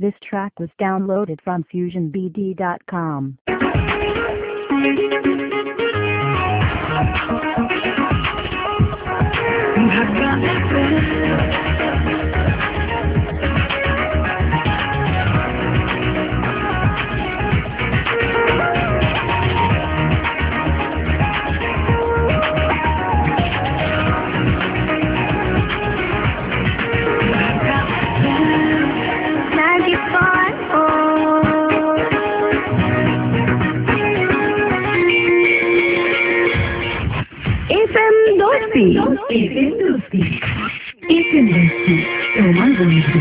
This track was downloaded from FusionBD.com. তোমার বন্ধু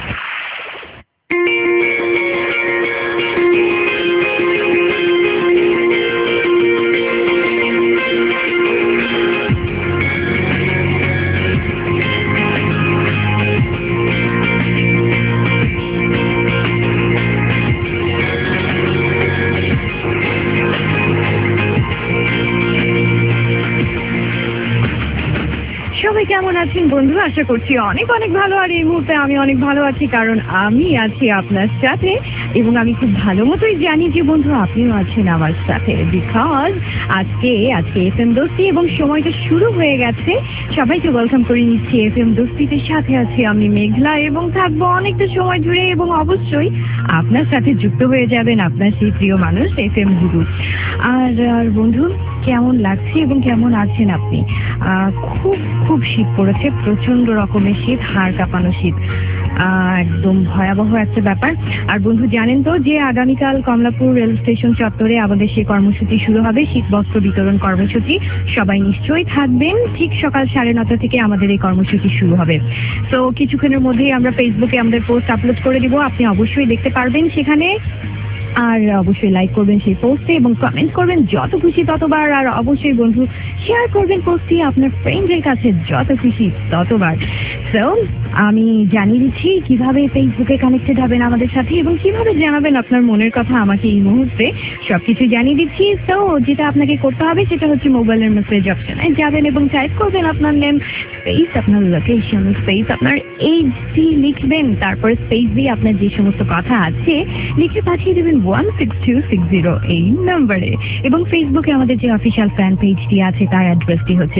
সবাই কেমন আছেন বন্ধু? আশা করছি অনেক অনেক ভালো। আর এই মুহূর্তে আমি অনেক ভালো আছি, কারণ আমি আছি আপনার সাথে এবং আমি খুব ভালো মতোই জানি যে বন্ধু আপনিও আছেন আমার সাথে, বিকজ আজকে এফএম দোস্তি এবং সময়টা শুরু হয়ে গেছে। সবাইকে ওয়েলকাম করে নিচ্ছি এফএম দোস্তিতে। সাথে আছি আমি মেঘলা এবং থাকবো অনেকটা সময় ধরে, এবং অবশ্যই আপনার সাথে যুক্ত হয়ে যাবেন আপনার সেই প্রিয় মানুষ এফএম গুরু। আর বন্ধু কেমন লাগছে এবং কেমন আছেন আপনি? খুব খুব শীত পড়েছে, প্রচন্ড রকমের শীত, হাড় কাঁপানো শীত, একদম ভয়াবহ একটা ব্যাপার। আর বন্ধু জানেন তো যে আগামীকাল কমলাপুর রেল স্টেশন চত্বরে আমাদের সেই কর্মসূচি শুরু হবে, শীতবস্ত্র বিতরণ কর্মসূচি। সবাই নিশ্চয়ই থাকবেন। ঠিক সকাল 9:30 থেকে আমাদের এই কর্মসূচি শুরু হবে। তো কিছুক্ষণের মধ্যেই আমরা ফেসবুকে আমাদের পোস্ট আপলোড করে দিব, আপনি অবশ্যই দেখতে পারবেন সেখানে। আর অবশ্যই লাইক করবেন সেই পোস্টে এবং কমেন্ট করবেন যত খুশি ততবার। আর অবশ্যই বন্ধু শেয়ার করবেন পোস্টটি আপনার ফ্রেন্ডের কাছে যত খুশি ততবার। সো আমি জানিয়ে দিচ্ছি কিভাবে ফেসবুকে কানেক্টেড হবেন আমাদের সাথে এবং কিভাবে জানাবেন আপনার মনের কথা আমাকে এই মুহূর্তে, সবকিছু জানিয়ে দিচ্ছি। সো যেটা আপনাকে করতে হবে সেটা হচ্ছে মোবাইলের মেসেজ অপশনে যাবেন এবং টাইপ করবেন আপনার নেম স্পেস আপনার লোকেশন স্পেস আপনার এইচডি লিখবেন, তারপর স্পেস দিয়ে আপনার যে সমস্ত কথা আছে লিখে পাঠিয়ে দেবেন 16260 এই নম্বরে। এবং ফেসবুকে আমাদের যে অফিসিয়াল ফ্যান পেজটি আছে তার অ্যাড্রেসটি হচ্ছে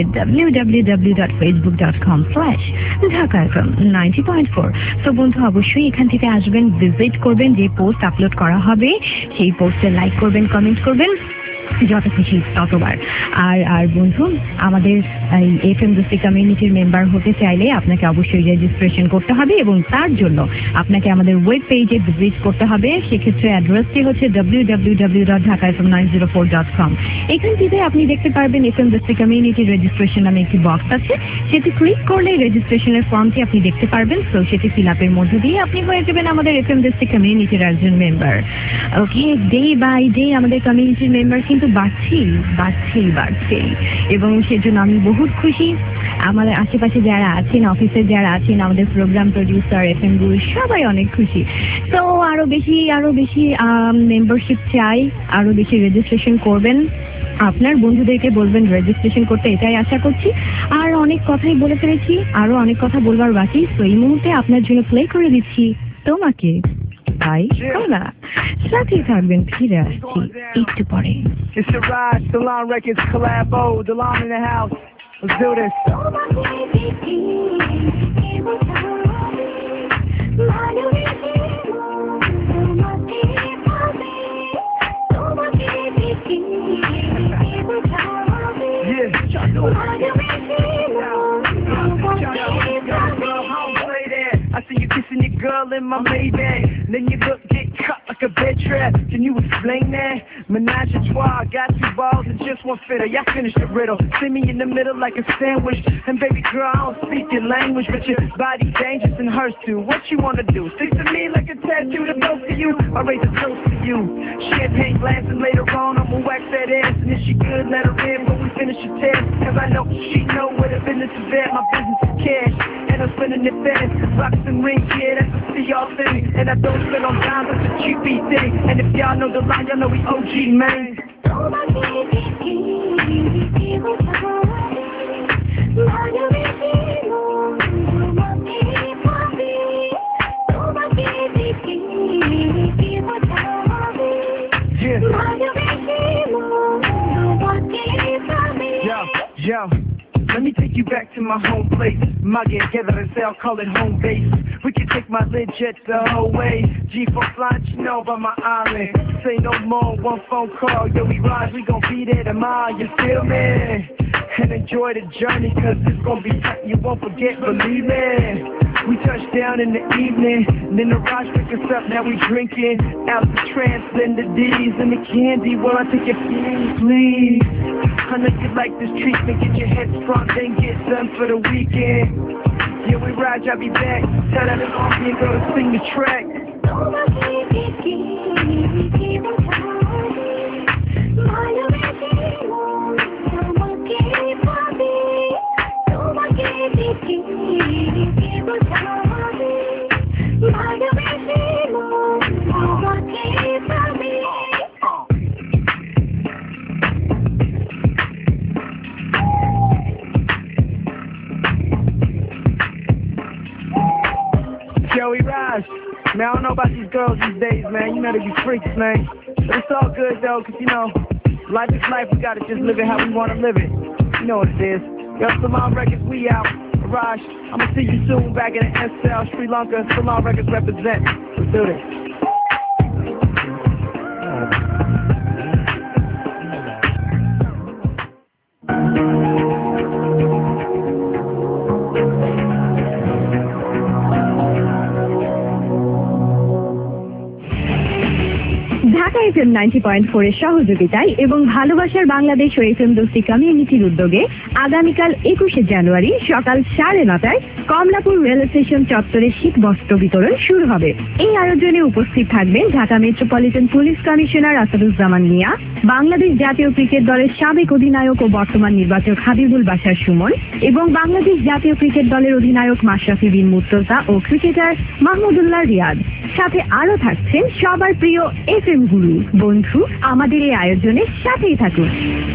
www.facebook.com/dhaka90.4। তো বন্ধু অবশ্যই এখান থেকে আসবেন, ভিজিট করবেন, যে পোস্ট আপলোড করা হবে সেই পোস্টে লাইক করবেন, কমেন্ট করবেন যত খুশি ততবার। আর বন্ধু আমাদের এই এফএম দোস্তি কমিউনিটির মেম্বার হতে চাইলে আপনাকে অবশ্যই রেজিস্ট্রেশন করতে হবে এবং তার জন্য আপনাকে আমাদের ওয়েব পেজে ভিজিট করতে হবে। সেক্ষেত্রে অ্যাড্রেসটি হচ্ছে www.dhaka904.com। এখান থেকে আপনি দেখতে পারবেন এফএম দোস্তি কমিউনিটি রেজিস্ট্রেশন নামে একটি বক্স আছে, সেটি ক্লিক করলে রেজিস্ট্রেশনের ফর্মটি আপনি দেখতে পারবেন। তো সেটি ফিল আপের মধ্য দিয়ে আপনি হয়ে যাবেন আমাদের এফএম দোস্তি কমিউনিটির একজন member. Okay, day by day আমাদের কমিউনিটির মেম্বার কিন্তু বাড়ছে এবং সেজন্য আমি বহুত খুশি। আমাদের আশেপাশে যারা আছেন, অফিসে যারা আছেন, আমাদের প্রোগ্রাম প্রডিউসার, এফএম গুরু সবাই অনেক খুশি। তো আরো বেশি মেম্বারশিপ চাই, আরো বেশি রেজিস্ট্রেশন করবেন, আপনার বন্ধুদেরকে বলবেন রেজিস্ট্রেশন করতে, এটাই আশা করছি। আর অনেক কথাই বলে ফেলেছি, আরো অনেক কথা বলবার বাকি। তো এই মুহূর্তে আপনার জন্য প্লে করে দিচ্ছি তোমাকে ভাই কোলা। সাথে থাকবেন, ফিরে আসছি একটু পরে। It's a ride, Salon Records collabo, Delon in the house. Let's do this. I see you kissing your girl in my Maybach. Then you look, get cut like a bed trap. Can you explain that? Menage a trois, got two balls and just one fitter. Y'all finish the riddle. See me in the middle like a sandwich. And baby girl, I don't speak your language, but your body's dangerous and hers too. What you wanna do? Stick to me like a tattoo to both of you. I'll raise a toast to you. Champagne glass and later on I'ma wax that ass. And if she good, let her in when we finish the test. Cause I know she know where the business is at. My business is cash. And I'm spending it fast. Rocks and rings, yeah, that's a CR thing. And I don't spend on dimes, it's a cheap thing. And if y'all know the line, y'all know we OG, man. Yo, let me take you back to my home place. My get together and say I'll call it home base. We can take my legit the whole way. G4 flying, you know, by my island. Say no more, one phone call. Yo, we ride, we gon' be there tomorrow, you feel me? And enjoy the journey, cause it's gon' be something you won't forget, believe me. We touch down in the evening, then the Raj pick us up, now we drinking. Out the trance, then the D's and the candy. Will I take your feelings, please? I know you like this treatment, get your head sprung, then get done for the weekend. Yeah, we ride, I'll be back. Tell that little army and go to sing the track. Joey Raj, man, I don't know about these girls these days, man. You know they be freaks, man. But it's all good, though, cause, you know, life is life. We gotta just live it how we wanna live it. You know what it is. Yo, Salon Records, we out. Raj, I'ma see you soon back in the SL, Sri Lanka. Salon Records represent. Let's do this. Dhaka FM 90.4 এর সহযোগিতায় এবং ভালোবাসার বাংলাদেশ ও FM দোস্তি কমিউনিটির উদ্যোগে আগামীকাল 21শে জানুয়ারি সকাল 9:30টায় Kamalapur rail station চত্বরে শীত বস্ত্র বিতরণ শুরু হবে। এই আয়োজনে উপস্থিত থাকবেন Dhaka metropolitan police commissioner Asaduzzaman Mia, Bangladesh জাতীয় ক্রিকেট দলের সাবেক অধিনায়ক ও বর্তমান নির্বাচক হাবিবুল বাশার সুমন এবং বাংলাদেশ জাতীয় ক্রিকেট দলের অধিনায়ক মাশরাফি বিন মুর্তজা ও ক্রিকেটার মাহমুদুল্লাহ রিয়াদ। সাথে আরো থাকছেন সবার প্রিয় FM গুরু। বন্ধু, আমাদের এই আয়োজনের সাথেই থাকুন।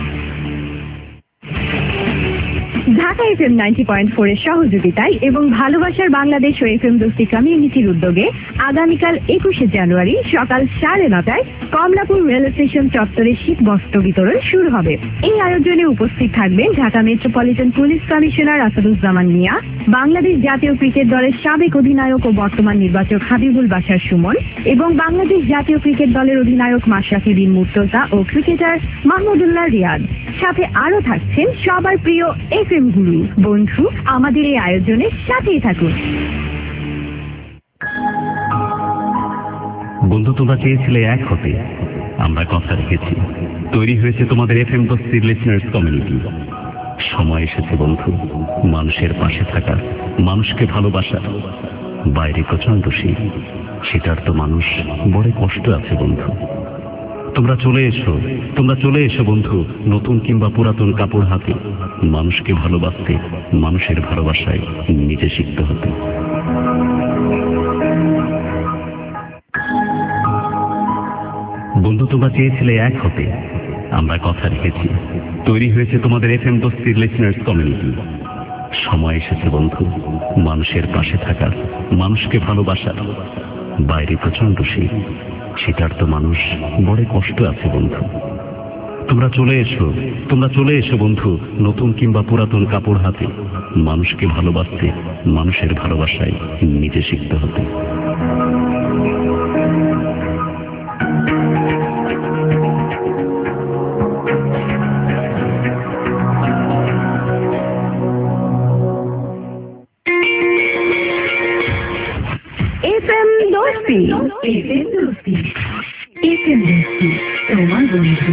ঢাকা FM 90.4 এর সহযোগিতায় এবং ভালোবাসার বাংলাদেশ ও FM দোস্তি কমিউনিটির উদ্যোগে আগামীকাল 21শে জানুয়ারি সকাল 9:30টায় কমলাপুর রেল স্টেশন চত্বরে শীত বস্ত্র বিতরণ শুরু হবে। এই আয়োজনে উপস্থিত থাকবেন Dhaka metropolitan police commissioner Asaduzzaman Mia, Bangladesh জাতীয় ক্রিকেট দলের সাবেক অধিনায়ক ও বর্তমান নির্বাচক হাবিবুল বাশার সুমন এবং বাংলাদেশ জাতীয় ক্রিকেট দলের অধিনায়ক মাশরাফি বিন মুর্তজা ও ক্রিকেটার মাহমুদুল্লাহ রিয়াদ। সাথে আরো থাকছেন সবার প্রিয় FM গুরু। বন্ধু, আমাদের এই আয়োজনের সাথেই থাকুন। বন্ধু, তোমরা চেয়েছিলে এক হতে, আমরা কথা রেখেছি। তৈরি হয়েছে তোমাদের FM দোস্তি লিসনার্স কমিউনিটি। সময় এসেছে বন্ধু মানুষের পাশে থাকা, মানুষকে ভালোবাসা। বাইরে প্রচন্ড শীত, সেটার তো মানুষ বড় কষ্ট আছে বন্ধু। তোমরা চলে এসো বন্ধু, নতুন কিংবা পুরাতন কাপড় হাতে। মানুষকে ভালোবাসতে, মানুষের ভালোবাসায় নিজে শিখতে হতে। বন্ধু, তোমরা চেয়েছিলে এক হতে, আমরা কথা রেখেছি। তৈরি হয়েছে তোমাদের FM দোস্তি লিসনার্স কমিউনিটি। সময় এসেছে বন্ধু মানুষের পাশে থাকা, মানুষকে ভালোবাসা। বাইরে প্রচন্ড শীত, সেটার তো মানুষ বড় কষ্ট আছে বন্ধু। তোমরা চলে এসো বন্ধু, নতুন কিংবা পুরাতন কাপড় হাতে। মানুষকে ভালোবাসতে, মানুষের ভালোবাসায় নিজে শিখতে হতে। FM দোস্তি, তোমার বন্ধু।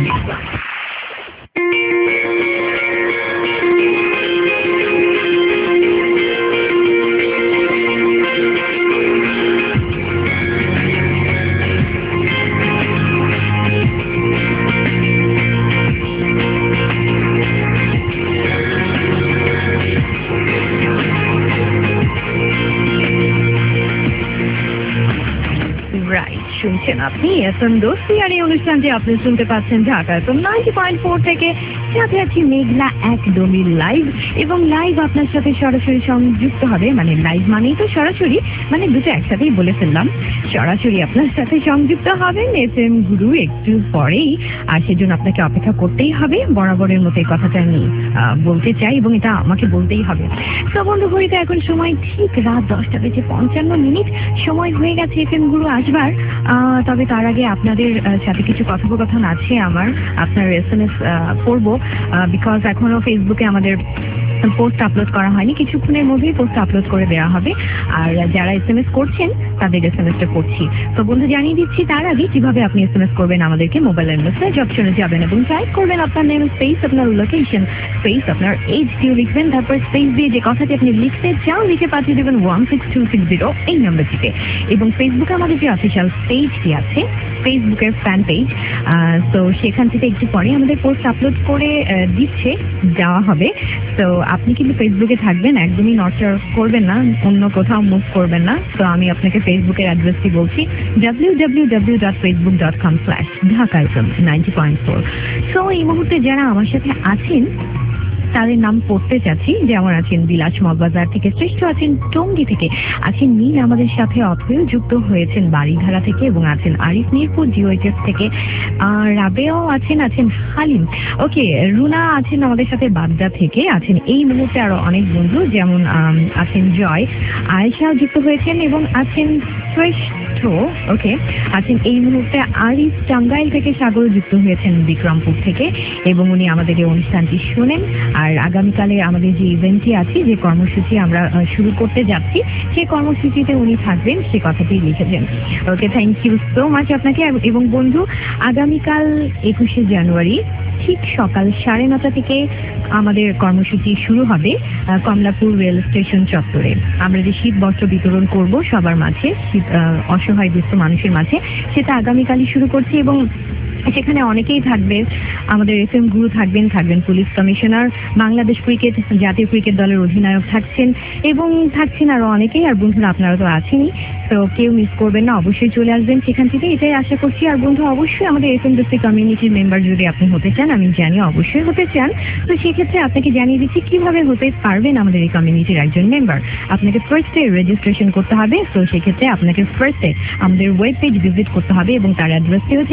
রাইট, শুনছেন আপনি এফএম দোস্তি, আর এই অনুষ্ঠানটি আপনি শুনতে পাচ্ছেন ঢাকা এফএম 90.4 থেকে। সাথে আছি মেঘলা একদমই লাইভ, এবং লাইভ আপনার সাথে সরাসরি সংযুক্ত হবে। মানে লাইভ মানেই তো সরাসরি, মানে দুটো একসাথেই বলে ফেললাম। সরাসরি আপনার সাথে সংযুক্ত হবেন এফএম গুরু একটু পরেই, আর সেজন্য আপনাকে অপেক্ষা করতেই হবে। বরাবরের মতো এই কথাটা আমি বলতে চাই, এবং এটা আমাকে বলতেই হবে। তো বন্ধু, ঘড়িতে এখন সময় ঠিক রাত 10:55। সময় হয়ে গেছে এফএম গুরু আসবার। তবে তার আগে আপনাদের সাথে কিছু কথোপকথন আছে আমার। আপনার SMS পড়বো, বিকজ এখনো ফেসবুকে আমাদের পোস্ট আপলোড করা হয়নি। কিছুক্ষণের মধ্যেই পোস্ট আপলোড করে দেওয়া হবে, আর যারা SMS করছেন তাদের SMS-টা করছি। তো বন্ধু, জানিয়ে দিচ্ছি তার আগে কিভাবে আপনি SMS করবেন আমাদেরকে। মোবাইলের মেসেজ অপশনে যাবেন এবং টাইপ করবেন আপনার নেম স্পেস, আপনার লোকেশন স্পেস, আপনার এজ ডিউ লিখবেন, তারপর স্পেস দিয়ে যে কথাটি আপনি লিখতে চান লিখে পাঠিয়ে দেবেন 16260 এই নাম্বারটিতে। এবং ফেসবুকে আমাদের যে অফিসিয়াল পেজটি আছে, ফেসবুকের ফ্যান পেজ, তো সেখান থেকে একটু পরে আমাদের পোস্ট আপলোড করে দেওয়া হবে। তো আপনি কিন্তু ফেসবুকে থাকবেন, একদমই নড়চড় করবেন না, অন্য কোথাও মুভ করবেন না। তো আমি আপনাকে ফেসবুকের অ্যাড্রেসটি বলছি, www.facebook.com/dhakaFM90.4। তো এই মুহূর্তে যারা আমার সাথে আছেন তাদের নাম পড়তে চাচ্ছি। যেমন আছেন বিলাস মগবাজার থেকে, শ্রেষ্ঠ আছেন টঙ্গী থেকে, আছেন নীল আমাদের সাথে অথয় যুক্ত হয়েছেন বাড়িধারা থেকে, এবং আছেন আরিফ মিরপুর জিওএইচএস থেকে, আর রাবেও আছেন হালিম, ওকে, রুনা আছেন আমাদের সাথে বাড্ডা থেকে। আছেন এই মুহূর্তে আরো অনেক বন্ধু, যেমন আছেন জয়, আয়েশা যুক্ত হয়েছেন, এবং আছেন শ্রেষ্ঠ, ওকে, আছেন এই মুহূর্তে আরিফ টাঙ্গাইল থেকে, সাগর যুক্ত হয়েছেন বিক্রমপুর থেকে, এবং উনি আমাদের এই অনুষ্ঠানটি শোনেন। আর আগামীকালে আমাদের যে ইভেন্টটি আছে, যে কর্মসূচি আমরা শুরু করতে যাচ্ছি, সেই কর্মসূচিতে উনি থাকবেন, সে কথাটি লিখেছেন। Okay, thank you so much আপনাকে। এবং বন্ধু, আগামীকাল 21শে জানুয়ারি ঠিক সকাল 9:30 থেকে আমাদের কর্মসূচি শুরু হবে কমলাপুর রেল স্টেশন চত্বরে। আমরা যে শীত বস্ত্র বিতরণ করব সবার মাঝে, অসহায় দুস্থ মানুষের মাঝে, সেটা আগামীকালই শুরু করছি। এবং সেখানে অনেকেই থাকবে, আমাদের এফএম গুরু থাকবেন পুলিশ কমিশনার, বাংলাদেশ ক্রিকেট জাতীয় ক্রিকেট দলের অধিনায়ক থাকছেন, এবং থাকছেন আরো অনেকেই। আর বন্ধুরা, আপনারা তো আছেনই, তো কেউ মিস করবেন না, অবশ্যই চলে আসবেন সেখান থেকে, এটাই আশা করছি। আর বন্ধু, অবশ্যই আমাদের এফএম দোস্তি কমিউনিটির মেম্বার যদি আপনি হতে চান, আমি জানি অবশ্যই হতে চান, তো সেক্ষেত্রে আপনাকে জানিয়ে দিচ্ছি কিভাবে হতে পারবেন আমাদের এই কমিউনিটির একজন মেম্বার। আপনাকে ফার্স্টে রেজিস্ট্রেশন করতে হবে। তো সেক্ষেত্রে আপনাকে ফার্স্টে আমাদের ওয়েব পেজ ভিজিট করতে হবে, এবং তার অ্যাড্রেসটি হচ্ছে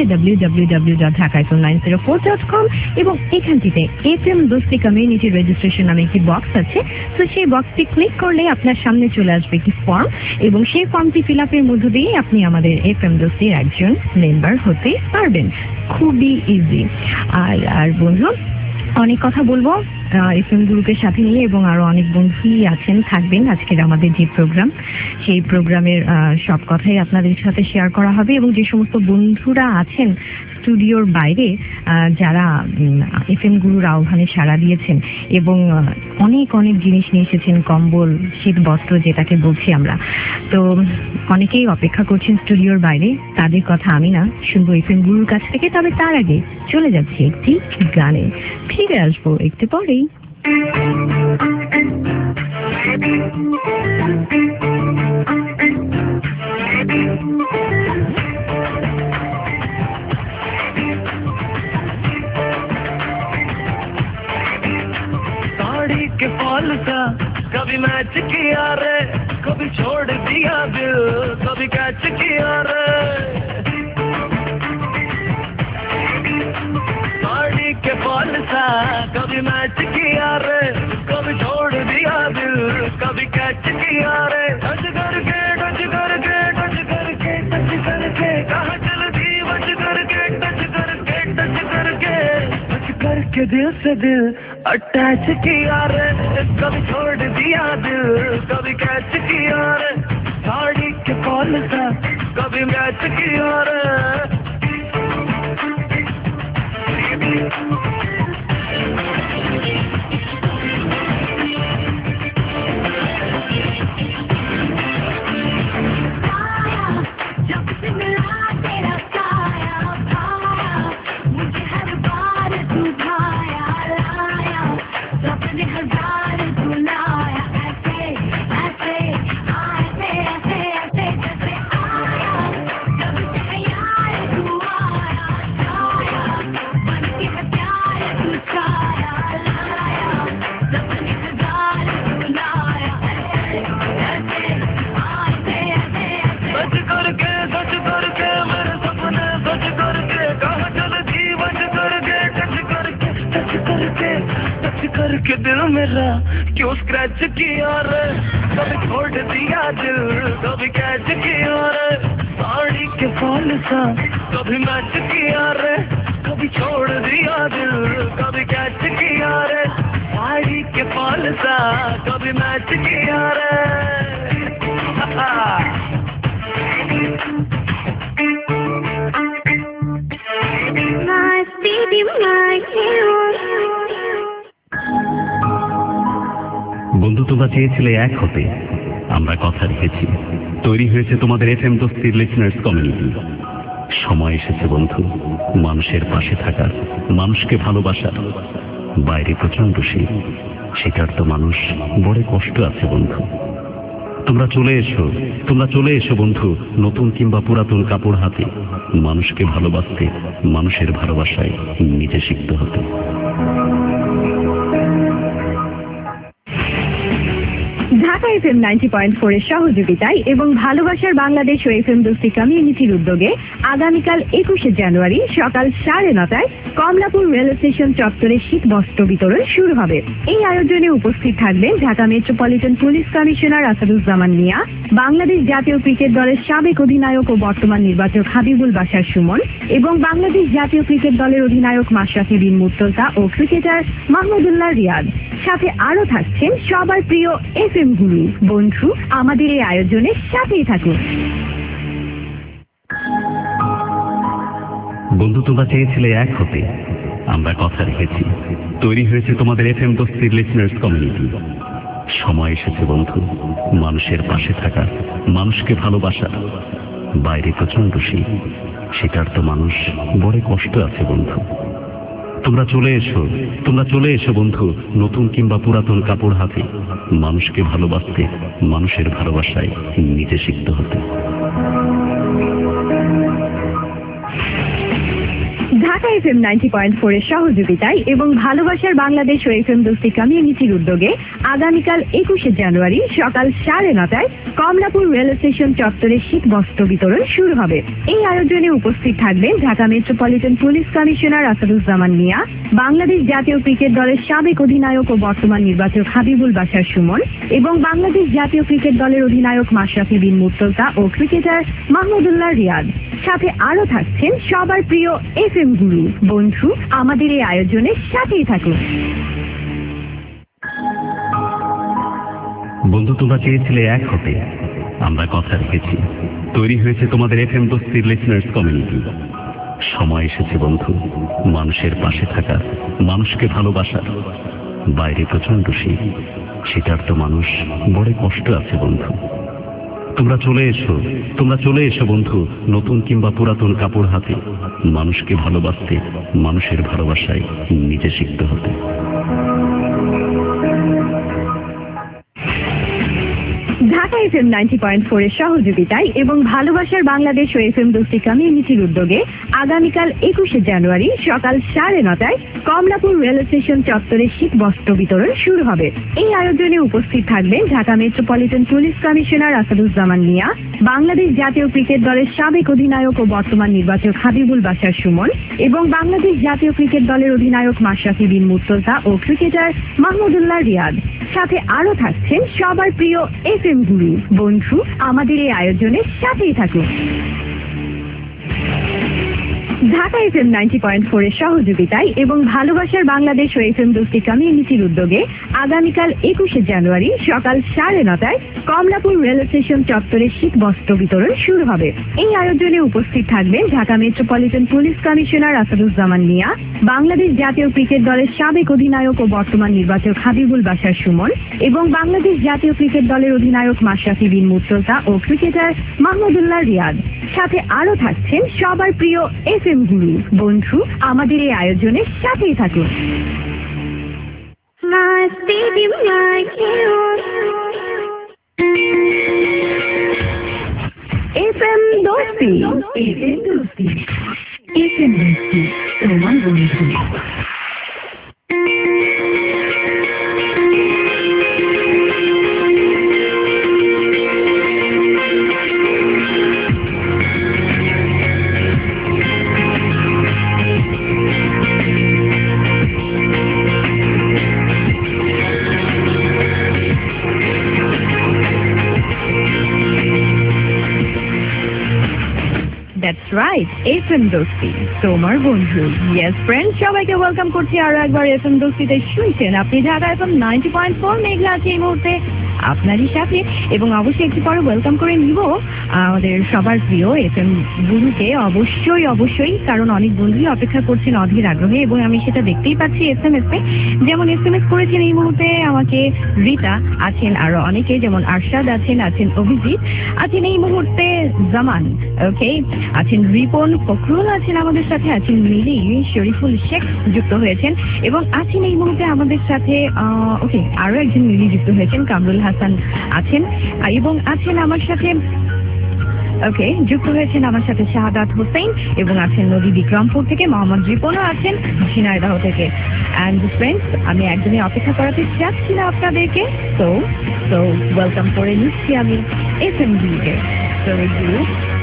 www.dhakafm904.com, এবং এখান থেকে এফএম দোস্তি কমিউনিটি রেজিস্ট্রেশন নামে একটি বক্স আছে। তো সেই বক্সটি ক্লিক করলে আপনার সামনে চলে আসবে একটি ফর্ম, এবং সেই ফর্মটি ফিল আপের মধ্য দিয়ে আপনি আমাদের এফএম দোস্তির একজন মেম্বার হতে পারবেন। খুবই ইজি। আর বন্ধু, অনেক কথা বলবো এফএম গুরুকে সাথে নিয়ে, এবং আরো অনেক বন্ধুই আছেন, থাকবেন আজকের আমাদের যে প্রোগ্রাম, সেই প্রোগ্রামের সব কথাই আপনাদের সাথে শেয়ার করা হবে। এবং যে সমস্ত বন্ধুরা আছেন স্টুডিওর বাইরে, যারা এফএম গুরুর আহ্বানে সাড়া দিয়েছেন এবং অনেক অনেক জিনিস নিয়ে এসেছেন, কম্বল, শীত বস্ত্র যেটাকে বলছি আমরা, তো অনেকেই অপেক্ষা করছেন স্টুডিওর বাইরে। তাদের কথা আমি না শুনবো এফএম গুরুর কাছ থেকে। তবে তার আগে চলে যাচ্ছি একটি গানে, ফিরে আসবো একটু পরেই। साड़ी के फॉल सा कभी मैच किया रे, कभी छोड़ दिया दिल, कभी कैच किया रे। साड़ी के फॉल सा कभी मैच किया रे, कभी छोड़ दिया दिल, कभी कैच किया रे। टच करके टच करके टच करके टच करके कहाँ चल दी, बच करके टच करके टच करके टच करके दिल से दिल अटैच किया रे, कभी छोड़ दिया दिल, कभी कैच किया रे। साड़ी के फॉल सा कभी मैच किया रे। करके दिल मेरा क्यों स्क्रैच किया रे, कभी छोड़ दिया दिल कभी कैच किया रे, साड़ी के फॉल सा कभी मैच किया रे, कभी छोड़ दिया दिल कभी कैच किया रे, साड़ी के फॉल सा कभी मैच किया रे। বন্ধু তোমরা চেয়েছিলে এক হতে, আমরা কথা রেখেছি। তৈরি হয়েছে তোমাদের FM দোস্তির লিসনার্স কমিউনিটি। সময় এসেছে বন্ধু মানুষের পাশে থাকার, মানুষকে ভালোবাসার। বাইরে প্রচন্ড শীত, সেটার তো মানুষ বড় কষ্ট আছে বন্ধু। তোমরা চলে এসো বন্ধু নতুন কিংবা পুরাতন কাপড় হাতে, মানুষকে ভালোবাসতে, মানুষের ভালোবাসায় নিজে শিখতে হতে। ঢাকা FM 90.4 এর সহযোগিতায় এবং ভালোবাসার বাংলাদেশ ও FM দোস্তি কমিউনিটির উদ্যোগে আগামীকাল 21শে জানুয়ারি সকাল 9:30টায় কমলাপুর রেল স্টেশন চত্বরে শীত বস্ত্র বিতরণ শুরু হবে। এই আয়োজনে উপস্থিত থাকবেন Dhaka metropolitan police commissioner Asaduzzaman Mia, Bangladesh জাতীয় ক্রিকেট দলের সাবেক অধিনায়ক ও বর্তমান নির্বাচক হাবিবুল বাশার সুমন এবং বাংলাদেশ জাতীয় ক্রিকেট দলের অধিনায়ক মাশরাফি বিন মুর্তজা ও ক্রিকেটার মাহমুদুল্লাহ রিয়াদ। সাথে আরো থাকছেন সবার প্রিয় FM গুরু। বন্ধু আমাদের এই আয়োজনের সাথেই থাকুন। বন্ধু তোমরা চেয়েছিলে এক হতে, আমরা কথা রেখেছি। তৈরি হয়েছে তোমাদের FM দোস্তির লিসনার্স কমিউনিটি। সময় এসেছে বন্ধু মানুষের পাশে থাকার, মানুষকে ভালোবাসার। বাইরে প্রচন্ড শীত, সেটার তো মানুষ বড় কষ্ট আছে বন্ধু। তোমরা চলে এসো বন্ধু নতুন কিংবা পুরাতন কাপড় হাতে, মানুষকে ভালোবাসতে, মানুষের ভালোবাসায় নিজে শিখতে হতে। ঢাকা FM 90.4 এর সহযোগিতায় এবং ভালোবাসার বাংলাদেশ ও FM দোস্তি কমিউনিটির উদ্যোগে আগামীকাল 21শে জানুয়ারি সকাল 9:30টায় কমলাপুর রেল স্টেশন চত্বরে শীত বস্ত্র বিতরণ শুরু হবে। এই আয়োজনে উপস্থিত থাকবেন Dhaka metropolitan police commissioner Asaduzzaman Mia, Bangladesh জাতীয় ক্রিকেট দলের সাবেক অধিনায়ক ও বর্তমান নির্বাচক হাবিবুল বাশার সুমন এবং বাংলাদেশ জাতীয় ক্রিকেট দলের অধিনায়ক মাশরাফি বিন মুর্তজা ও ক্রিকেটার মাহমুদুল্লাহ রিয়াদ। সাথে আরো থাকছেন সবার প্রিয় FM গুরু। বন্ধু আমাদের এই আয়োজনের সাথেই থাকুন। বন্ধু তোমরা চেয়েছিলে এক হতে, আমরা কথা রেখেছি। তৈরি হয়েছে তোমাদের FM দোস্তির লিসনার্স কমিউনিটি। সময় এসেছে বন্ধু মানুষের পাশে থাকার, মানুষকে ভালোবাসার। বাইরে প্রচন্ড শীত, সেটার তো মানুষ বড় কষ্ট আছে বন্ধু। তোমরা চলে এসো বন্ধু নতুন কিংবা পুরাতন কাপড় হাতে, মানুষকে ভালোবাসতে, মানুষের ভালোবাসায় নিজে শিখতে হতে। ঢাকা FM 90.4 এর সহযোগিতায় এবং ভালোবাসার বাংলাদেশ ও FM দোস্তি কমিউনিটির উদ্যোগে আগামীকাল 21শে জানুয়ারি সকাল 9:30টায় কমলাপুর রেল স্টেশন চত্বরে শীত বস্ত্র বিতরণ শুরু হবে। এই আয়োজনে উপস্থিত থাকবেন Dhaka metropolitan police commissioner Asaduzzaman Mia, Bangladesh জাতীয় ক্রিকেট দলের সাবেক অধিনায়ক ও বর্তমান নির্বাচক হাবিবুল বাশার সুমন এবং বাংলাদেশ জাতীয় ক্রিকেট দলের অধিনায়ক মাশরাফি বিন মুর্তজা ও ক্রিকেটার মাহমুদুল্লাহ রিয়াদ। সাথে আরো থাকছেন সবার প্রিয় FM গুরু। বন্ধু আমাদের এই আয়োজনের সাথেই থাকুন। ঢাকা FM 90.4 এর সহযোগিতায় এবং ভালোবাসার বাংলাদেশ ও FM দোস্তি কমিউনিটির উদ্যোগে আগামীকাল 21শে জানুয়ারি সকাল 9:30টায় কমলাপুর রেল স্টেশন চত্বরে শীত বস্ত্র বিতরণ শুরু হবে। এই আয়োজনে উপস্থিত থাকবেন Dhaka metropolitan police commissioner Asaduzzaman Mia, Bangladesh জাতীয় ক্রিকেট দলের সাবেক অধিনায়ক ও বর্তমান নির্বাচক হাবিবুল বাশার সুমন এবং বাংলাদেশ জাতীয় ক্রিকেট দলের অধিনায়ক মাশরাফি বিন মুর্তজা ও ক্রিকেটার মাহমুদুল্লাহ রিয়াদ। সাথে আরো থাকছেন সবার প্রিয় FM গুরু। বন্ধু আমাদের এই আয়োজনের সাথেই থাকুন। FM দোস্তি, FM দোস্তি তোমার বন্ধু। দ্যাটস রাইট, এফএম দোস্তি তোমার বন্ধু। ইয়েস ফ্রেন্ড, সবাইকে ওয়েলকাম করছি আরো একবার এফএম দোস্তিতে। শুনছেন আপনি ঢাকা এফএম 90.4 মেঘলা আছে এই মুহূর্তে আপনারই সাথে, এবং অবশ্যই একটু পরে ওয়েলকাম করে নিব আমাদের সবার প্রিয় এফএম গুরুকে। অবশ্যই কারণ অনেক বন্ধুই অপেক্ষা করছেন অধীর আগ্রহে, এবং আমি সেটা দেখতেই পাচ্ছি SMS এ। যেমন SMS করেছেন এই মুহূর্তে আমাকে রিতা, আছেন আরো অনেকে, যেমন আরশাদ আছেন অভিজিৎ আছেন এই মুহূর্তে, জামান ওকে আছেন, রিপন, ফখরুল আছেন আমাদের সাথে, আছেন মিলি, শরীফুল শেখ যুক্ত হয়েছেন, এবং আছেন এই মুহূর্তে আমাদের সাথে ওকে আরো একজন মিলি যুক্ত হয়েছেন, কামরুল হাসান আছেন, এবং আছেন আমার সাথে ওকে যুক্ত হয়েছেন আমার সাথে শাহাদাত হোসেন, এবং আছেন নদী বিক্রমপুর থেকে মোহাম্মদ রিপনও আছেন ঝিনাইদহ থেকে। অ্যান্ড ফ্রেন্ডস, আমি একদমই অপেক্ষা করাতে চাচ্ছি না আপনাদেরকে, তো ওয়েলকাম করে নিচ্ছি আমি এফএম গুরুকে। তো গুরু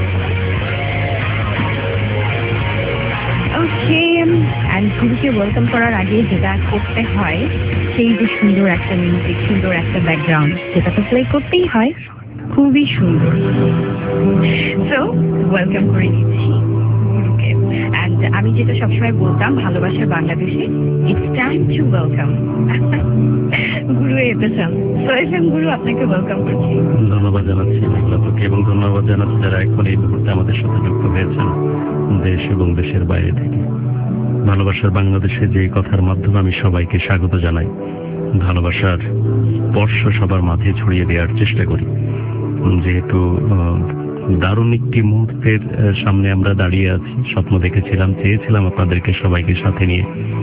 ওকে, অ্যান্ড গুরুকে ওয়েলকাম করার আগে যেটা করতে হয় সেই যে সুন্দর একটা মিউজিক, সুন্দর একটা ব্যাকগ্রাউন্ড, সেটা তো প্লে করতেই হয়, খুবই সুন্দর। সো ওয়েলকাম করে নিচ্ছি গুরুকে। অ্যান্ড আমি যেটা সবসময় বলতাম, ভালোবাসার বাংলাদেশে it's time to welcome Guru FM. So FM Guru, আপনাকে ওয়েলকাম করছি। ধন্যবাদ জানাচ্ছি আপনাকে, এবং ধন্যবাদ জানাচ্ছি যারা এখন এই মুহূর্তে আমাদের সাথে যুক্ত হয়েছেন দেশ এবং দেশের বাইরে থেকে। ভালোবাসার বাংলাদেশে যে কথার মাধ্যমে আমি সবাইকে স্বাগত জানাই, ভালোবাসার স্পর্শ সবার মাঝে ছড়িয়ে দেওয়ার চেষ্টা করি। যেহেতু দারুণ একটি মুহূর্তের সামনে আমরা দাঁড়িয়ে আছি, স্বপ্ন দেখেছিলাম, চেয়েছিলাম আপনাদেরকে সবাইকে সাথে নিয়ে,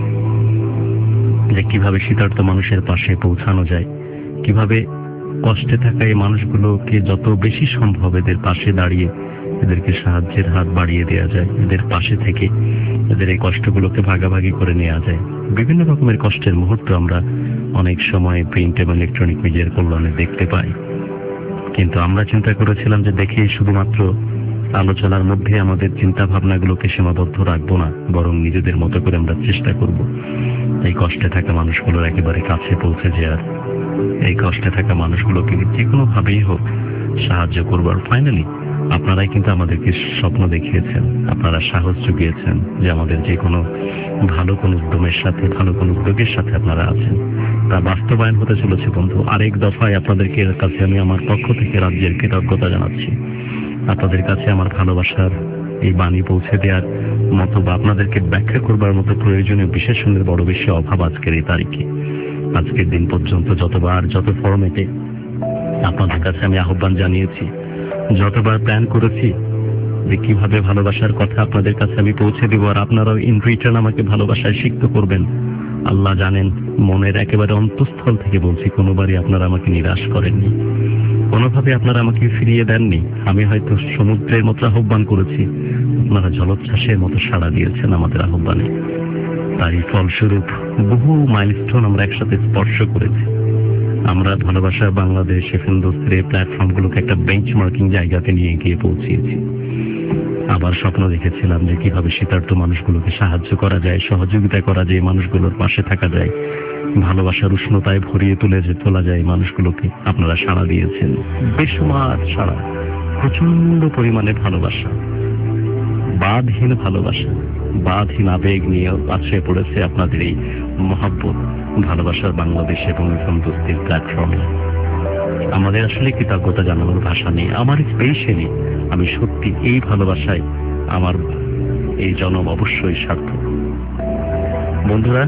যে কিভাবে শীতার্ত মানুষের পাশে পৌঁছানো যায়, কিভাবে কষ্টে থাকা এই মানুষগুলোকে যত বেশি সম্ভব এদের পাশে দাঁড়িয়ে এদেরকে সাহায্যের হাত বাড়িয়ে দেওয়া যায়, এদের পাশে থেকে এদের এই কষ্টগুলোকে ভাগাভাগি করে নেওয়া যায়। বিভিন্ন রকমের কষ্টের মুহূর্ত আমরা অনেক সময় প্রিন্ট এবং ইলেকট্রনিক মিডিয়ার কল্যাণে দেখতে পাই, কিন্তু আমরা চিন্তা করেছিলাম যে দেখে শুধুমাত্র আলোচনার মধ্যে আমাদের চিন্তা ভাবনাগুলোকে সীমাবদ্ধ রাখবো না, বরং নিজেদের মতো করে আমরা চেষ্টা করব এই কষ্টে থাকা মানুষগুলোর একেবারে কাছে পৌঁছে যাওয়ার, এই কষ্টে থাকা মানুষগুলোকে যে কোনো ভাবেই হোক সাহায্য করবো। আর ফাইনালি আপনারাই কিন্তু আমাদেরকে স্বপ্ন দেখিয়েছেন, আপনারা সাহস জুগিয়েছেন যে আমাদের যে কোনো ভালো কোনো উদ্যমের সাথে, ভালো কোনো উদ্যোগের সাথে আপনারা আছেন, তা বাস্তবায়ন হতে চলেছে বন্ধু। আরেক দফায় আপনাদেরকে কাছে আমি আমার পক্ষ থেকে রাজ্যের কৃতজ্ঞতা জানাচ্ছি। আপনাদের কাছে আমার ভালোবাসার এই বাণী পৌঁছে দেওয়ার মতো বা আপনাদেরকে ব্যাখ্যা করবার মতো প্রয়োজনীয় বিশেষণের বড় বেশি অভাব আজকের এই তারিখে। আজকের দিন পর্যন্ত যতবার যত ফরমেটে আপনাদের কাছে আমি আহ্বান জানিয়েছি, যতবার প্ল্যান করেছি যে কিভাবে ভালোবাসার কথা আপনাদের কাছে আমি পৌঁছে দেব, আর আপনারাও ইন রিটার্ন আমাকে ভালোবাসায় সিক্ত করবেন, আল্লাহ জানেন মনের একেবারে অন্তঃস্থল থেকে বলছি, কোনোবারই আপনারা আমাকে নিরাশ করেননি, কোনোভাবে আপনারা আমাকে ফিরিয়ে দেননি। আমি হয়তো সমুদ্রের মতো আহ্বান করেছি, আপনারা জলোচ্ছ্বাসের মতো সাড়া দিয়েছেন আমাদের আহ্বানে। তারই ফলস্বরূপ বহু মাইলস্টোন আমরা একসাথে স্পর্শ করেছি। আমরা ভালোবাসার বাংলাদেশ এফএম দোস্তের প্ল্যাটফর্মগুলোকে একটা বেঞ্চমার্কিং জায়গাতে নিয়ে গিয়ে পৌঁছিয়েছি। আবার স্বপ্ন দেখেছিলাম যে কিভাবে শীতার্ত মানুষগুলোকে সাহায্য করা যায়, সহযোগিতা করা যায়, মানুষগুলোর পাশে থাকা যায়, ভালোবাসার উষ্ণতায় ভরিয়ে তোলা যায় মানুষগুলোকে। আপনারা সাড়া দিয়েছেন, বেসুমার সাড়া, প্রচন্ড পরিমাণে ভালোবাসা, বাঁধহীন ভালোবাসা, বাঁধহীন আবেগ নিয়ে আশ্রয় পড়েছে আপনাদের এই মহাব্বত ভালোবাসার বাংলাদেশ এবং এফএম দোস্তির প্ল্যাটফর্মে। আমাদের আসলে কৃতজ্ঞতা জানানোর ভাষা নেই, আমার স্পেশে নেই। আমি সত্যি এই ভালোবাসায় আমার এই জন্ম অবশ্যই সার্থক। বন্ধুরা,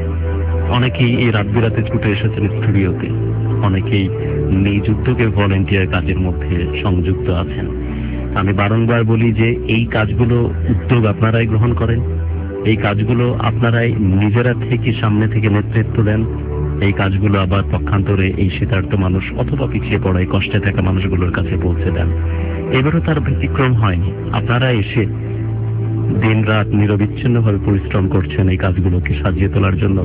অনেকেই এই রাত বিরাতে ছুটে এসেছেন স্টুডিওতে, অনেকেই নিজ উদ্যোগে ভলেন্টিয়ার কাজের মধ্যে সংযুক্ত আছেন। আমি বারংবার বলি যে এই কাজগুলো উদ্যোগ আপনারাই গ্রহণ করেন, এই কাজগুলো আপনারাই নিজেরা থেকে সামনে থেকে নেতৃত্ব দেন, এই কাজগুলো আবার পক্ষান্তরে এই শীতার্ত মানুষ অথবা পিছিয়ে পড়া এই কষ্টে থাকা মানুষগুলোর কাছে পৌঁছে দেন। এবারও তার ব্যতিক্রম হয়নি। আপনারা এসে দিন রাত নিরবিচ্ছিন্নভাবে পরিশ্রম করছেন এই কাজগুলোকে সাজিয়ে তোলার জন্য,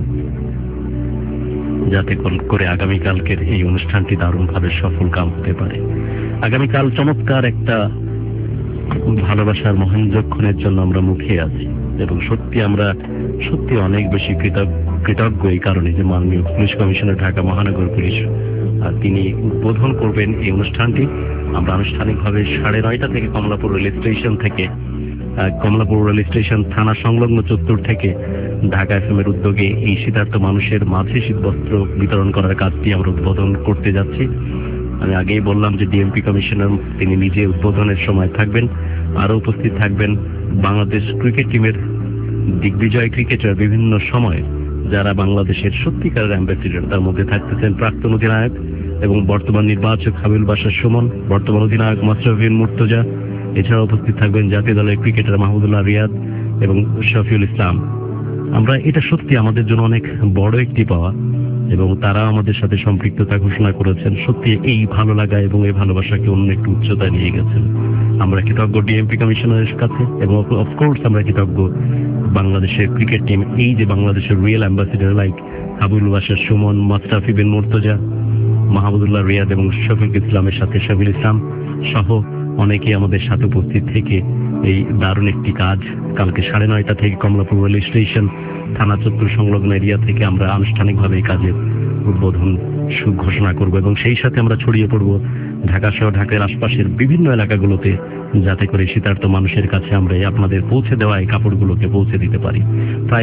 যাতে করে আগামীকালকের এই অনুষ্ঠানটি দারুণভাবে সফল কাম হতে পারে। আগামীকাল চমৎকার একটা ভালোবাসার মহেন্দ্রক্ষণের জন্য আমরা মুখে আছি, এবং আমরা সত্যি অনেক বেশি কৃতজ্ঞ এই কারণে যে মাননীয় পুলিশ কমিশনার ঢাকা মহানগর পুলিশ তিনি উদ্বোধন করবেন এই অনুষ্ঠানটি। আমরা আনুষ্ঠানিকভাবে 9:30 থেকে কমলাপুর রেল স্টেশন থেকে কমলাপুর রেল স্টেশন থানা সংলগ্ন চত্বর থেকে ঢাকা এফএম এর উদ্যোগে এই শীতার্ত মানুষের মাঝে শীতবস্ত্র বিতরণ করার কাজটি আমরা উদ্বোধন করতে যাচ্ছি। আমি আগেই বললাম যে ডিএমপি কমিশনার তিনি নিজে উদ্বোধনের সময় থাকবেন, আরো উপস্থিত থাকবেন বাংলাদেশ ক্রিকেট টিমের দিগ্বিজয় ক্রিকেটার বিভিন্ন সময় যারা বাংলাদেশের সত্যিকারের অ্যাম্বাসিডর, তার মধ্যে থাকতেছেন প্রাক্তন অধিনায়ক এবং বর্তমান নির্বাচক হাবিবুল বাশার সুমন, বর্তমান অধিনায়ক মাশরাফি বিন মুর্তজা, এছাড়া উপস্থিত থাকবেন জাতীয় দলের ক্রিকেটার মাহমুদুল্লাহ রিয়াদ এবং শফিউল ইসলাম। আমরা এটা সত্যি আমাদের জন্য অনেক বড় একটি পাওয়া এবং তারা আমাদের সাথে সম্পৃক্ততা ঘোষণা করেছেন। সত্যি এই ভালো লাগা এবং এই ভালোবাসাকে অন্য একটু উচ্চতায় নিয়ে গেছেন। আমরা কৃতজ্ঞ ডিএমপি কমিশনারের কাছে এবং অফকোর্স আমরা কৃতজ্ঞ বাংলাদেশের ক্রিকেট টিম, এই যে বাংলাদেশের real ambassador like Habibul Bashar Sumon, Mashrafe বিন মুর্তজা, মাহমুদুল্লাহ রিয়াদ এবং শফিক ইসলামের সাথে শফিউল ইসলাম সহ অনেকে আমাদের সাথে উপস্থিত থেকে এই দারুণ একটি কাজ কালকে 9:30 থেকে কমলাপুর রেল স্টেশন থানা চত্বর সংলগ্ন এরিয়া থেকে আমরা আনুষ্ঠানিকভাবে এই কাজের উদ্বোধন ঘোষণা করব এবং সেই সাথে আমরা ছড়িয়ে পড়ব ঢাকা সহ ঢাকার আশপাশের বিভিন্ন এলাকাগুলোতে, যাতে করে শীতার্ত মানুষের কাছে আমরা আপনাদের পৌঁছে দেওয়া এই কাপড়গুলোকে পৌঁছে দিতে পারি। প্রায়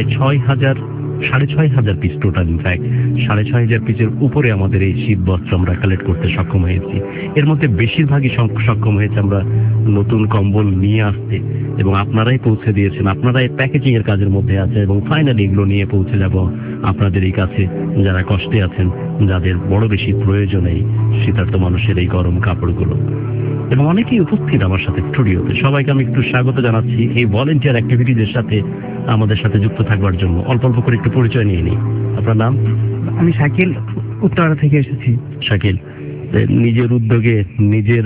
6,500 পিস টোটাল, ইনফ্যাক্ট 6,500 পিসের উপরে আমাদের এই শীত বস্ত্র আমরা কালেক্ট করতে সক্ষম হয়েছি। এর মধ্যে বেশিরভাগই সক্ষম হয়েছে আমরা নতুন কম্বল নিয়ে আসতে এবং আপনারাই পৌঁছে দিয়েছেন, আপনারাই প্যাকেজিং এর কাজের মধ্যে আছে এবং ফাইনালি এগুলো নিয়ে পৌঁছে যাব আপনাদের এই কাছে যারা কষ্টে আছেন, যাদের বড় বেশি প্রয়োজন এই শীতার্ত মানুষের এই গরম কাপড়গুলো। এবং অনেকেই উপস্থিত আমার সাথে স্টুডিওতে, সবাইকে আমি একটু স্বাগত জানাচ্ছি এই ভলেন্টিয়ার অ্যাক্টিভিটিজের সাথে আমাদের সাথে যুক্ত থাকবার জন্য। অল্প অল্প করে একটু পরিচয় নিয়ে নিই। আপনার নাম? আমি শাকিল, উত্তরা থেকে এসেছি। শাকিল, নিজের উদ্যোগে নিজের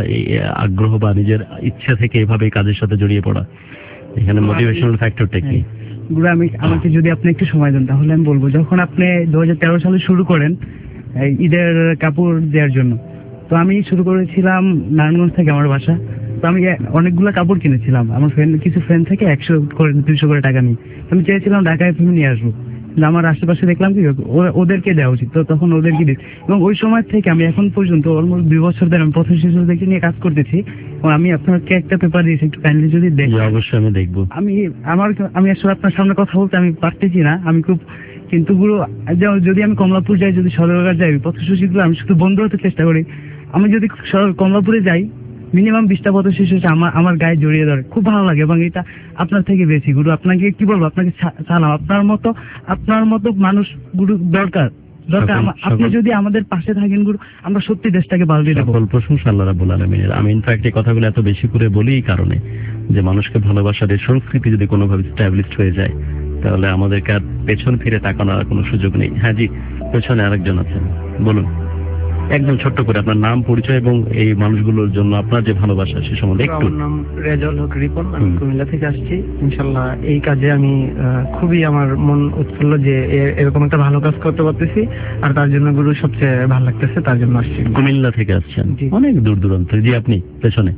আগ্রহ বা নিজের ইচ্ছা থেকে এভাবে কাজের সাথে জড়িয়ে পড়া, এখানে মোটিভেশনাল ফ্যাক্টরটা কি? গুরু, আমাকে যদি আপনি একটু সময় দেন তাহলে আমি বলবো, যখন আপনি 2013 সালে শুরু করেন এই ঈদের কাপড় দেওয়ার জন্য, তো আমি শুরু করেছিলাম নারায়ণগঞ্জ থেকে আমার বাসা। তো আমি অনেকগুলো কাপড় কিনেছিলাম আমার কিছু ফ্রেন্ড থেকে 100 করে 200 করে টাকা নিয়ে। আমি চেয়েছিলাম ঢাকায় এফএম নিয়ে আসবো, কিন্তু আমার আশেপাশে দেখলাম কি ওদেরকে দেওয়া উচিত, তো তখন ওদেরকে দিই। এবং ওই সময় থেকে আমি এখন পর্যন্ত অলমোস্ট 2 বছর ধরে আমি পথ শিশু থেকে নিয়ে কাজ করতেছি। এবং আমি আপনাকে একটা পেপার দিয়েছি, একটু কাইন্ডলি যদি দেখেন। অবশ্যই আমি দেখবো। আমি আসলে আপনার সামনে কথা বলতে আমি পারতেছি না, আমি খুব, কিন্তু গুরু যদি আমি কমলাপুর যাই, যদি সদরঘাট যাই, পথ শিশুগুলো আমি শুধু বন্ধু হতে চেষ্টা করি। আমি যদি কমলাপুরে যাই, মিনিমাম 20টা পথ শিশু আমার গায়ে জড়িয়ে ধরে, খুব ভালো লাগে। এবং এটা আপনার থেকে বেশি গুরু, আপনাকে কি বলবো, আপনাকে সালাম। আপনার মতো মানুষ গুরু দরকার। আপনি যদি আমাদের পাশে থাকেন গুরু, আমরা সত্যি দেশটাকে পাল্টে দেবো। সকল প্রশংসা আল্লাহ রাব্বুল আলামিনের। আমি ইনফ্যাক্ট এই কথাগুলো এত বেশি করে বলি এই কারণে যে মানুষকে ভালোবাসার এই সংস্কৃতি যদি কোনোভাবে স্ট্যাবলিশড হয়ে যায়, তাহলে আমাদেরকে আর পেছন ফিরে তাকানোর কোনো সুযোগ নেই। হ্যাঁ জি, পেছনে আরেকজন আছেন, বলুন একদম ছোট্ট করে আপনার নাম, পরিচয় এবং এই মানুষগুলোর জন্য আপনার যে ভালোবাসা সে সম্বন্ধে একটু। আমার নাম রেজাউল হক রিপন, আমি কুমিল্লা থেকে আসছি। ইনশাল্লাহ এই কাজে আমি খুবই আমার মন উৎফুল্ল যে এরকম একটা ভালো কাজ করতে পারতেছি, আর তার জন্য গুরু সবচেয়ে ভালো লাগতেছে, তার জন্য আসছি। কুমিল্লা থেকে আসছেন, অনেক দূর দূরান্ত। জি, আপনি পেছনে।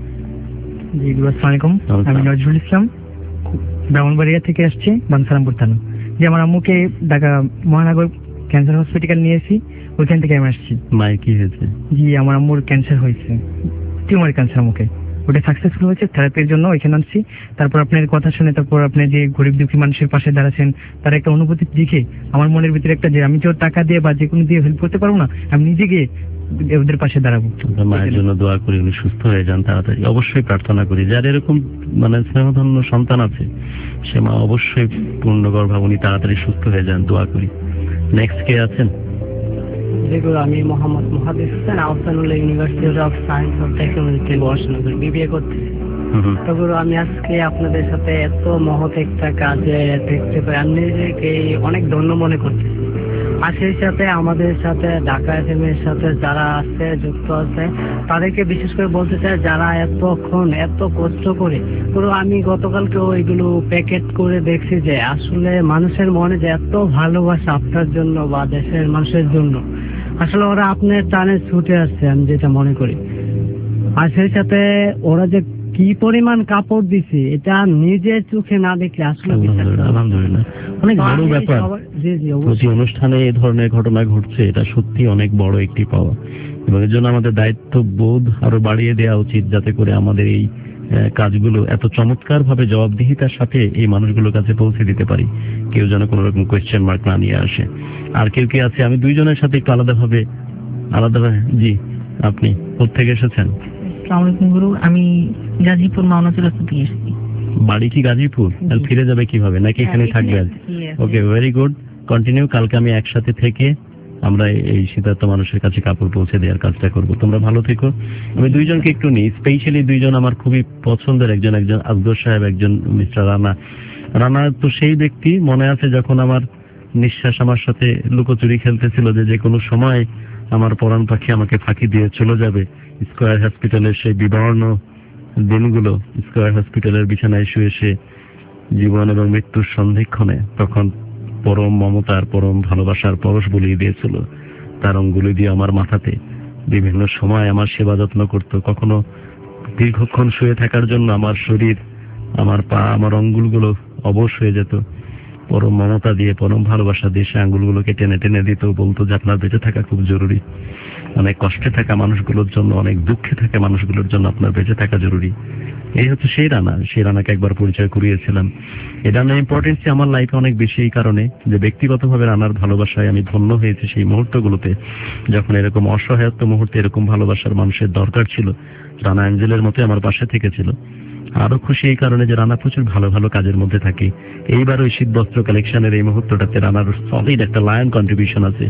জি গুরু, আসসালামু আলাইকুম। আমি নজরুল ইসলাম, ব্রাহ্মণবাড়িয়া থেকে আসছি, বানসারামপুর থানা। যে আমার আম্মুকে ঢাকা মহানগর ক্যান্সার হসপিটাল নিয়েছি, ওইখান থেকে আমি আসছি। মায়ের কি হয়েছে? জি, আমার আম্মুর ক্যান্সার হয়েছে, টিউমার ক্যান্সার মুখে। ওটা সাকসেসফুল হয়েছে, থেরাপির জন্য ওইখানে আনছি। তারপর আপনার কথা শুনে, তারপর আপনি যে গরিব দুঃখী মানুষের পাশে দাঁড়াচ্ছেন, তার একটা অনুভূতি দেখে আমার মনের ভিতরে একটা, যে আমি তো টাকা দিয়ে বা যে কোনো দিয়ে হেল্প করতে পারবো না, আমি নিজে গিয়ে ওদের পাশে দাঁড়াবো। মায়ের জন্য দোয়া করি উনি সুস্থ হয়ে যান তাড়াতাড়ি। অবশ্যই প্রার্থনা করি যার এরকম স্নেহধন্য সন্তান আছে, সে মা অবশ্যই পূর্ণগর্ভা উনি তাড়াতাড়ি সুস্থ হয়ে যান, দোয়া করি। নেক্সট কে আছেন? যেগুলো আমি Mohammad Muhaddis Hossain, Ahsanullah university of science of টেকনোলজিতে পড়াশোনা করি, বিবিএ করতেছি। তবু আমি আজকে আপনাদের সাথে এত মহৎ একটা কাজে দেখতে পাই, আমি নিজেকে অনেক ধন্য মনে করতেছি। আর সেই সাথে আমাদের সাথে ঢাকা এফএম এর সাথে যারা আছে, যুক্ত আছে, তাদেরকে বিশেষ করে বলতে চাই, যারা এতক্ষণ এত কষ্ট করে, পুরো আমি গতকালকে ওইগুলো প্যাকেট করে দেখছি যে আসলে মানুষের মনে যে এত ভালোবাসা আপনার জন্য বা দেশের মানুষের জন্য, আসলে ওরা আপনার টানে ছুটে আসছে, আমি যেটা মনে করি। আর সেই সাথে ওরা যে কি পরিমাণ কাপড় দিছে, এটা নিজের চোখে না দেখলে আসলে আলহামদুলিল্লাহ অনেক বড় ব্যাপার। প্রতি অনুষ্ঠানে এই ধরনের ঘটনা ঘটছে, এটা সত্যি অনেক বড় একটি পাওয়া। এবং এর জন্য আমাদের দায়িত্ব বোধ আরো বাড়িয়ে দেওয়া উচিত, যাতে করে আমাদের এই কাজগুলো এত চমৎকার ভাবে জবাবদিহিতার সাথে এই মানুষগুলোর কাছে পৌঁছে দিতে পারি, কেউ যেন কোনো রকম কোয়েশ্চেন মার্ক না নিয়ে আসে। আর কেউ কি আছে? আমি দুইজনের সাথে একটু আলাদাভাবে জি, আপনি কোথেকে এসেছেন? আসসালামু আলাইকুম গুরু, আমি গাজীপুর মাওনাচুর রাস্তা থেকে এসেছি। বাড়ি কি গাজীপুর? ফিরে যাবে কিভাবে, নাকি এখানে থাকবে? Okay, very good, continue. কালকে আমি একসাথে থেকে আমরা এই শীতার্থ মানুষের কাছে কাপড় পৌঁছে দেওয়ার কাজটা করব। তোমরা ভালো থেকো। আমি দুইজনকে একটু নিই, স্পেশালি দুইজন আমার খুবই পছন্দের, একজন আসগর সাহেব, একজন মিস্টার রানা। রানা তো সেই ব্যক্তি, মনে আছে যখন আমার নিঃশ্বাস আমার সাথে লুকোচুরি খেলতেছিল যে কোনো সময় আমার পরাণ পাখি আমাকে ফাঁকি দিয়ে চলে যাবে। স্কয়ার হসপিটালের সেই বিবর্ণ দিনগুলো, স্কয়ার হসপিটালের বিছানায় শুয়ে সে জীবন এবং মৃত্যুর সন্ধিক্ষণে তখন পরম মমতার, পরম ভালোবাসার পরশ বুলিয়ে দিয়েছিল তার অঙ্গুলি দিয়ে আমার মাথাতে। বিভিন্ন সময় আমার সেবা যত্ন করত। কখনো দীর্ঘক্ষণ শুয়ে থাকার জন্য আমার শরীর, আমার পা, আমার অঙ্গুলগুলো অবশ হয়ে যেত। পরম মমতা দিয়ে, পরম ভালোবাসা দিয়ে সে আঙ্গুলগুলোকে টেনে টেনে দিত, বলতো যে আপনার বেঁচে থাকা খুব জরুরি। অনেক কষ্টে থাকা মানুষগুলোর জন্য, অনেক দুঃখে থাকা মানুষগুলোর জন্য আপনার বেঁচে থাকা জরুরি। এই হচ্ছে সেই রানা। সেই রানাকে একবার পরিচয় করিয়েছিলাম। এই রানার ইম্পর্টেন্স আমার লাইফে অনেক বেশি এই কারণে যে ব্যক্তিগতভাবে রানার ভালোবাসায় আমি ধন্য হয়েছি সেই মুহূর্তগুলোতে, যখন এরকম অসহায়ত্ব মুহূর্তে এরকম ভালোবাসার মানুষের দরকার ছিল। রানা অ্যাঞ্জেলের মতো আমার পাশে থেকেছিল। আরো খুশি এই কারণে যে রানা প্রচুর ভালো ভালো কাজের মধ্যে থাকে। এইবার ওই শীত বস্ত্র কালেকশনের এই মুহূর্তটাতে রানার সলিড একটা লায়ন কন্ট্রিবিউশন আছে।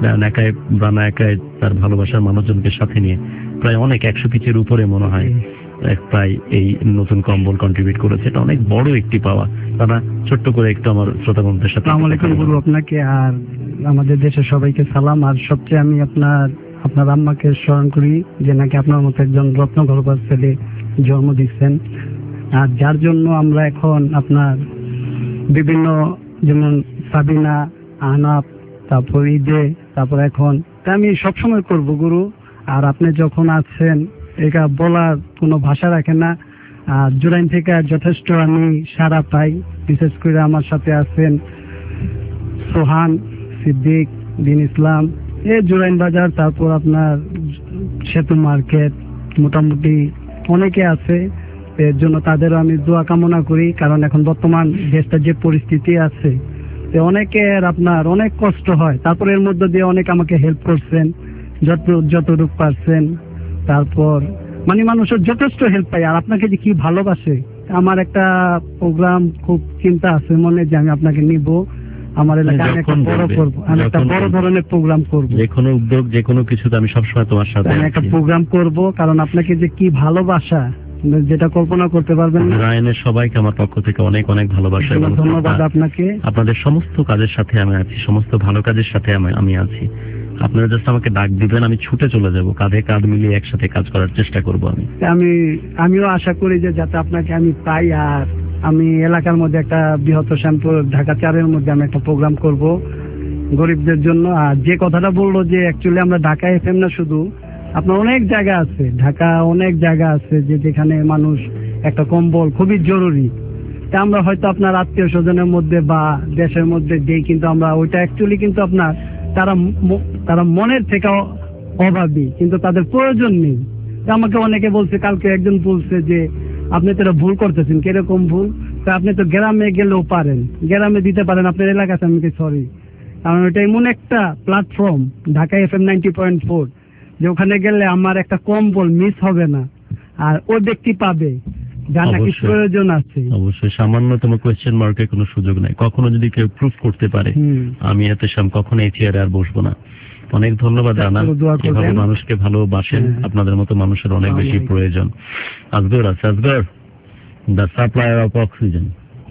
রানা একাই তার ভালোবাসার মানুষজনকে সাথে নিয়ে প্রায় অনেক 100 পিচের উপরে মনে হয় প্রায় এই নতুন কম্বল কন্ট্রিবিউট করেছে। এটা অনেক বড় একটি পাওয়া। রানা, ছোট্ট করে একটু আমার শ্রোতাবন্ধুদের সাথে। আসসালামু আলাইকুম গুরু, আপনাকে আর আমাদের দেশের সবাইকে সালাম। আর সবচেয়ে আমি আপনার আম্মাকে স্মরণ করি যে নাকি আপনার মতো একজন রত্নগর্ভার ছেলে জন্ম দিচ্ছেন, আর যার জন্য আমরা এখন আপনার বিভিন্ন, যেমন সাবিনা, আহনাফ, তারপর ঈদে, তারপর এখন আমি সবসময় করব গুরু। আর আপনি যখন আছেন এটা বলার কোনো ভাষা রাখেন না। আর জুরাইন থেকে যথেষ্ট আমি সাড়া পাই। বিশেষ করে আমার সাথে আছেন সোহান, সিদ্দিক, দিন ইসলাম, এই জুরাইন বাজার, তারপর আপনার সেতু মার্কেট, মোটামুটি অনেকে আছে। এর জন্য তাদেরও আমি দোয়া কামনা করি, কারণ এখন বর্তমান দেশটা যে পরিস্থিতি আছে, অনেকের আপনার অনেক কষ্ট হয়। তারপর এর মধ্যে দিয়ে অনেক আমাকে হেল্প করছেন যতটুকু পারছেন। তারপর মানে মানুষের যথেষ্ট হেল্প পাই। আর আপনাকে যে কি ভালোবাসে, আমার একটা প্রোগ্রাম খুব চিন্তা আছে মনে যে আমি আপনাকে নিব আমার এলাকায়, একটা বড় করবো, আমি একটা বড় ধরনের প্রোগ্রাম করবো। যে কোনো উদ্যোগ, যে কোনো কিছুতে আমি সবসময় তোমার সাথে আমি একটা প্রোগ্রাম করব, কারণ আপনাকে যে কি ভালোবাসা যেটা কল্পনা করতে পারবেন না। রায়নের সবাইকে আমার পক্ষ থেকে অনেক অনেক ভালোবাসা এবং ধন্যবাদ আপনাকে। আপনাদের সমস্ত কাজের সাথে আমি আছি, সমস্ত ভালো কাজের সাথে আমি আছি। আপনারা জাস্ট আমাকে ডাক দিবেন, আমি ছুটে চলে যাব, কাঁধে কাঁধ মিলিয়ে একসাথে কাজ করার চেষ্টা করব। আমিও আশা করি যে যাতে আপনাকে আমি পাই। আর আমি এলাকার মধ্যে একটা বৃহত্তর শ্যামপুর ঢাকা 4-এর মধ্যে আমি একটা প্রোগ্রাম করব গরিবদের জন্য। আর যে কথাটা বললো যে অ্যাকচুয়ালি আমরা ঢাকা এফএম না, শুধু আপনার অনেক জায়গা আছে, ঢাকা অনেক জায়গা আছে যে যেখানে মানুষ একটা কম্বল খুবই জরুরি। তা আমরা হয়তো আপনার আত্মীয় স্বজনের মধ্যে বা দেশের মধ্যে দিই, কিন্তু আমরা ওইটা অ্যাকচুয়ালি কিন্তু আপনার তারা মনের থেকে অভাবী, কিন্তু তাদের প্রয়োজন নেই। আমাকে অনেকে বলছে, কালকে একজন বলছে যে আপনি তো এটা ভুল করতেছেন। কিরকম ভুল? তা আপনি তো গ্রামে গেলেও পারেন, গ্রামে দিতে পারেন আপনার এলাকাতে। আমি সরি, কারণ ওইটা এমন একটা প্ল্যাটফর্ম ঢাকা FM 90.4 যে ওখানে গেলে আমার একটা কম্বল মিস হবে না, আর ওই ব্যক্তি পাবে যার নাকি প্রয়োজন আছে। অবশ্যই সামান্যতম কোয়েশ্চেন মার্কের কোনো সুযোগ নাই। কখনো যদি কেউ প্রুফ করতে পারে, আমি এতে কখনো এই চেয়ারে আর বসবো না। অনেক ধন্যবাদ রানা, এভাবে মানুষকে ভালোবাসেন। আপনাদের মতো মানুষের অনেক বেশি প্রয়োজন। আসগর আছে, Asgar the supplier of oxygen.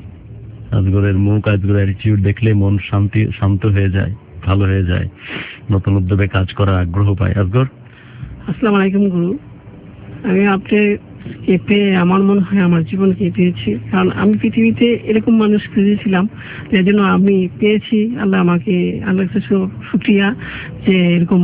আসগরের মুখ, আসগরের অ্যাটিটিউড দেখলে মন শান্ত হয়ে যায়, ভালো হয়ে যায়, নতুন উদ্যোগে কাজ করার আগ্রহ পায়। আসগর, আসসালামু আলাইকুম গুরু। আমি আপনার পেয়ে আমার মনে হয় আমার জীবনকে পেয়েছি, কারণ আমি পৃথিবীতে এরকম মানুষ খুঁজেছিলাম, যার জন্য আমি পেয়েছি। আল্লাহ কাছে শুকরিয়া যে এরকম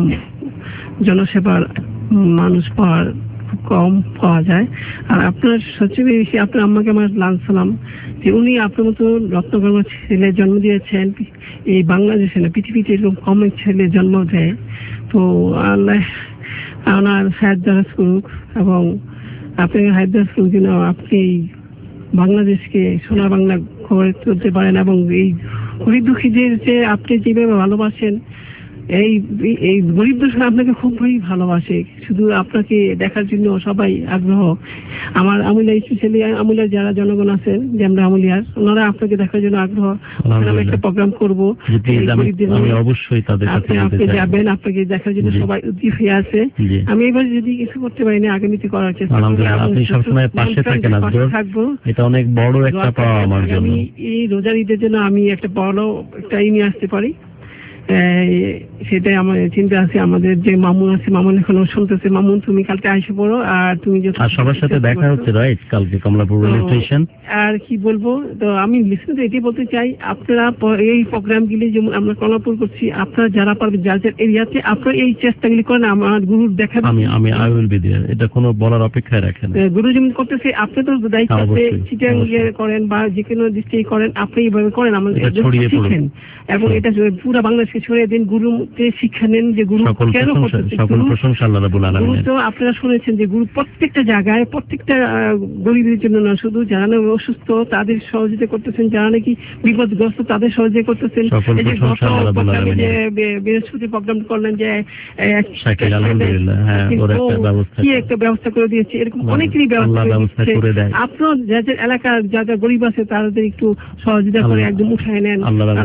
জনসেবার মানুষ খুব কম পাওয়া যায়। আর আপনার সবচেয়ে বেশি আপনার আম্মাকে আমার লাল সালাম, যে উনি আপনার মতো রত্নগর্ভ ছেলে জন্ম দিয়েছেন। এই বাংলাদেশে না, পৃথিবীতে এরকম কম ছেলে জন্ম দেয়। তো আল্লাহ ওনার হায়াত দারাজ করুক এবং আপনি হায়দ্রাবাদ যেন আপনি বাংলাদেশকে সোনার বাংলা করে তুলতে পারেন, এবং এই গরিব দুঃখীদের যে আপনি যেভাবে ভালোবাসেন, এই এই গরিব দুঃখী আপনাকে খুবই ভালোবাসে, শুধু আপনাকে দেখার জন্য সবাই আগ্রহ। আমার আমুলিয়া, স্পেশালি আমুলিয়ার যারা জনগণ আছেন, যে আমরা আমুলিয়ার, ওনারা আপনাকে দেখার জন্য আগ্রহ। আমি একটা প্রোগ্রাম করবো, আমি অবশ্যই তাদের কাছে আপনি যাবেন, আপনাকে দেখার জন্য সবাই উদ্দীপ হয়ে আছে। আমি এবার যদি কিছু করতে পারি না, আগামীতে করার চেষ্টা করব। আলহামদুলিল্লাহ, আপনি সবসময় পাশে থাকেন, থাকবো। এটা অনেক বড় একটা পাওয়া আমার জন্য। আমি এই রোজার ঈদের জন্য আমি একটা বড় একটা নিয়ে আসতে পারি, সেটাই আমার চিন্তা আছে। আমাদের যে মামুন আছে, মামুন এখনো শুনতেছে, মামুন তুমি কালকে আসে পড়ো, আর তুমি সবার সাথে দেখা হচ্ছে রাইট কালকে কমলাপুর রেল স্টেশন। আর কি বলবো, তো আমি লিসেন এটাই বলতে চাই, আপনারা এই প্রোগ্রামগুলি যেমন আমরা কমলাপুর করছি, আপনারা যারা পারবেন যার যার এরিয়াতে আপনারা এই চেষ্টাগুলি করেন, আমার গুরুর দেখা আমি আই উইল বি দেয়ার, এটা কোনো বলার অপেক্ষায় রাখেন। গুরু যেমন করতেছে, আপনি তো দায়িত্ব আছে, চিটাং করেন বা যে কোনো ডিস্ট্রিক্ট করেন, আপনি এইভাবে করেন, আমাদের শিখেন এবং এটা পুরো বাংলাদেশকে ছড়িয়ে দিন। গুরুকে শিক্ষা নেন যে গুরু কেন করতেছে। সকল প্রশংসা আল্লাহ রাব্বুল আলামিনের। গুরু তো আপনারা শুনেছেন যে গুরু প্রত্যেকটা জায়গায়, প্রত্যেকটা গরিবের জন্য না, শুধু যারা না অসুস্থ তাদের সহযোগিতা করতেছেন, যারা নাকি বিপদগ্রস্ত তাদের সহযোগিতা করতেছেন। এই যে গত প্রোগ্রামে যে বৃহস্পতি প্রোগ্রাম করলেন, যে আলহামদুলিল্লাহ, হ্যাঁ, ওর একটা ব্যবস্থা, কি একটা ব্যবস্থা করে দিয়েছে, এরকম অনেকেরই ব্যবস্থা করে দেয়। আপনার যাদের এলাকার যারা গরিব আছে তাদের একটু সহযোগিতা করে একদম উঠায় নেন,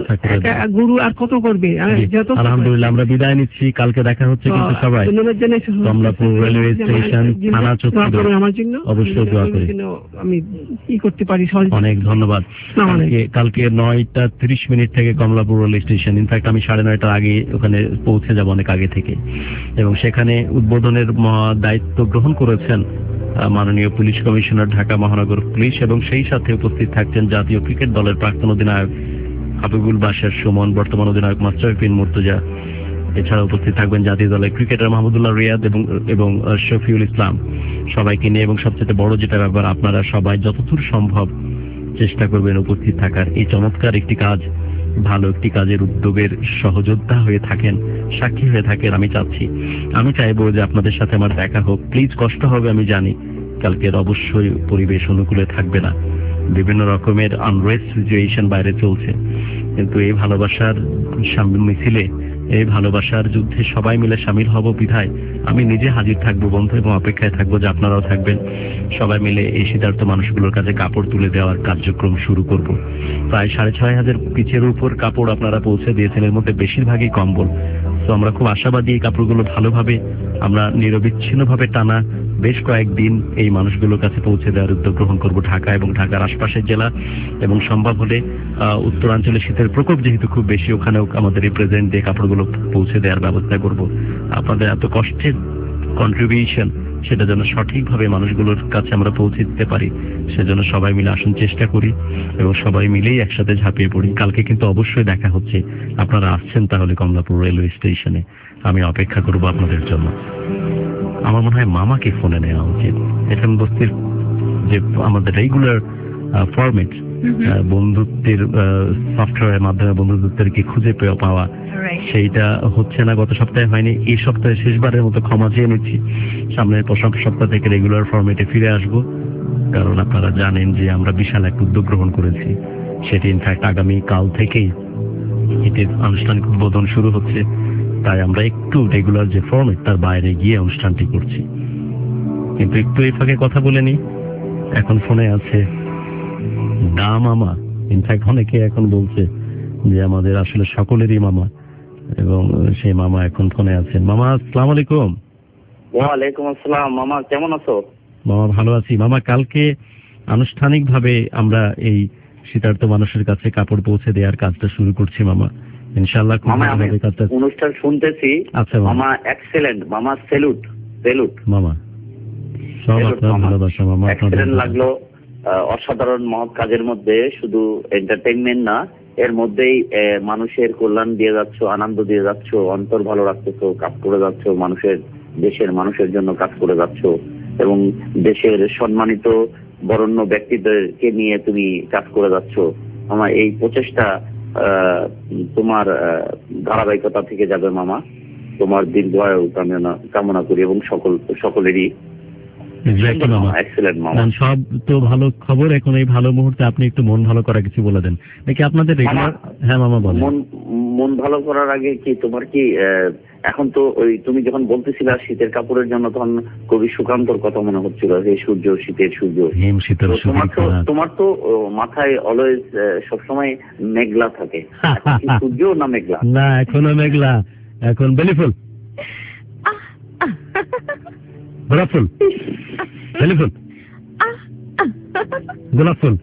গুরু আর কত করবে। আলহামদুলিল্লাহ, আমরা বিদায় নিচ্ছি, কালকে দেখা হচ্ছে কিন্তু সবাই। কমলাপুর রেলওয়ে স্টেশন, থানা চত্বর, আমার জন্য অবশ্যই দোয়া করি। আমি কি করতে পারি, অনেক ধন্যবাদ। কালকে 9:30 থেকে কমলাপুর রেল স্টেশন, ইনফ্যাক্ট আমি 9:30 আগে ওখানে পৌঁছে যাব, অনেক আগে থেকে। এবং সেখানে উদ্বোধনের দায়িত্ব গ্রহণ করেছেন মাননীয় পুলিশ কমিশনার, ঢাকা মহানগর পুলিশ, এবং সেই সাথে উপস্থিত থাকছেন জাতীয় ক্রিকেট দলের প্রাক্তন অধিনায়ক হাবিবুল বাশার সুমন, বর্তমান অধিনায়ক মাস্টারফিন মুর্তজা। এছাড়া উপস্থিত থাকবেন জাতীয় দলের ক্রিকেটার মাহমুদুল্লাহ রিয়াদ এবং শফিউল ইসলাম, সবাইকে নিয়ে। এবং সবচেয়ে বড় যেটা ব্যাপার, আপনারা সবাই যতদূর সম্ভব চেষ্টা করবেন উপস্থিত থাকার। এই চমৎকার একটি কাজ, ভালো একটি কাজের উদ্যোগের সহযোদ্ধা হয়ে থাকেন, সাক্ষী হয়ে থাকেন। আমি চাইবো যে আপনাদের সাথে আমার দেখা হোক। প্লিজ, কষ্ট হবে আমি জানি, কালকের অবশ্যই পরিবেশ অনুকূলে থাকবে না, বিভিন্ন রকমের আনরেস্ট সিচুয়েশন বাইরে চলছে, কিন্তু এই ভালোবাসার মিছিলে, এই ভালোবাসার যুদ্ধে সবাই মিলে সামিল হব বিধায় আমি নিজে হাজির থাকবো বন্ধু, এবং অপেক্ষায় থাকবো যে আপনারাও থাকবেন। সবাই মিলে এই শীতার্থ মানুষগুলোর কাছে কাপড় তুলে দেওয়ার কার্যক্রম শুরু করব। প্রায় 6,500 পিচের উপর কাপড় আপনারা পৌঁছে দিয়েছেন, এর মধ্যে বেশিরভাগই কম্বল। তো আমরা খুব আশাবাদী এই কাপড়গুলো ভালোভাবে আমরা নিরবিচ্ছিন্নভাবে টানা বেশ কয়েকদিন এই মানুষগুলোর কাছে পৌঁছে দেওয়ার উদ্যোগ গ্রহণ করব, ঢাকা এবং ঢাকার আশপাশের জেলা, এবং সম্ভব হলে উত্তরাঞ্চলে শীতের প্রকোপ যেহেতু খুব বেশি, ওখানেও আমাদের রিপ্রেজেন্ট দিয়ে কাপড়গুলো পৌঁছে দেওয়ার ব্যবস্থা করব। আপনাদের এত কষ্টের কন্ট্রিবিউশন, সেটা যেন সঠিকভাবে মানুষগুলোর কাছে আমরা পৌঁছে দিতে পারি, সেজন্য সবাই মিলে আসুন, চেষ্টা করি এবং সবাই মিলেই একসাথে ঝাঁপিয়ে পড়ি। কালকে কিন্তু অবশ্যই দেখা হচ্ছে, আপনারা আসছেন তাহলে কমলাপুর রেলওয়ে স্টেশনে, আমি অপেক্ষা করব আপনাদের জন্য। আমার মনে হয় মামাকে ফোনে নেওয়া উচিত। এফএম বস্তির যে আমাদের রেগুলার ফরম্যাট, বন্ধুত্বের সফটওয়্যারের মাধ্যমে বন্ধুত্বেরকে খুঁজে পাওয়া, সেইটা হচ্ছে না, গত সপ্তাহে হয়নি। এই সপ্তাহে শেষবারের মতো ক্ষমা চেয়ে নিচ্ছি, সামনের সপ্তাহ থেকে রেগুলার ফরম্যাটে ফিরে আসব। কারণ আপনারা জানেন যে আমরা বিশাল এক উদ্যোগ গ্রহণ করেছি, সেটি ইনফ্যাক্ট আগামী কাল থেকেই এটির আনুষ্ঠানিক উদ্বোধন শুরু হচ্ছে। তাই আমরা একটু রেগুলার যে ফরম্যাট তার বাইরে গিয়ে অনুষ্ঠানটি করছি। কিন্তু একটু এই ফাঁকে কথা বলে নি, এখন ফোনে আছে দা মামা। ইনফ্যাক্ট অনেকে এখন বলছে যে আমাদের আসলে সকলেরই মামা, এবং সেই মামা এখন ফোনে আছেন। মামা, আসসালামু আলাইকুম। ওয়ালাইকুম আসসালাম। মামা কেমন আছো? মামা ভালো আছি। মামা, কালকে আনুষ্ঠানিকভাবে আমরা এই শীতার্থ মানুষের কাছে কাপড় পৌঁছে দেওয়ার কাজটা শুরু করছি মামা, ইনশাআল্লাহ। অনুষ্ঠান শুনতেছি। আচ্ছা মামা, এক্সেলেন্ট মামা, সেলুট মামা, সব আপনার ভালোবাসা মামা, এক্সেলেন্ট লাগলো। অসাধারণ মহৎ কাজের মধ্যে শুধু এন্টারটেইনমেন্ট না, এর মধ্যেই মানুষের কল্যাণ দিয়ে যাচ্ছ, আনন্দ দিয়ে যাচ্ছ, অন্তর ভালো রাখতেছো, কাজ করে যাচ্ছ, দেশের মানুষের জন্য কাজ করে যাচ্ছ, এবং দেশের সম্মানিত বরেণ্য ব্যক্তিদেরকে নিয়ে তুমি কাজ করে যাচ্ছ। আমার এই প্রচেষ্টা তোমার ধারাবাহিকতা থেকে যাবে মামা। তোমার দীর্ঘায়ু কামনা করি এবং সকলেরই। Exactly, মামা। এক্সেলেন্ট মামা। কারণ সব তো ভালো খবর, এখন এই ভালো মুহূর্তে আপনি একটু মন ভালো করা কিছু বলে দেন নাকি আপনাদের রেগুলার? হ্যাঁ মামা বলেন। মন ভালো করার আগে কি তোমার কি এখন তো ওই তুমি যখন বলতেছিলা শীতের কাপড়ের জন্য, তখন কবি সুকান্তর কথা মনে হচ্ছিল, এই সূর্য, শীতের সূর্য, হিম শীতল তোমার তো মাথায় অলওয়েজ সবসময় মেঘলা থাকে। সূর্য না মেঘলা? না এখনো মেঘলা, এখন বেলি ফুল, গোলাপ ফুল, বেলি ফুল, গোলাপ ফুল।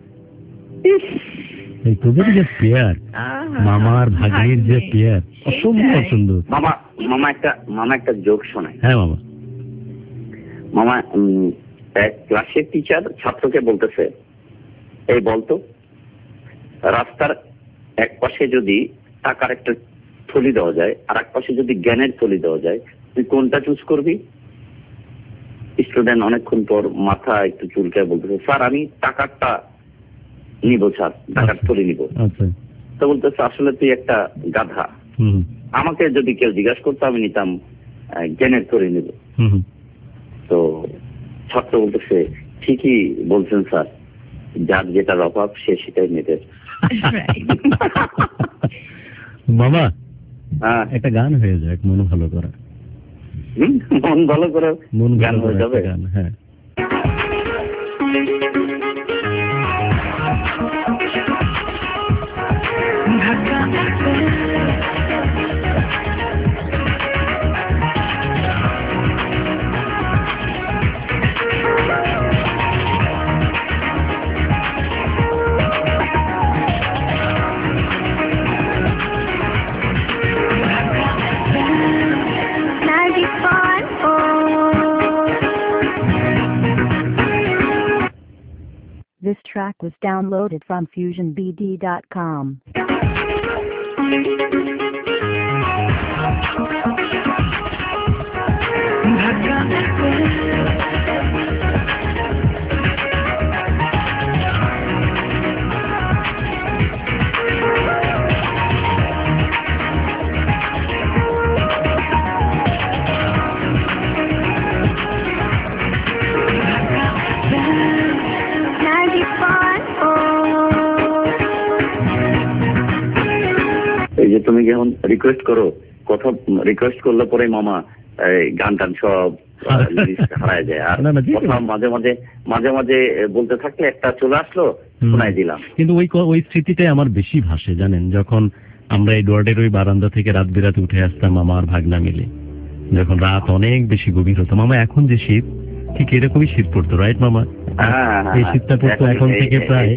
এই তোদের যে পেয়ার, মামার ভাগ্নির যে পেয়ার, অসম্ভব সুন্দর। মামা একটা জোক শোনায়। হ্যাঁ মামা। মামা এক ক্লাসের টিচার ছাত্রকে বলতেছে, এই বলতো রাস্তার এক পাশে যদি টাকার একটা থলি দেওয়া যায় আর এক পাশে যদি জ্ঞানের থলি দেওয়া যায়, তুই কোনটা চুজ করবি? স্টুডেন্ট অনেকক্ষণ পর মাথা একটু চুলকায় বলতেছে, স্যার আমি টাকারটা নিব স্যার, টাকার থলি নিব। তো বলতেছে, আসলে তুই একটা গাধা, আমাকে যদি কেউ জিজ্ঞাসা করতো আমি নিতাম জ্ঞানের থলি নিব। তো ছাত্র বলতেছে, ঠিকই বলছেন স্যার, যার যেটার অভাব সে সেটাই নেবে। মামা একটা গান হয়ে যাক, মন ভালো করা। মন ভালো করার গান হয়ে যাবে। হ্যাঁ This track was downloaded from FusionBD.com. এই যে তুমি যখন রিকোয়েস্ট করো, কথা রিকোয়েস্ট করলে পরে মামা গান টান সব হারায় যায়। আর কথা মাঝে মাঝে বলতে থাকলে একটা চলে আসলো, শোনাই দিলাম। কিন্তু ওই স্মৃতিটাই আমার বেশি ভাসে জানেন, যখন আমরা এই ডোয়ার্ডের ওই বারান্দা থেকে রাত বিরাতে উঠে আসতাম মামা আর ভাগনা মিলে, যখন রাত অনেক বেশি গভীর হতো। মামা এখন যে শীত, ঠিক এরকমই শীত পড়তো, রাইট মামা? এই শীতটা পড়তো এখন থেকে প্রায়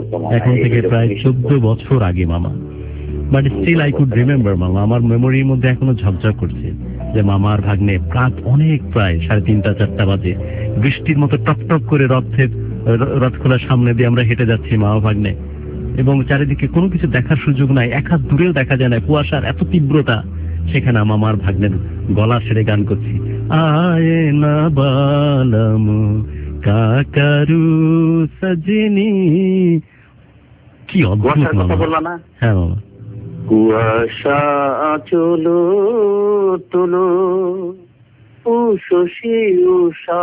14 বছর আগে মামা। But still I could remember মামা, আমার মেমোরির মধ্যে এখনো ঝকঝক করছে যে মামার ভাগ্নে অনেক প্রায় 3:30-4টা বাজে, বৃষ্টির মতো টপ টপ করে রথ খোলার সামনে দিয়ে আমরা হেঁটে যাচ্ছি মামা ভাগ্নে, এবং চারিদিকে কোনো কিছু দেখার সুযোগ নাই, এক হাত দূরেও দেখা যায় না, কুয়াশার এত তীব্রতা। সেখানে মামার ভাগ্নের গলা ছেড়ে গান করছি, আয়ে না বালাম কাকারু সজনী। কি অদ্ভুত মামা। হ্যাঁ মামা। কুয়াশা চলো তোলো শশী উষা,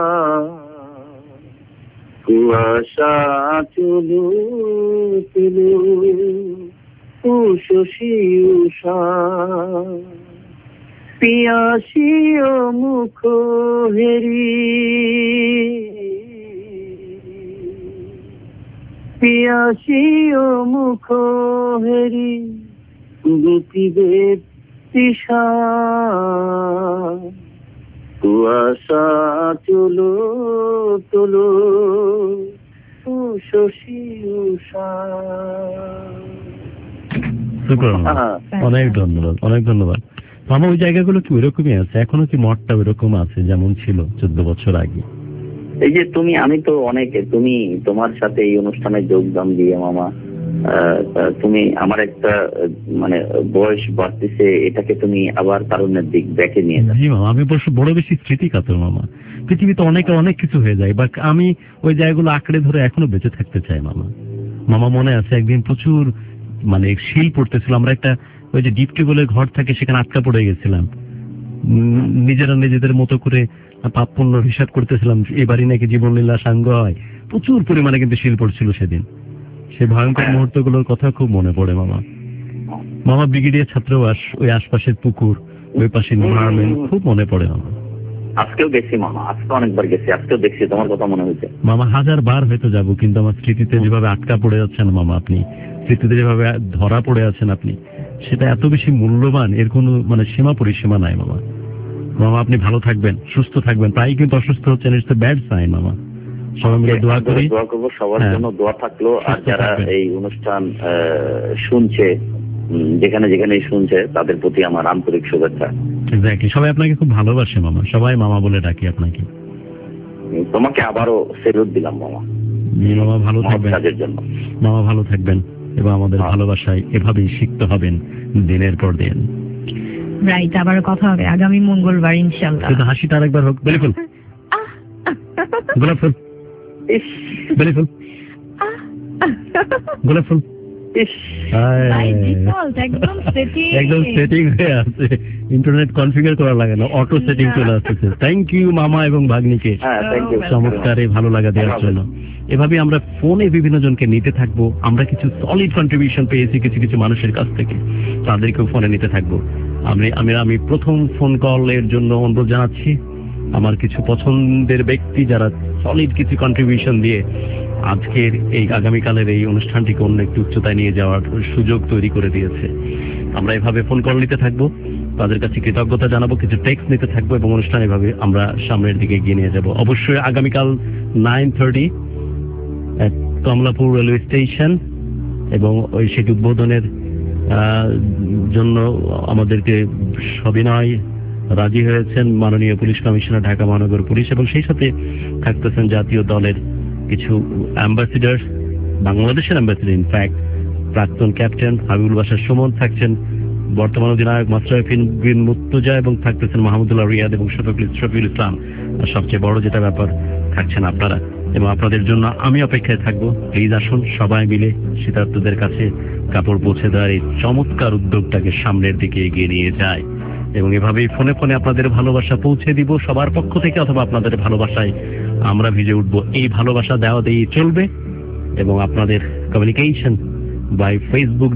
কুয়াশা চলো তোলো শশী উষা, পিয়াসী ও মুখ হেরি, পিয়াসী ও মুখ হেরি গতিবেদ তৃষা, কুয়াশা চলো তোলো শশী উষা। অনেক ধন্যবাদ, অনেক ধন্যবাদ মামা। ওই জায়গাগুলো কি ওইরকমই আছে এখনো? কি মঠটা ওইরকম আছে যেমন ছিল 14 বছর আগে? এই যে আমি তো তুমি তোমার সাথে এই অনুষ্ঠানে যোগদান দিয়ে মামা, তুমি আমার একটা মানে বয়স বাড়তেছে, এটাকে তুমি আবার তারুণ্যের দিক ব্যাকে নিয়ে যাও। জি মামা, আমি বড় বেশি স্মৃতি কাতর মামা। পৃথিবীতে অনেক কিছু হয়ে যায়, বাট আমি ওই জায়গাগুলো আঁকড়ে ধরে এখনো বেঁচে থাকতে চাই মামা। মামা মনে আছে একদিন প্রচুর শিল পড়তেছিল, আমরা একটা ওই যে ডিপ টিউবওয়েলের ঘর থাকে সেখানে আটকা পড়ে গেছিলাম। নিজেরা নিজেদের মতো করে পাপ পুণ্য হিসাব করতেছিলাম, এবারই নাকি জীবনলীলা সাঙ্গ হয়। প্রচুর পরিমাণে কিন্তু শিল পড়ছিল সেদিন। সেই ভয়ঙ্কর মুহূর্তগুলোর কথা খুব মনে পড়ে মামা। মামা ব্রিগেডিয়ার ছাত্রাবাস, ওই আশপাশের পুকুর, ওই পাশে এনভায়রনমেন্ট খুব মনে পড়ে মামা। আজকেও গেছি মামা, আজকে অনেকবার গেছি, আজকেও দেখছি, তোমার কথা মনে হয়েছে মামা। 1000 বার হয়তো যাবো, কিন্তু আমার স্মৃতিতে যেভাবে আটকা পড়ে যাচ্ছেন মামা আপনি, স্মৃতিতে যেভাবে ধরা পড়ে আছেন আপনি, সেটা এত বেশি মূল্যবান, এর কোনো মানে সীমা পরিসীমা নাই মামা। মামা আপনি ভালো থাকবেন, সুস্থ থাকবেন। প্রায় কিন্তু অসুস্থ হচ্ছেন, ইটস এ ব্যাড সাইন মামা। সবাই মিলে দোয়া করি, দোয়া করবো, সবার জন্য দোয়া থাকলো। আর যারা এই অনুষ্ঠান শুনছে, যেখানে যেখানেই শুনছে, তাদের প্রতি আমার আন্তরিক শুভেচ্ছা। এক্স্যাক্টলি, সবাই আপনাকে খুব ভালোবাসে মামা, সবাই মামা বলে ডাকি আপনাকে। তোমাকে আবারও সেলুট দিলাম মামা। মামা ভালো থাকবেন, কাজের জন্য মামা ভালো থাকবেন, এবং আমাদের ভালোবাসায় এভাবেই শিখতে হবেন দিনের পর দিন। রাইট, আবার কথা হবে আগামী মঙ্গলবার ইনশাআল্লাহ। শুধু হাসিটা আরেকবার হোক। বেলি ফুল, গোলাপ ফুল, বেলি ফুল, গোলাপ ফুল। একদম সেটিং হয়ে আছে, ইন্টারনেট কনফিগার করা লাগে না, অটো সেটিং চলে আসছে। থ্যাংক ইউ মামা এবং ভাগ্নিকে চমৎকারে ভালো লাগা দেওয়ার জন্য। এভাবে আমরা ফোনে বিভিন্ন জনকে নিতে থাকবো। আমরা কিছু সলিড কন্ট্রিবিউশন পেয়েছি কিছু কিছু মানুষের কাছ থেকে, তাদেরকেও ফোনে নিতে থাকবো। আমি প্রথম ফোন কলের জন্য অনুরোধ জানাচ্ছি আমার কিছু পছন্দের ব্যক্তি যারা সলিড কিছু কন্ট্রিবিউশন দিয়ে আজকের এই আগামীকালের এই অনুষ্ঠানটিকে অন্য একটু উচ্চতায় নিয়ে যাওয়ার সুযোগ তৈরি করে দিয়েছে। আমরা এভাবে ফোন কল নিতে থাকবো, তাদের কাছে কৃতজ্ঞতা জানাবো, কিছু টেক্সট নিতে থাকবো, এবং অনুষ্ঠান এভাবে আমরা সামনের দিকে এগিয়ে নিয়ে যাবো। অবশ্যই আগামীকাল 9:30 কমলাপুর রেলওয়ে স্টেশন, এবং ওই সেটি উদ্বোধনের জন্য আমাদেরকে সবিনয় রাজি হয়েছেন মাননীয় পুলিশ কমিশনার, ঢাকা মহানগর পুলিশ, এবং সেই সাথে থাকতেছেন জাতীয় দলের কিছু অ্যাম্বাসিডার, বাংলাদেশের অ্যাম্বাসিডার ইনফ্যাক্ট, প্রাক্তন ক্যাপ্টেন হাবিবুল বাশার সুমন থাকছেন, বর্তমান অধিনায়ক মাশরাফি বিন মুর্তজা, এবং থাকতেছেন মাহমুদুল্লাহ রিয়াদ এবং শফিউল ইসলাম। আর সবচেয়ে বড় যেটা ব্যাপার, থাকছেন আপনারা, এবং আপনাদের জন্য আমি অপেক্ষায় থাকবো। প্লিজ আসুন, সবাই মিলে শীতার্তদের কাছে কাপড় পৌঁছে দেওয়ার এই চমৎকার উদ্যোগটাকে সামনের দিকে এগিয়ে নিয়ে যায়, এবং এভাবেই ফোনে ফোনে আপনাদের ভালোবাসা পৌঁছে দিব সবার পক্ষ থেকে, অথবা আপনাদের ভালোবাসায় আমরা ভিজে উঠবো। এই ভালোবাসা দেওয়া দিয়ে চলবে, এবং আপনাদের কমিউনিকেশন বাই ফেসবুক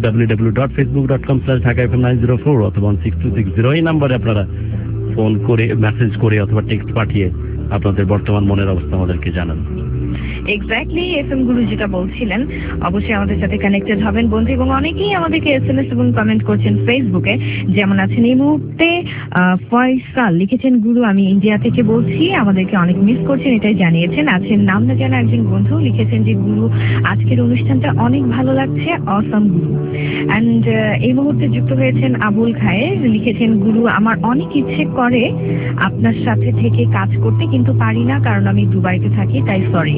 www.facebook.com/dhakafm904 অথবা 6260 এই নাম্বারে আপনারা ফোন করে, মেসেজ করে অথবা টেক্সট পাঠিয়ে আপনাদের বর্তমান মনের অবস্থা আমাদেরকে জানান। এক্স্যাক্টলি, এফএম গুরু যেটা বলছিলেন, অবশ্যই আমাদের সাথে কানেক্টেড হবেন বন্ধু, এবং অনেকেই আমাদেরকে এসএমএস এবং কমেন্ট করছেন ফেসবুকে। যেমন আছেন এই মুহূর্তে ফয়সাল লিখেছেন, গুরু আমি ইন্ডিয়া থেকে বলছি, আমাদেরকে অনেক মিস করছেন এটাই জানিয়েছেন। আছেন নাম না জানা একজন বন্ধু লিখেছেন যে গুরু আজকের অনুষ্ঠানটা অনেক ভালো লাগছে, অসম গুরু। অ্যান্ড এই মুহূর্তে যুক্ত হয়েছেন আবুল খায়ের, লিখেছেন গুরু আমার অনেক ইচ্ছে করে আপনার সাথে থেকে কাজ করতে, কিন্তু পারি না কারণ আমি দুবাইতে থাকি, তাই সরি।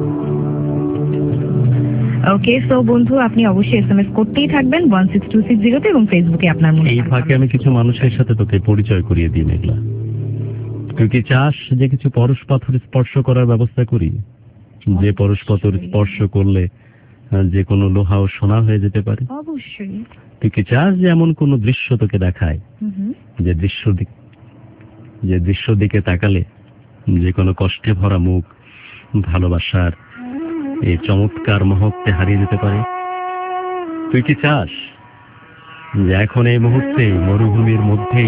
ওকে, সো বন্ধু আপনি অবশ্যই এসএমএস করতেই থাকবেন 16260 এবং ফেসবুকে আপনার মনে। এই ফাঁকে আমি কিছু মানুষের সাথে তোকে পরিচয় করিয়ে দিই মেঘলা। তুই কি চাস যে কিছু পরশ পাথর স্পর্শ করার ব্যবস্থা করি, যে পরশ পাথর স্পর্শ করলে যে কোনো লোহা ও সোনা হয়ে যেতে পারে? অবশ্যই। তুই কি চাস যে এমন কোন দৃশ্য তোকে দেখায় যে দৃশ্য দিকে তাকালে যে কোনো কষ্টে ভরা মুখ ভালোবাসার এই চমৎকার মুহূর্তে হারিয়ে যেতে পারে? তুই কি চাস যে এখন এই মুহূর্তে মরুভূমির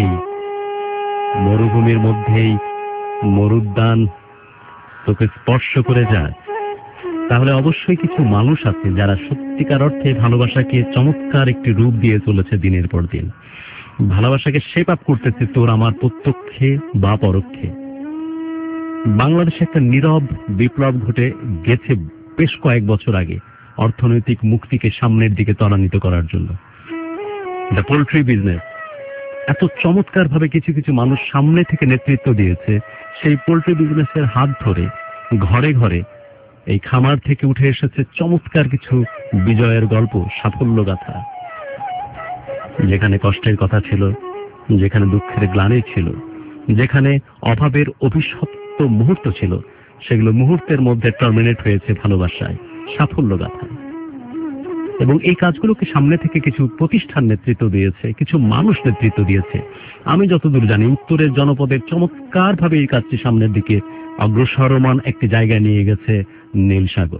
মধ্যেই মরুদ্যান তোকে স্পর্শ করে যায়? তাহলে অবশ্যই কিছু মানুষ আছে যারা সত্যিকার অর্থে ভালোবাসাকে চমৎকার একটি রূপ দিয়ে চলেছে দিনের পর দিন। ভালোবাসাকে শেপ আপ করতেছে তোর আমার প্রত্যক্ষে বা পরোক্ষে। বাংলাদেশে একটা নীরব বিপ্লব ঘটে গেছে বেশ কয়েক বছর আগে, অর্থনৈতিক মুক্তিকে সামনের দিকে ত্বরান্বিত করার জন্য। দ্য পোল্ট্রি বিজনেস এত চমৎকার ভাবে কিছু কিছু মানুষ সামনে থেকে নেতৃত্ব দিয়েছে, সেই পোল্ট্রি বিজনেসের হাত ধরে ঘরে ঘরে এই খামার থেকে উঠে এসেছে চমৎকার কিছু বিজয়ের গল্প, সাফল্য গাথা। যেখানে কষ্টের কথা ছিল, যেখানে দুঃখের গ্লানি ছিল, যেখানে অভাবের অভিশপ্ত মুহূর্ত ছিল, সেগুলো মুহূর্তের মধ্যে টার্মিনেট হয়েছে ভালোবাসায়, সাফল্য গাথা। এবং এই কাজগুলোকে সামনে থেকে কিছু প্রতিষ্ঠান নেতৃত্ব দিয়েছে, কিছু মানুষ নেতৃত্ব দিয়েছে। আমি যতদূর জানি উত্তরের জনপদের চমৎকার ভাবে এই কাজটি সামনের দিকে অগ্রসরমান একটি জায়গায় নিয়ে গেছে Nilsagar.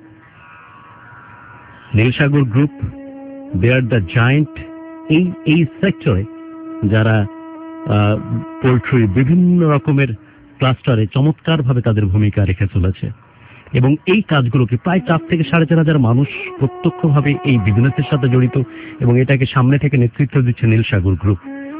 Nilsagar group, they are the giant এই সেক্টরে, যারা পোল্ট্রি বিভিন্ন রকমের ক্লাস্টারে চমৎকার ভাবে তাদের ভূমিকা রেখে চলেছে। এবং এই কাজগুলোকে প্রায় 4 থেকে 4,500 মানুষ প্রত্যক্ষভাবে এই বিজনেসের সাথে জড়িত এবং এটাকে সামনে থেকে নেতৃত্ব দিচ্ছে নীলসাগর গ্রুপ।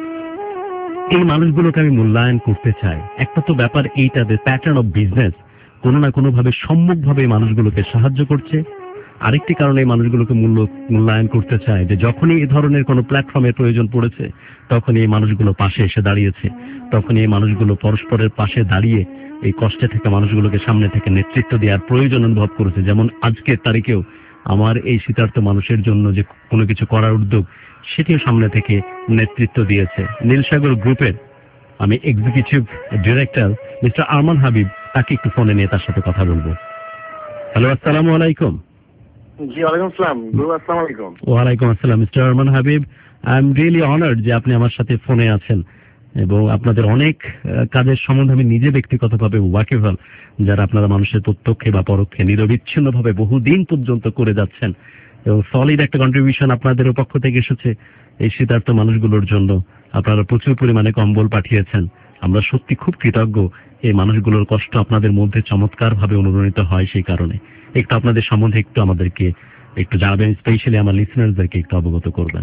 এই মানুষগুলোকে আমি মূল্যায়ন করতে চাই। একটা তো ব্যাপার এইটা, প্যাটার্ন অফ বিজনেস কোনো না কোনো ভাবে সম্মুখভাবে এই মানুষগুলোকে সাহায্য করছে। আরেকটি কারণে এই মানুষগুলোকে মূল্যায়ন করতে চাই যে যখনই এই ধরনের কোনো প্ল্যাটফর্মের প্রয়োজন পড়েছে তখনই এই মানুষগুলো পাশে এসে দাঁড়িয়েছে, তখনই এই মানুষগুলো পরস্পরের পাশে দাঁড়িয়ে এই কষ্টে থেকে মানুষগুলোকে সামনে থেকে নেতৃত্ব দেওয়ার প্রয়োজন অনুভব করেছে। যেমন আজকের তারিখেও আমার এই শীতার্থ মানুষের জন্য যে কোনো কিছু করার উদ্যোগ, সেটিও সামনে থেকে নেতৃত্ব দিয়েছে। নীলসাগর গ্রুপের আমি executive director mister Arman Habib, তাকে একটু ফোনে নিয়ে তার সাথে কথা বলবো। হ্যালো, আসসালামু আলাইকুম। জি, ওয়ালাইকুম আসসালাম। আসসালামু আলাইকুম। ওয়ালাইকুম আসসালাম mister Arman Habib, I am really honoured যে আপনি আমার সাথে ফোনে আছেন এবং আপনাদের অনেক কাজের সম্বন্ধে আমি নিজে ব্যক্তিগতভাবে ওয়াকিবহাল, যারা আপনারা মানুষের প্রত্যক্ষে বা পরোক্ষে নিরবিচ্ছিন্নভাবে বহুদিন পর্যন্ত করে যাচ্ছেন এবং সলিড একটা কন্ট্রিবিউশন আপনাদের পক্ষ থেকে এসেছে এই শীতার্থ মানুষগুলোর জন্য। আপনারা প্রচুর পরিমাণে কম্বল পাঠিয়েছেন। আমরা সত্যি খুব কৃতজ্ঞ। এই মানুষগুলোর কষ্ট আপনাদের মধ্যে চমৎকার ভাবে অনুরণিত হয়, সেই কারণে একটু আপনাদের সম্বন্ধে একটু আমাদেরকে একটু জানাবেন, স্পেশালি আমার লিসনারদেরকে একটু অবগত করবেন।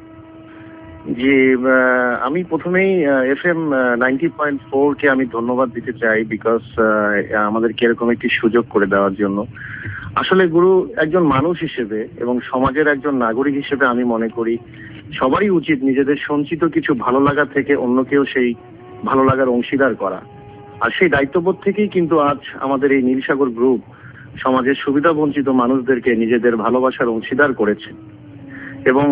জি, আমি প্রথমেই FM 90.4 কে আমি ধন্যবাদ দিতে চাই, বিকজ আমাদেরকে এরকম একটি সুযোগ করে দেওয়ার জন্য। আসলে গুরু, একজন মানুষ হিসেবে এবং সমাজের একজন নাগরিক হিসেবে আমি মনে করি সবারই উচিত নিজেদের সঞ্চিত কিছু ভালো লাগা থেকে অন্যকেও সেই ভালো লাগার অংশীদার করা। আর সেই দায়িত্ববোধ থেকেই কিন্তু আজ আমাদের এই নীলসাগর গ্রুপ সমাজের সুবিধা বঞ্চিত মানুষদেরকে নিজেদের ভালোবাসার অংশীদার করেছে। এবং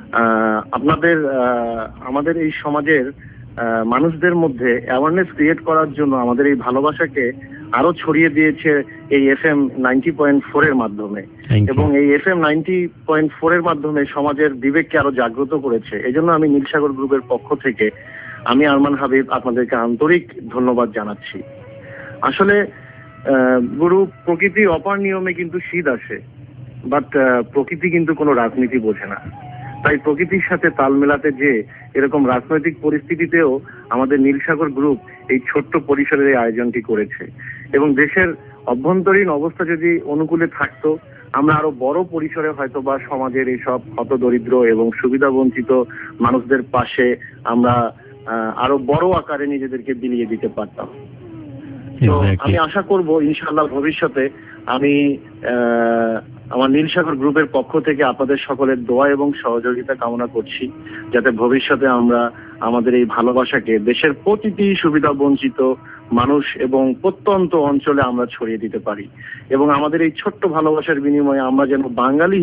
আমাদের এই সমাজের মানুষদের মধ্যে অ্যাওয়ারনেস ক্রিয়েট করার জন্য আমাদের এই ভালোবাসাকে আরো ছড়িয়ে দিয়েছে এই FM 90.4 এর মাধ্যমে। এবং এই FM 90.4 এর মাধ্যমে সমাজের বিবেককে আরো জাগ্রত করেছে। এজন্য আমি নীলসাগর গ্রুপের পক্ষ থেকে আমি আরমান হাবিব আপনাদেরকে আন্তরিক ধন্যবাদ জানাচ্ছি। আসলে গুরু, প্রকৃতি অপার নিয়মে কিন্তু শীত আসে, বাট প্রকৃতি কিন্তু কোনো রাজনীতি বোঝে না। তাই প্রকৃতির সাথে তাল মেলাতে যে এরকম রাজনৈতিক পরিস্থিতিতেও আমাদের নীলসাগর গ্রুপ এই ছোট্ট পরিসরের এই আয়োজনটি করেছে। এবং দেশের অভ্যন্তরীণ অবস্থা যদি অনুকূলে থাকতো, আমরা আরো বড় পরিসরে হয়তো বা সমাজের এই সব হতদরিদ্র এবং সুবিধা বঞ্চিত মানুষদের পাশে আমরা আরো বড় আকারে নিজেদেরকে বিলিয়ে দিতে পারতাম। তো আমি আশা করব ইনশাআল্লাহ ভবিষ্যতে আমি আমার নীলসাগর গ্রুপের পক্ষ থেকে আপনাদের সকলের দোয়া এবং সহযোগিতা কামনা করছি, যাতে ভবিষ্যতে আমরা আমাদের এই ভালোবাসাকে দেশের প্রতিটি সুবিধা বঞ্চিত মানুষ এবং প্রত্যন্ত অঞ্চলে আমরা ছড়িয়ে দিতে পারি। এবং আমাদের এই ছোট্ট ভালোবাসার বিনিময়ে আমরা যেন বাঙালি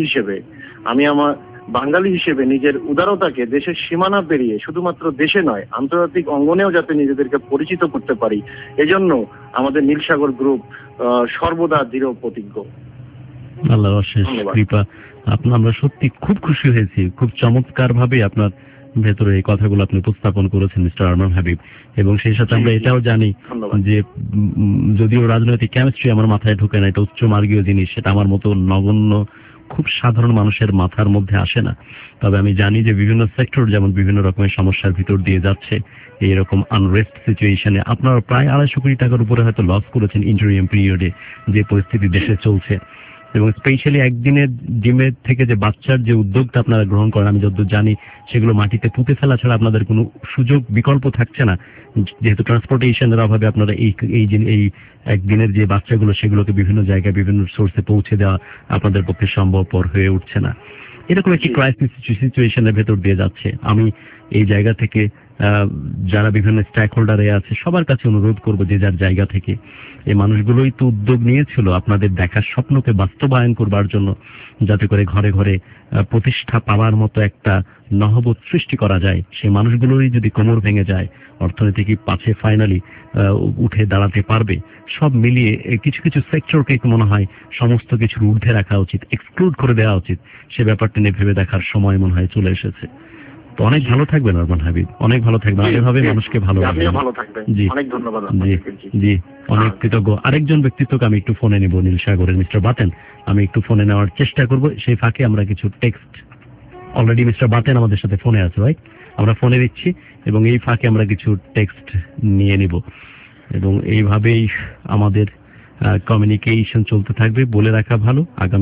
হিসেবে নিজের উদারতাকে দেশের সীমানা পেরিয়ে শুধুমাত্র দেশে নয়, আন্তর্জাতিক অঙ্গনেও যাতে নিজেদেরকে পরিচিত করতে পারি, এজন্য আমাদের নীলসাগর গ্রুপ সর্বদা দৃঢ় প্রতিজ্ঞ। আল্লাহর অশেষ কৃপা। আমরা সত্যি খুব খুশি হয়েছি। খুব চমৎকার ভাবে আপনার ভেতরে এই কথাগুলো আপনি উপস্থাপন করেছেন মিস্টার আরমান হাবিব। এবং সেই সাথে আমরা এটাও জানি যে যদিও রাজনৈতিক কেমিস্ট্রি আমার মাথায় ঢুকে না, এটা উচ্চ মার্গীয় জিনিস, সেটা আমার মতো নগণ্য খুব সাধারণ মানুষের মাথার মধ্যে আসে না। তবে আমি জানি যে বিভিন্ন সেক্টর যেমন বিভিন্ন রকমের সমস্যার ভিতর দিয়ে যাচ্ছে, এইরকম আনরেস্ট সিচুয়েশনে আপনারা প্রায় 250 কোটি টাকার উপরে হয়তো লস করেছেন ইন্টারিম পিরিয়ডে, যে পরিস্থিতি দেশে চলছে। এবং স্পেশালি একদিনের ডিমের থেকে যে বাচ্চার যে উদ্যোগটা আপনারা গ্রহণ করেন, আমি যতদূর জানি সেগুলো মাটিতে পুঁতে ফেলা ছাড়া আপনাদের কোনো সুযোগ বিকল্প থাকছে না, যেহেতু ট্রান্সপোর্টেশনের অভাবে আপনারা এই একদিনের যে বাচ্চাগুলো সেগুলোকে বিভিন্ন জায়গায় বিভিন্ন সোর্সে পৌঁছে দেওয়া আপনাদের পক্ষে সম্ভবপর হয়ে উঠছে না। এরকম একটি ক্রাইসিস সিচুয়েশনের ভেতর দিয়ে যাচ্ছে। আমি এই জায়গা থেকে যারা বিভিন্ন স্টেক হোল্ডারে আছে সবার কাছে অনুরোধ করব যে যার জায়গা থেকে এই মানুষগুলোই তো উদ্যোগ নিয়েছিল আপনাদের দেখার স্বপ্নকে বাস্তবায়ন করবার জন্য, যাতে করে ঘরে ঘরে প্রতিষ্ঠা পাওয়ার মতো একটা নহবত সৃষ্টি করা যায়। সেই মানুষগুলোরই যদি কোমর ভেঙে যায়, অর্থনৈতিক পাশে ফাইনালি উঠে দাঁড়াতে পারবে। সব মিলিয়ে কিছু কিছু সেক্টরকে মনে হয় সমস্ত কিছুর ঊর্ধ্বে রাখা উচিত, এক্সক্লুড করে দেওয়া উচিত। সে ব্যাপারটা নিয়ে ভেবে দেখার সময় মনে হয় চলে এসেছে। তো অনেক ভালো থাকবেন আরমান হাবিব, অনেক ভালো থাকবেন, এভাবে মানুষকে ভালোবাসবেন। জি অনেক ধন্যবাদ। জি জি, অনেক কৃতজ্ঞ। আরেকজন ব্যক্তিত্বকে আমি একটু ফোনে নিব, নীলসাগরের মিস্টার বাতেন, আমি একটু ফোনে নেওয়ার চেষ্টা করব। সেই ফাঁকে আমরা কিছু টেক্সট, অলরেডি মিস্টার বাতেন আমাদের সাথে ফোনে আছে ভাই, আমরা ফোনে দিচ্ছি এবং এই ফাঁকে আমরা কিছু টেক্সট নিয়ে নিব এবং এইভাবেই আমাদের কমিউনিকেশন চলতে থাকবে। বলে রাখা ভালো,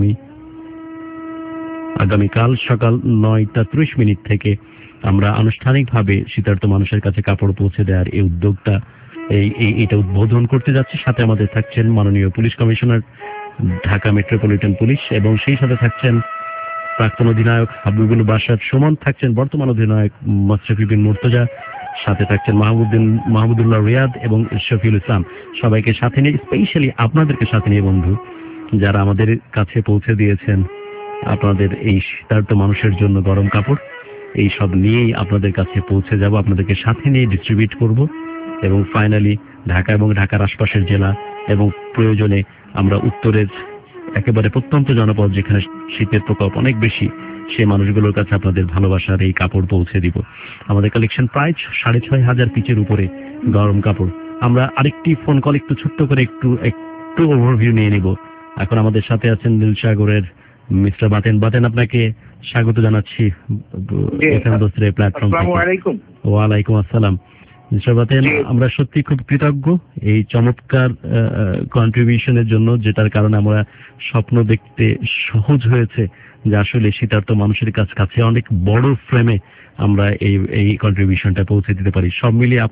আগামীকাল সকাল 9:30 থেকে আমরা আনুষ্ঠানিকভাবে শীতার্ত মানুষের কাছে কাপড় পৌঁছে দেওয়ার এই উদ্যোগটা এইটা উদ্বোধন করতে যাচ্ছি। সাথে আমাদের থাকছেন মাননীয় police commissioner, Dhaka metropolitan police, এবং সেই সাথে থাকছেন প্রাক্তন অধিনায়ক হাবিবুল বাশার সুমন, থাকছেন বর্তমান অধিনায়ক মাশরাফি বিন মুর্তজা, সাথে থাকছেন মাহমুদুল্লাহ রিয়াদ এবং শফিউল ইসলাম। সবাইকে সাথে নিয়ে, স্পেশালি আপনাদেরকে সাথে নিয়ে বন্ধু, যারা আমাদের কাছে পৌঁছে দিয়েছেন আপনাদের এই শীতার্ত মানুষের জন্য গরম কাপড়, এই সব নিয়েই আপনাদের কাছে পৌঁছে যাব, আপনাদেরকে সাথে নিয়ে ডিস্ট্রিবিউট করব এবং ফাইনালি ঢাকা এবং ঢাকার আশপাশের জেলা এবং প্রয়োজনে আমরা উত্তরের একেবারে প্রত্যন্ত জনপদ যেখানে শীতের প্রকোপ অনেক বেশি, সেই মানুষগুলোর কাছে আপনাদের ভালোবাসার এই কাপড় পৌঁছে দিব। আমাদের কালেকশন প্রায় 6,500 পিচের উপরে গরম কাপড়। আমরা আরেকটি ফোন কল একটু ছোট্ট করে একটু ওভারভিউ নিয়ে নিব। এখন আমাদের সাথে আছেন নীলসাগরের মিস্টার বাতেন, আপনাকে স্বাগত জানাচ্ছি প্ল্যাটফর্ম। ওয়ালাইকুম আসসালাম মিস্টার বাতেন, আমরা সত্যি খুব কৃতজ্ঞ এই চমৎকার কন্ট্রিবিউশনের জন্য, যেটার কারণে আমরা স্বপ্ন দেখতে সহজ হয়েছে যে আসলে শীতার্ত মানুষের কাছে অনেক বড় ফ্রেমে আমরা এই কন্ট্রিবিউশনটা পৌঁছে দিতে পারি। সব মিলিয়ে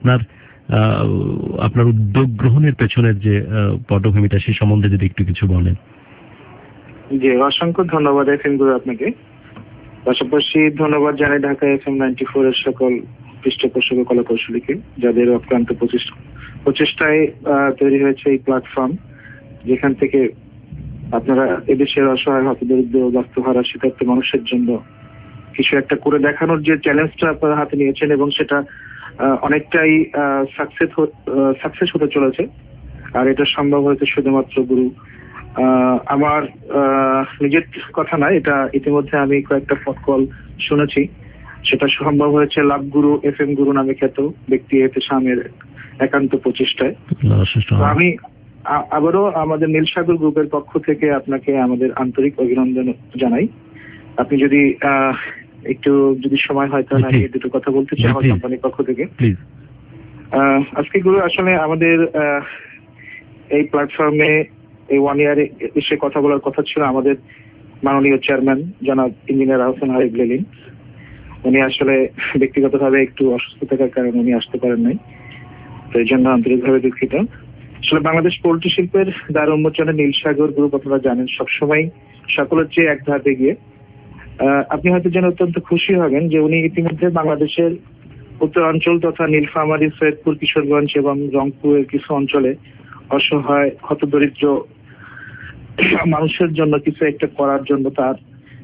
আপনার উদ্যোগ গ্রহণের পেছনের যে পটভূমিটা, সেই সম্বন্ধে যদি একটু কিছু বলেন। জি, অসংখ্য ধন্যবাদ এফএম গুরু আপনাকে। পাশাপাশি ধন্যবাদ জানাই ঢাকা FM 94 এর সকল পৃষ্ঠপোষক ও কলাকৌশলীকে, যাদের অক্লান্ত প্রচেষ্টায় তৈরি হয়েছে এই প্ল্যাটফর্ম, যেখান থেকে আপনারা এদেশের অসহায় হতদরিদ্র বাস্তুহারা শীতার্ত মানুষের জন্য কিছু একটা করে দেখানোর যে চ্যালেঞ্জটা আপনারা হাতে নিয়েছেন, এবং সেটা অনেকটাই সাকসেস হতে চলেছে। আর এটা সম্ভব হয়েছে শুধুমাত্র গুরু, আমার নিজের কথা নয়, এটা ইতিমধ্যে আমি কয়েকটা ফোন কল শুনেছি, সেটা সম্ভব হয়েছে লাভ গুরু FM গুরু নামে খ্যাত ব্যক্তি এহতেশামের একান্ত প্রচেষ্টায়। আমি আবারও আমাদের নীলসাগর গ্রুপের পক্ষ থেকে আপনাকে আমাদের আন্তরিক অভিনন্দন জানাই। আপনি যদি একটু সময় হয় তাহলে আমি দুটো কথা বলতে চাই আমার কোম্পানির পক্ষ থেকে। আজকে গুরু আসলে আমাদের এই প্ল্যাটফর্মে এই 1 ইয়ারে এসে কথা বলার কথা ছিল আমাদের মাননীয় চেয়ারম্যান জনাব ইঞ্জিনিয়ার আহসান হাবিব লেলিন। উনি আসলে ব্যক্তিগতভাবে একটু অসুস্থ থাকার কারণে উনি আসতে পারেন নাই, তো এই জন্য আন্তরিকভাবে দুঃখিত। আসলে বাংলাদেশ পোল্ট্রি শিল্পের দ্বার উন্মোচনে নীলসাগর গ্রুপ, আপনারা জানেন, সবসময় সকলের চেয়ে এক ধাপ এগিয়ে। আপনি হয়তো জেনে অত্যন্ত খুশি হবেন যে উনি ইতিমধ্যে বাংলাদেশের উত্তরাঞ্চল তথা নীলফামারী, সৈয়দপুর, কিশোরগঞ্জ এবং রংপুরের কিছু অঞ্চলে অসহায় হতদরিদ্র মানুষের জন্য কিছু একটা করার জন্য, তার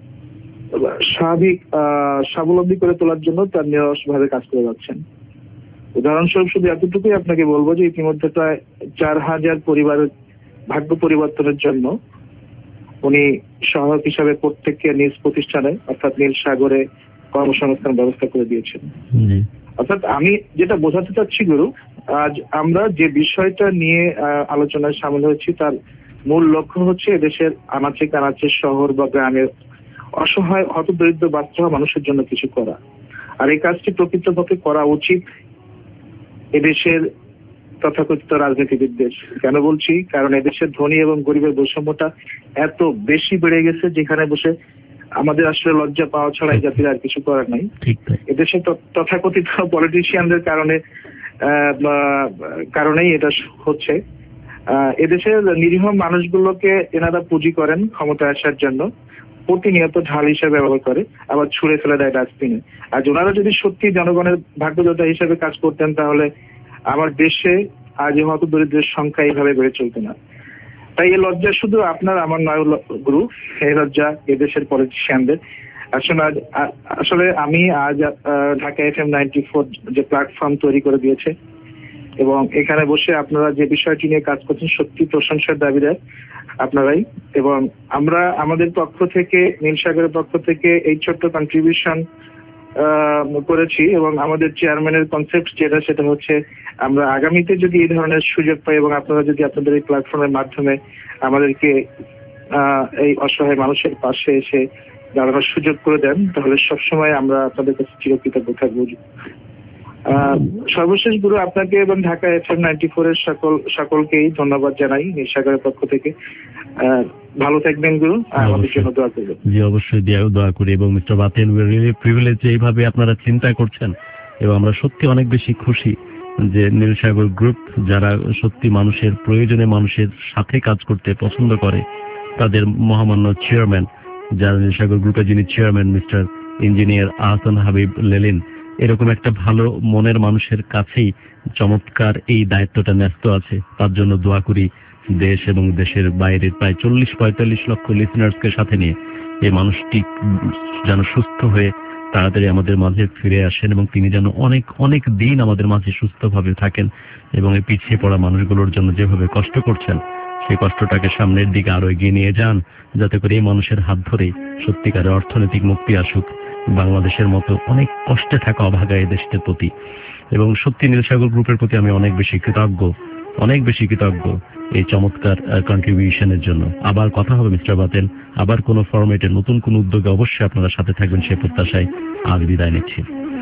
স্বাভাবিক স্বাবলম্বী করে তোলার জন্য তার নিরলসভাবে কাজ করে যাচ্ছেন। উদাহরণস্বরূপ শুধু এতটুকুই আপনাকে বলবো যে ইতিমধ্যে প্রায় 4,000 পরিবারের ভাগ্য পরিবর্তনের জন্য উনি সহায়ক হিসাবে প্রত্যেককে নিজ প্রতিষ্ঠানে অর্থাৎ নীলসাগরে কর্মসংস্থান ব্যবস্থা করে দিয়েছেন। অর্থাৎ আমি যেটা বোঝাতে চাচ্ছি গুরু, আজ আমরা যে বিষয়টা নিয়ে আলোচনায় সামিল হয়েছি তার মূল লক্ষ্য হচ্ছে এদেশের আনাচে কানাচে শহর বা গ্রামের অসহায় হতদরিদ্র বাচ্চা মানুষের জন্য কিছু করা। আর এই কাজটি প্রকৃতপক্ষে করা উচিত এদেশের তথাকথিত রাজনীতিবিদদের। কেন বলছি? কারণ এদেশের ধনী এবং গরিবের বৈষম্যটা এত বেশি বেড়ে গেছে, যেখানে বসে আমাদের আসলে লজ্জা পাওয়া ছাড়া এই জাতির আর কিছু করার নাই। এদেশে তথাকথিত পলিটিশিয়ানদের কারণেই এটা হচ্ছে। এদেশের নিরীহ মানুষগুলোকে এনারা পুঁজি করেন ক্ষমতায় আসার জন্য। প্রতিনিয়ত ঢাল হিসেবে ব্যবহার করে, আবার ছুঁড়ে ফেলে দেয় ডাস্টবিনে। আর ওনারা যদি সত্যি জনগণের ভাগ্যযোদ্ধা হিসেবে কাজ করতেন, তাহলে আমার দেশে আজ হয়তো দরিদ্রের সংখ্যা এইভাবে বেড়ে চলতো না। তাই এই লজ্জা শুধু আপনার আমার নয় গুরু, এই লজ্জা এদেশের পলিটিশিয়ানদের। আসলে আমি আজ ঢাকা FM 94 যে প্ল্যাটফর্ম তৈরি করে দিয়েছে এবং এখানে বসে আপনারা যে বিষয়টি নিয়ে কাজ করছেন, সত্যি প্রশংসার দাবিদার আপনারাই। এবং আমরা আমাদের পক্ষ থেকে, নীল সাগরের পক্ষ থেকে এই ছোট্ট কন্ট্রিবিউশন করেছি। এবং আমাদের চেয়ারম্যানের কনসেপ্ট যেটা, সেটা হচ্ছে আমরা আগামীতে যদি এই ধরনের সুযোগ পাই এবং আপনারা যদি আপনাদের এই প্ল্যাটফর্মের মাধ্যমে আমাদেরকে এই অসহায় মানুষের পাশে এসে দাঁড়ানোর সুযোগ করে দেন, তাহলে সবসময় আমরা আপনাদের কাছে চিরকৃতজ্ঞ থাকবো। সর্বশেষ গুরু, আপনাকে এবং ঢাকা FM 94 এর সকলকেই ধন্যবাদ জানাই নীল সাগরের পক্ষ থেকে। ভালো থাকবেন গুরু, আমাদের জন্য দোয়া করবেন। জি অবশ্যই দোয়া করি। এবং mister Baten, we really privilege এইভাবে আপনারা চিন্তা করছেন, এবং আমরা সত্যি অনেক বেশি খুশি যে নীল সাগর গ্রুপ, যারা সত্যি মানুষের প্রয়োজনে মানুষের সাথে কাজ করতে পছন্দ করে, তাদের মহামান্য চেয়ারম্যান, যারা নীল সাগর গ্রুপের যিনি chairman mister engineer Ahsan Habib Lelin, এরকম একটা ভালো মনের মানুষের কাছেই চমৎকার এই দায়িত্বটা ন্যস্ত আছে। তার জন্য দোয়া করি দেশ এবং দেশের বাইরের প্রায় 40-45 লক্ষ লিসনার্সকে সাথে নিয়ে এই মানুষটি যেন সুস্থ হয়ে তাড়াতাড়ি আমাদের মাঝে ফিরে আসেন এবং তিনি যেন অনেক অনেক দিন আমাদের মাঝে সুস্থভাবে থাকেন এবং এই পিছিয়ে পড়া মানুষগুলোর জন্য যেভাবে কষ্ট করছেন, সেই কষ্টটাকে সামনের দিকে আরো এগিয়ে নিয়ে যান, যাতে করে এই মানুষের হাত ধরে সত্যিকারের অর্থনৈতিক মুক্তি আসুক বাংলাদেশের মতো অনেক কষ্টে থাকা অভাগা এই দেশটির প্রতি। এবং সত্যি নীল সাগর গ্রুপের প্রতি আমি অনেক বেশি কৃতজ্ঞ এই চমৎকার কন্ট্রিবিউশনের জন্য। আবার কথা হবে মিস্টার বাতেন, আবার কোনো ফরম্যাটে নতুন কোন উদ্যোগে অবশ্যই আপনারা সাথে থাকবেন সেই প্রত্যাশায় আজ বিদায় নিচ্ছি।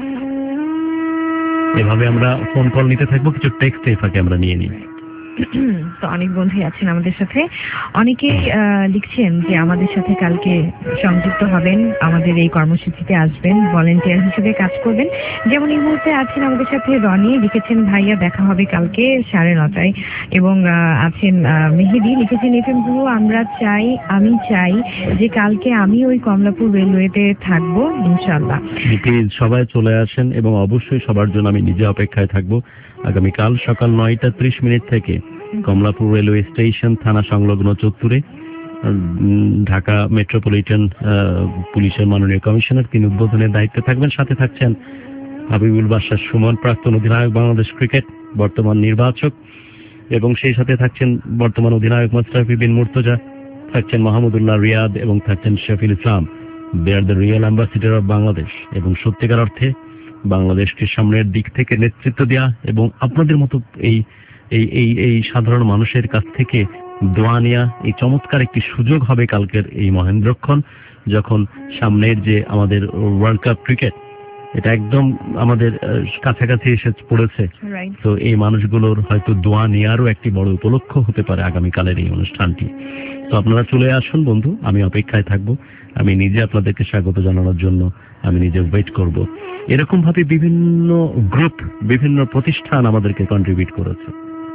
এভাবে আমরা ফোন কল নিতে থাকবো, কিছু টেক্সট এই ফাঁকে আমরা নিয়ে নিই। তো অনেক বন্ধু আছেন আমাদের সাথে, অনেকেই লিখছেন যে আমাদের সাথে কালকে সংযুক্ত হবেন, আমাদের এই কর্মসূচিতে আসবেন, ভলেন্টিয়ার হিসেবে কাজ করবেন। যেমন এই মুহূর্তে আছেন আমাদের সাথে রনি, লিখেছেন ভাইয়া দেখা হবে কালকে 9:30। এবং আছেন মেহেদি, লিখেছেন FM গুরু আমি চাই যে কালকে আমি ওই কমলাপুর রেলওয়েতে থাকবো ইনশাআল্লাহ। প্লিজ সবাই চলে আসেন এবং অবশ্যই সবার জন্য আমি নিজে অপেক্ষায় থাকবো। আগামীকাল সকাল 9:30 থেকে কমলাপুর রেলওয়ে স্টেশন থানা সংলগ্ন চত্বরে ঢাকা মেট্রোপলিটন পুলিশের মাননীয় কমিশনার তিনি উদ্বোধনের দায়িত্বে থাকবেন। সাথে থাকছেন হাবিবুল বাশার সুমন, প্রাক্তন অধিনায়ক বাংলাদেশ ক্রিকেট, বর্তমান নির্বাচক, এবং সেই সাথে থাকছেন বর্তমান অধিনায়ক মোস্তাফিজ বিন মুর্তজা, থাকছেন মাহমুদুল্লাহ রিয়াদ এবং থাকছেন Shafil Islam. They are the real ambassador of Bangladesh. এবং সত্যিকার অর্থে বাংলাদেশকে সামনের দিক থেকে নেতৃত্ব দেওয়া এবং আপনাদের মতো এই এই এই এই সাধারণ মানুষের কাছ থেকে দোয়া নেওয়া এই চমৎকার একটি সুযোগ হবে কালকের এই মহেন্দ্রক্ষণ, যখন সামনের যে আমাদের ওয়ার্ল্ড কাপ ক্রিকেট এটা একদম আমাদের কাছাকাছি এসে পড়েছে। তো এই মানুষগুলোর হয়তো দোয়া নেওয়ারও একটি বড় উপলক্ষ হতে পারে আগামীকালের এই অনুষ্ঠানটি। তো আপনারা চলে আসুন বন্ধু, আমি অপেক্ষায় থাকবো। আমি নিজে আপনাদেরকে স্বাগত জানানোর জন্য আমি নিজে ওয়েট করব। এরকম ভাবে বিভিন্ন গ্রুপ, বিভিন্ন প্রতিষ্ঠান আমাদেরকে কন্ট্রিবিউট করেছে,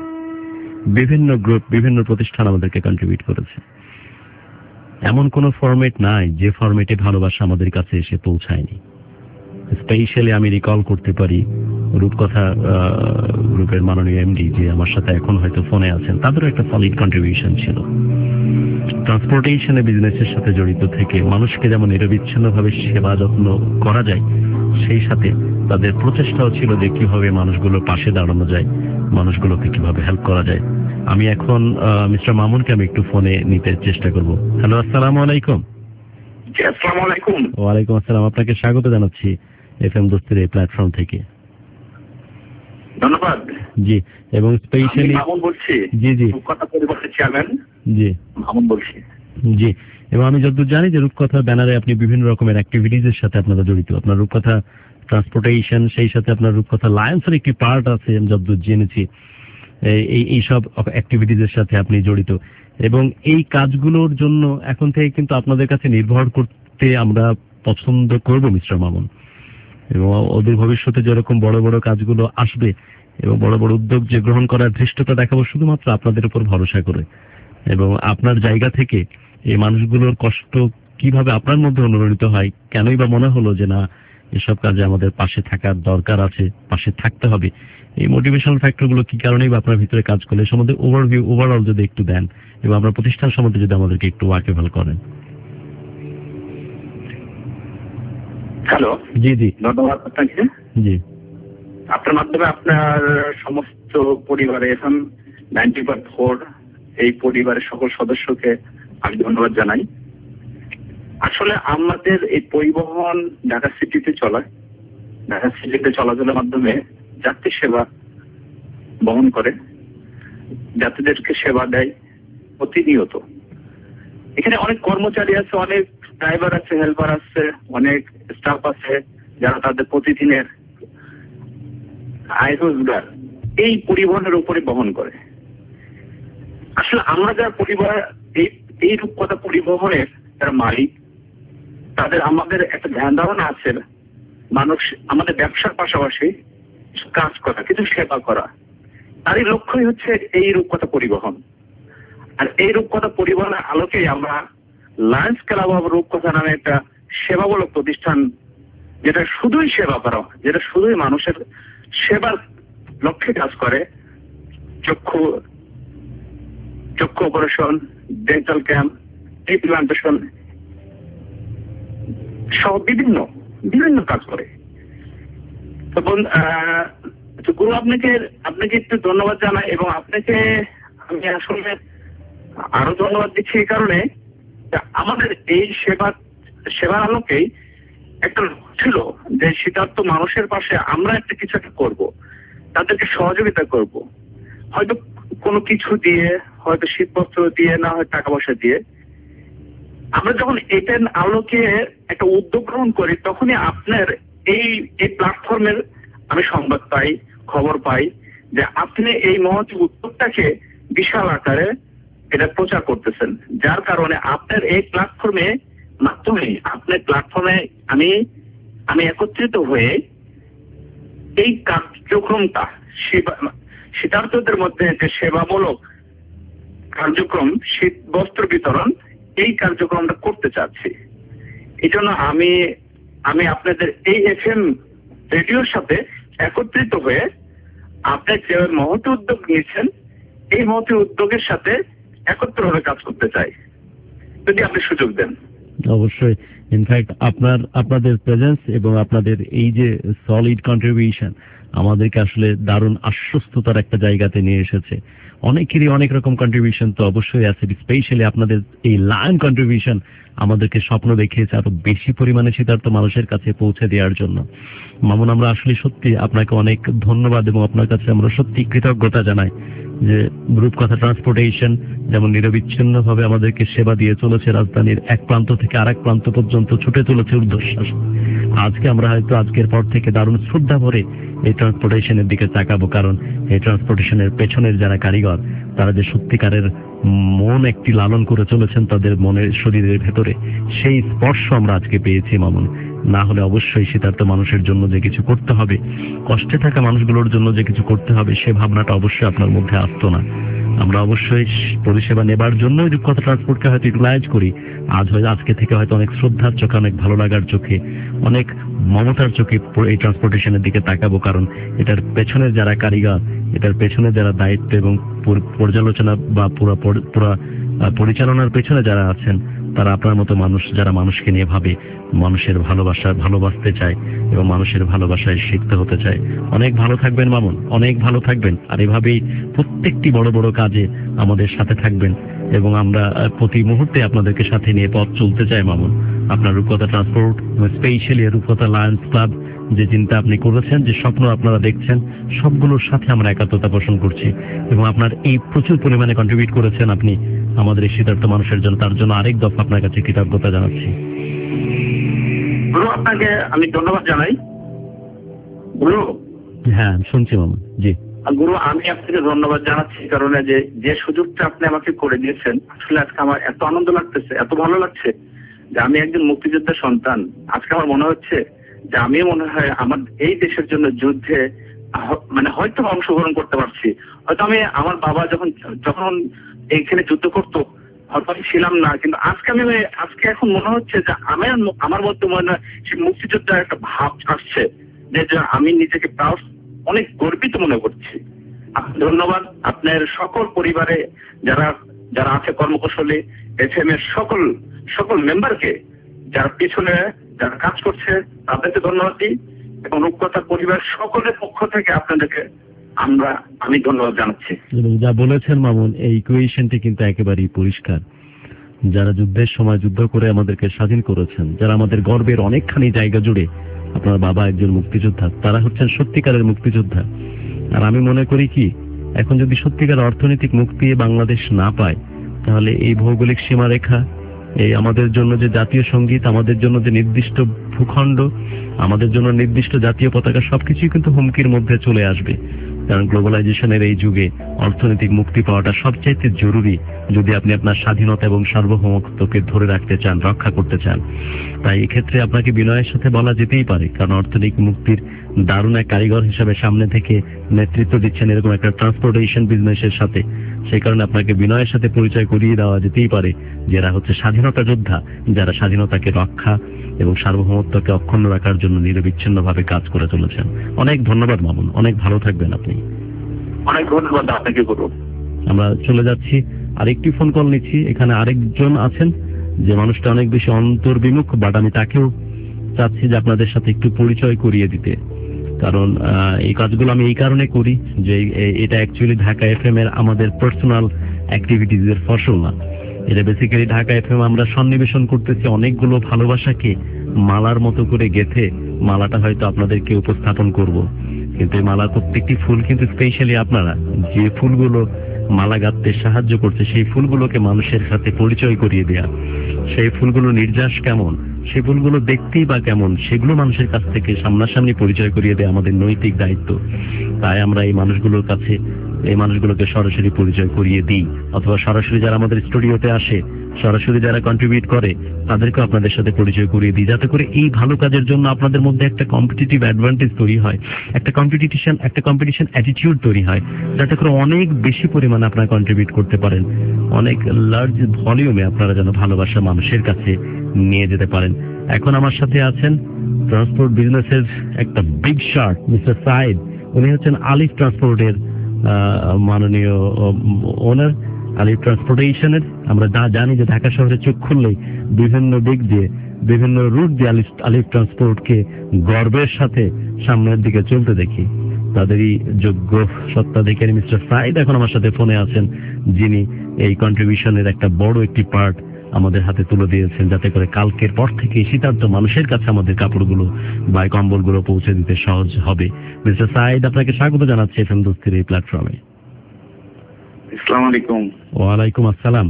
বিভিন্ন প্রতিষ্ঠান আমাদেরকে কন্ট্রিবিউট করেছে। এমন কোন ফরম্যাট নাই যে ফরম্যাটে ভালোবাসা আমাদের কাছে এসে পৌঁছায়নি। স্পেশালি আমি রিকল করতে পারি রূপকথা গ্রুপের মাননীয় এমডি, যে আমার সাথে এখন হয়তো ফোনে আছেন, তাদেরও একটা সলিড কন্ট্রিবিউশন ছিল। ট্রান্সপোর্টেশনে বিজনেসের সাথে জড়িত থেকে মানুষকে যেমন নিরবিচ্ছিন্নভাবে সেবা যত্ন করা যায়, সেই সাথে তাদের প্রচেষ্টাও ছিল যে কিভাবে মানুষগুলোর পাশে দাঁড়ানো যায়, মানুষগুলোকে কিভাবে হেল্প করা যায়। আমি এখন মিস্টার মামুনকে আমি একটু ফোনে নিতে চেষ্টা করব। হ্যালো, আসসালামু আলাইকুম। আসসালামু আলাইকুম। ওয়ালাইকুম আসসালাম। আপনাকে স্বাগত জানাচ্ছি এফএম দোস্তের এই প্ল্যাটফর্ম থেকে। ধন্যবাদ। জি, এবং স্পেশালি মামুন বলছি। জি জি, রূপকথা পরিবারের চেয়ারম্যান। জি মামুন বলছি। জি, এবং আমি যতদূর জানি যে রূপকথার ব্যানারে আপনি বিভিন্ন রকমের অ্যাক্টিভিটিজের সাথে আপনারা জড়িত। আপনার রূপকথা ট্রান্সপোর্টেশন, সেই সাথে আপনার রূপকথা লায়ন্সের একটি পার্ট আছে আমি যতদূর জেনেছি। এই সব অ্যাক্টিভিটিজের সাথে আপনি জড়িত এবং এই কাজগুলোর জন্য এখন থেকে কিন্তু আপনাদের কাছে নির্ভর করতে আমরা পছন্দ করব মিস্টার মামুন। এবং অদূর ভবিষ্যতে যেরকম বড় বড় কাজগুলো আসবে এবং বড় বড় উদ্যোগ যে গ্রহণ করার ধৃষ্টতা দেখাবো শুধুমাত্র আপনাদের উপর ভরসা করে, এবং আপনার জায়গা থেকে এই মানুষগুলোর কষ্ট কিভাবে আপনার মধ্যে অনুপ্রাণিত হয়, কেনই বা মনে হলো যে না এসব কাজে আমাদের পাশে থাকার দরকার আছে, পাশে থাকতে হবে? এই মোটিভেশনাল ফ্যাক্টরগুলো কি কারণেই বা আপনার ভিতরে কাজ করলে সম্বন্ধে ওভারঅল যদি একটু দেন এবং আপনার প্রতিষ্ঠান সম্বন্ধে যদি আমাদেরকে একটু ওয়াকিবহাল করেন। হ্যালো, জি জি, ধন্যবাদ আপনাকে। জি, আপনার মাধ্যমে আপনার সমস্ত পরিবারে FM 90.4 এই পরিবারের সকল সদস্যকে আমি ধন্যবাদ জানাই। আসলে আমাদের এই পরিবহন ঢাকা সিটিতে চলাচলের মাধ্যমে যাত্রী সেবা বহন করে, যাত্রীদেরকে সেবা দেয় প্রতিনিয়ত। এখানে অনেক কর্মচারী আছে, অনেক ড্রাইভার আছে, হেল্পার আছে, অনেক স্টাফ আছে যারা তাদের প্রতিদিনের আয় রোজগার এই পরিবহনের উপরে বহন করে। আসলে আমরা যারা পরিবার এই রূপকথা পরিবহনের যারা মালিক, তাদের আমাদের একটা ধ্যান ধারণা আছে মানুষ আমাদের ব্যবসার পাশাপাশি কাজ করা, কিছু সেবা করা। তারই লক্ষ্যই হচ্ছে এই রূপকথা পরিবহন। আর এই রূপকথা পরিবহনের আলোকেই আমরা লায়ন্স ক্লাব অব রূপকথা নামে একটা সেবামূলক প্রতিষ্ঠান, যেটা শুধুই সেবা করা, যেটা শুধুই মানুষের সেবার লক্ষ্যে কাজ করে। চক্ষু অপারেশন, ডেন্টাল ক্যাম্প, ইমপ্লান্টেশন সহ বিভিন্ন কাজ করে। তখন গুরু আপনাকে একটু ধন্যবাদ জানাই, এবং আপনাকে আমি আসলে আরো ধন্যবাদ দিচ্ছি এই কারণে আমাদের এই সেবার আলোকেই একটা ছিল যে শীতার্থ মানুষের পাশে আমরা কিছু একটা করবো, তাদেরকে সহযোগিতা করব, হয়তো কোনো কিছু দিয়ে, হয়তো শীতবস্ত্র দিয়ে, না হয় টাকা পয়সা দিয়ে। আমরা যখন এটার আলোকে একটা উদ্যোগ গ্রহণ করি, তখনই আপনার এই প্ল্যাটফর্মের আমি সংবাদ পাই, খবর পাই যে আপনি এই মহৎ উদ্যোগটাকে বিশাল আকারে এটা প্রচার করতেছেন। যার কারণে আপনার এই প্ল্যাটফর্মে আমি একত্রিত হয়ে এই কার্যক্রমটা শীতার্থদের মধ্যে যে সেবামূলক কার্যক্রম, শীত বস্ত্র বিতরণ, এই কার্যক্রমটা করতে চাচ্ছি। এই জন্য আমি আপনাদের এই FM রেডিওর সাথে একত্রিত হয়ে আপনি যে মহৎ উদ্যোগ নিয়েছেন, এই মহৎ উদ্যোগের সাথে একত্রভাবে কাজ করতে চাই, যদি আপনি সুযোগ দেন। অবশ্যই। ইনফ্যাক্ট আপনাদের প্রেজেন্স এবং আপনাদের এই যে সলিড কন্ট্রিবিউশন আমাদেরকে আসলে দারুণ আশ্বস্ততার একটা জায়গাতে নিয়ে এসেছে। অনেকেরই অনেক রকম কন্ট্রিবিউশন তো অবশ্যই আছে, স্পেশালি আপনাদের এই লায়ন কন্ট্রিবিউশন আমাদেরকে স্বপ্ন দেখিয়েছে আরো বেশি পরিমাণে শীতার্থ মানুষের কাছে পৌঁছে দেওয়ার জন্য। মামুন, আমরা আসলে সত্যি আপনাকে অনেক ধন্যবাদ এবং আপনার কাছে আমরা সত্যি কৃতজ্ঞতা জানাই যে রূপকথা ট্রান্সপোর্টেশন যেমন নিরবিচ্ছিন্ন ভাবে আমাদেরকে সেবা দিয়ে চলেছে, রাজধানীর এক প্রান্ত থেকে আরেক প্রান্ত পর্যন্ত ছুটে চলেছে ঊর্ধ্বশ্বাস। আজকে আমরা হয়তো আজকের পর থেকে দারুণ শ্রদ্ধা ভরে এই ট্রান্সপোর্টেশনের দিকে তাকাবো, কারণ এই ট্রান্সপোর্টেশনের পেছনের যারা কারিগর, তারা যে সত্যিকারের মন একটি লালন করে চলেছেন তাদের মনের শরীরের ভেতরে, সেই স্পর্শ আমরা আজকে পেয়েছি মামুন। না হলে অবশ্যই শীতার্থ মানুষের জন্য যে কিছু করতে হবে, কষ্টে থাকা মানুষগুলোর জন্য যে কিছু করতে হবে, সে ভাবনাটা অবশ্যই আপনার মধ্যে আসতো না। আমরা অবশ্যই পরিষেবা নেবার জন্য রূপকথা ট্রান্সপোর্টকে হয়তো ইউটিলাইজ করি। আজকে থেকে হয়তো অনেক শ্রদ্ধার চোখে, অনেক ভালো লাগার চোখে, অনেক মমতার চোখে এই ট্রান্সপোর্টেশনের দিকে তাকাবো, কারণ এটার পেছনের যারা কারিগর, এটার পেছনে যারা দায়িত্ব এবং পর্যালোচনা বা পুরা পরিচালনার পেছনে যারা আছেন, তারা আপনার মতো মানুষ যারা মানুষকে নিয়ে ভাবে, মানুষের ভালোবাসতে চায় এবং মানুষের ভালোবাসায় শিখতে হতে চায়। অনেক ভালো থাকবেন মামুন, অনেক ভালো থাকবেন। আর এভাবেই প্রত্যেকটি বড় বড় কাজে আমাদের সাথে থাকবেন এবং আমরা প্রতি মুহূর্তে আপনাদেরকে সাথে নিয়ে পথ চলতে চাই মামুন। আপনার Rupkotha transport, specially Rupkotha lions club, যে চিন্তা আপনি করেছেন, যে স্বপ্ন আপনারা দেখছেন, সবগুলোর সাথে আমরা একাত্মতা পোষণ করছি এবং আপনার এই প্রচুর পরিমাণে কন্ট্রিবিউট করেছেন আপনি আমাদের এই শীতার্থ মানুষের জন্য, তার জন্য আরেক দফা আপনার কাছে কৃতজ্ঞতা জানাচ্ছি। গুরু, আপনাকে আমি ধন্যবাদ জানাই। গুরু, হ্যাঁ শুনছি মামুন। জি গুরু, আমি আপনাকে ধন্যবাদ জানাচ্ছি কারণে যে সুযোগটা আপনি আমাকে করে দিয়েছেন। আসলে আজকে আমার এত আনন্দ লাগতেছে, এত ভালো লাগছে যে আমি একজন মুক্তিযোদ্ধার সন্তান। আজকে আমার মনে হচ্ছে যে আমি মনে হয় আমার এই দেশের জন্য যুদ্ধে হয়তো অংশগ্রহণ করতে পারছি। হয়তো আমি আমার বাবা যখন এইখানে যুদ্ধ করতো, হয়তো আমি ছিলাম না, কিন্তু আজকে এখন মনে হচ্ছে যে আমার মধ্যে মনে হয় সেই মুক্তিযোদ্ধার একটা ভাব আসছে, যে আমি নিজেকে প্রাউড, অনেক গর্বিত মনে করছি। ধন্যবাদ আপনার সকল পরিবারে যারা আছে কর্মকৌশলী FM এর সকল মেম্বারকে, যারা পিছনে যারা কাজ করছে তাদেরকে ধন্যবাদ দিই, এবং রূপকথার পরিবার সকলের পক্ষ থেকে আপনাদেরকে আমি ধন্যবাদ জানাচ্ছি। যা বলেছেন মামুন, এই ইকুয়েশনটি কিন্তু একেবারেই পরিষ্কার। যারা যুদ্ধের সময় যুদ্ধ করে আমাদেরকে স্বাধীন করেছেন, যারা আমাদের গর্বের অনেকখানি জায়গা জুড়ে, আপনার বাবা একজন মুক্তিযোদ্ধা, তারা হচ্ছেন সত্যিকারের মুক্তিযোদ্ধা। আর আমি মনে করি কি, এখন যদি সত্যিকার অর্থনৈতিক মুক্তি বাংলাদেশ না পায়, তাহলে এই ভৌগোলিক সীমারেখা, এই আমাদের জন্য যে জাতীয় সঙ্গীত, আমাদের জন্য যে নির্দিষ্ট ভূখণ্ড, আমাদের জন্য নির্দিষ্ট জাতীয় পতাকা, সবকিছুই কিন্তু হুমকির মধ্যে চলে আসবে। কারণ গ্লোবালাইজেশনের এই যুগে অর্থনৈতিক মুক্তি পাওয়াটা সবচাইতে জরুরি, যদি আপনি আপনার স্বাধীনতা এবং সার্বভৌমত্বকে ধরে রাখতে চান, রক্ষা করতে চান। তাই এক্ষেত্রে আপনাকে বিনয়ের সাথে বলা যেতেই পারে, কারণ অর্থনৈতিক মুক্তির দারুণ এক কারিগর হিসাবে সামনে থেকে নেতৃত্ব দিচ্ছেন এরকম একটা ট্রান্সপোর্টেশন বিজনেসের সাথে। সেই কারণে আপনাকে বিনয়ের সাথে পরিচয় করিয়ে দেওয়া যেতেই পারে, যারা হচ্ছে স্বাধীনতা যোদ্ধা, যারা স্বাধীনতাকে রক্ষা এবং সার্বভৌমত্বকে অক্ষুণ্ণ রাখার জন্য নিরবিচ্ছিন্নভাবে কাজ করে চলেছেন। অনেক ধন্যবাদ মামুন, অনেক ভালো থাকবেন আপনি। অনেক ধন্যবাদ আপনাকে গুরু। আমরা চলে যাচ্ছি, আরেকটি ফোন কল নিচ্ছি। এখানে আরেকজন আছেন যে মানুষটা অনেক বেশি অন্তর্বিমুখ, বাট আমি তাকেও চাচ্ছি যে আপনাদের সাথে একটু পরিচয় করিয়ে দিতে। কারণ এই কাজগুলো আমি এই কারণে করি যে এটা অ্যাকচুয়ালি ঢাকা FM এর আমাদের পার্সোনাল অ্যাক্টিভিটিজ এর ফসল না। এটা বেসিক্যালি ঢাকা FM আমরা সন্নিবেশন করতেছি অনেকগুলো ভালোবাসাকে মালার মতো করে গেঁথে, মালাটা হয়তো আপনাদেরকে উপস্থাপন করব, কিন্তু এই মালার প্রত্যেকটি ফুল কিন্তু স্পেশালি আপনারা যে ফুলগুলো মালা গাঁথতে সাহায্য করছে, সেই ফুলগুলোকে মানুষের সাথে পরিচয় করিয়ে দেয়া, সেই ফুলগুলো নির্যাস কেমন, সেই ফুলগুলো দেখতেই বা কেমন, সেগুলো মানুষের কাছ থেকে সামনাসামনি পরিচয় করিয়ে দেয়া আমাদের নৈতিক দায়িত্ব। তাই আমরা এই মানুষগুলোর কাছে, এই মানুষগুলোকে সরাসরি পরিচয় করিয়ে দিই, অথবা সরাসরি যারা আমাদের স্টুডিওতে আসে, সরাসরি যারা কন্ট্রিবিউট করে, তাদেরকে আপনাদের সাথে পরিচয় করিয়ে দিই, যাতে করে এই ভালো কাজের জন্য আপনাদের মধ্যে একটা কম্পিটিটিভ অ্যাডভান্টেজ তৈরি হয়, একটা কম্পিটিশন অ্যাটিটিউড তৈরি হয়, যাতে করে অনেক বেশি পরিমাণে আপনারা কন্ট্রিবিউট করতে পারেন, অনেক লার্জ ভলিউমে আপনারা যেন ভালোবাসা মানুষের কাছে নিয়ে যেতে পারেন। এখন আমার সাথে আছেন ট্রান্সপোর্ট বিজনেসের একটা বিগ শট, মিস্টার সাইদ। উনি হচ্ছেন আলিফ ট্রান্সপোর্টের মাননীয় ওনার, আলিফ ট্রান্সপোর্টেশনের। আমরা জানি যে ঢাকা শহরে চোখ খুললেই বিভিন্ন দিক দিয়ে, বিভিন্ন রুট দিয়ে আলিফ ট্রান্সপোর্টকে গর্বের সাথে সামনের দিকে চলতে দেখি। তাদেরই যোগ্য সত্ত্বাধিকারী মিস্টার সাইদ এখন আমার সাথে ফোনে আছেন, যিনি এই কন্ট্রিবিউশনের একটা বড় একটি পার্ট আমাদের হাতে তুলে দিয়েছেন, যাতে করে কালকের পর থেকে শীতার্ত মানুষের কাছে আমাদের কাপড়গুলো বা কম্বলগুলো পৌঁছে দিতে সহজ হবে। মিস্টার সাইদ, আপনাকে স্বাগত জানাচ্ছি FM দোস্তির এই প্ল্যাটফর্মে। আসসালামু আলাইকুম। ওয়ালাইকুম আসসালাম।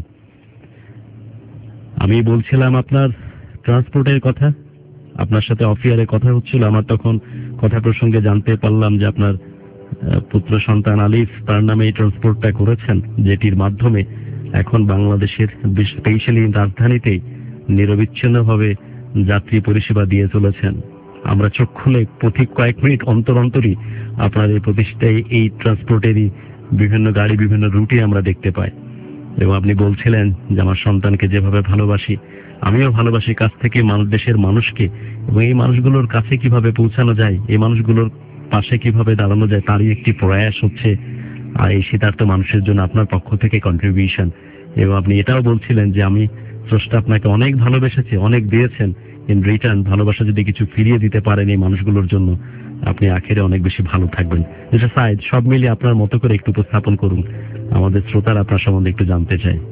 আমি বলছিলাম আপনার ট্রান্সপোর্টের কথা, আপনার সাথে অফিয়ারে কথা হচ্ছিল, আমার তখন কথা প্রসঙ্গে জানতে পারলাম যে আপনার পুত্র সন্তান আলিফ তার নামে এই ট্রান্সপোর্টটা করেছেন, যেটির মাধ্যমে এখন বাংলাদেশের স্পেশালি রাজধানীতে নিরবিচ্ছিন্নভাবে যাত্রী পরিষেবা দিয়ে চলেছেন। আমরা চোখ খুলে প্রতি কয়েক মিনিট অন্তর অন্তরই আপনার এই প্রতিষ্ঠায় এই ট্রান্সপোর্টেরই বিভিন্ন গাড়ি বিভিন্ন রুটে আমরা দেখতে পাই। এবং আপনি বলছিলেন যে আমার সন্তানকে যেভাবে ভালোবাসি, আমিও ভালোবাসি কাছ থেকে দেশের মানুষকে, এবং এই মানুষগুলোর কাছে কিভাবে পৌঁছানো যায়, এই মানুষগুলোর পাশে কিভাবে দাঁড়ানো যায়, তারই একটি প্রয়াস হচ্ছে আর এই শীতার্থ মানুষের জন্য আপনার পক্ষ থেকে কন্ট্রিবিউশন। এবং আপনি এটাও বলছিলেন যে আমি স্রষ্টা আপনাকে অনেক ভালোবেসেছি, অনেক দিয়েছেন, ইন রিটার্ন ভালোবাসা যদি কিছু ফিরিয়ে দিতে পারেন এই মানুষগুলোর জন্য, আপনি আখেরে অনেক বেশি ভালো থাকবেন। যেটা সাইদ, সব মিলিয়ে আপনার মতো করে একটু উপস্থাপন করুন, আমাদের শ্রোতারা আপনার সম্বন্ধে একটু জানতে চায়।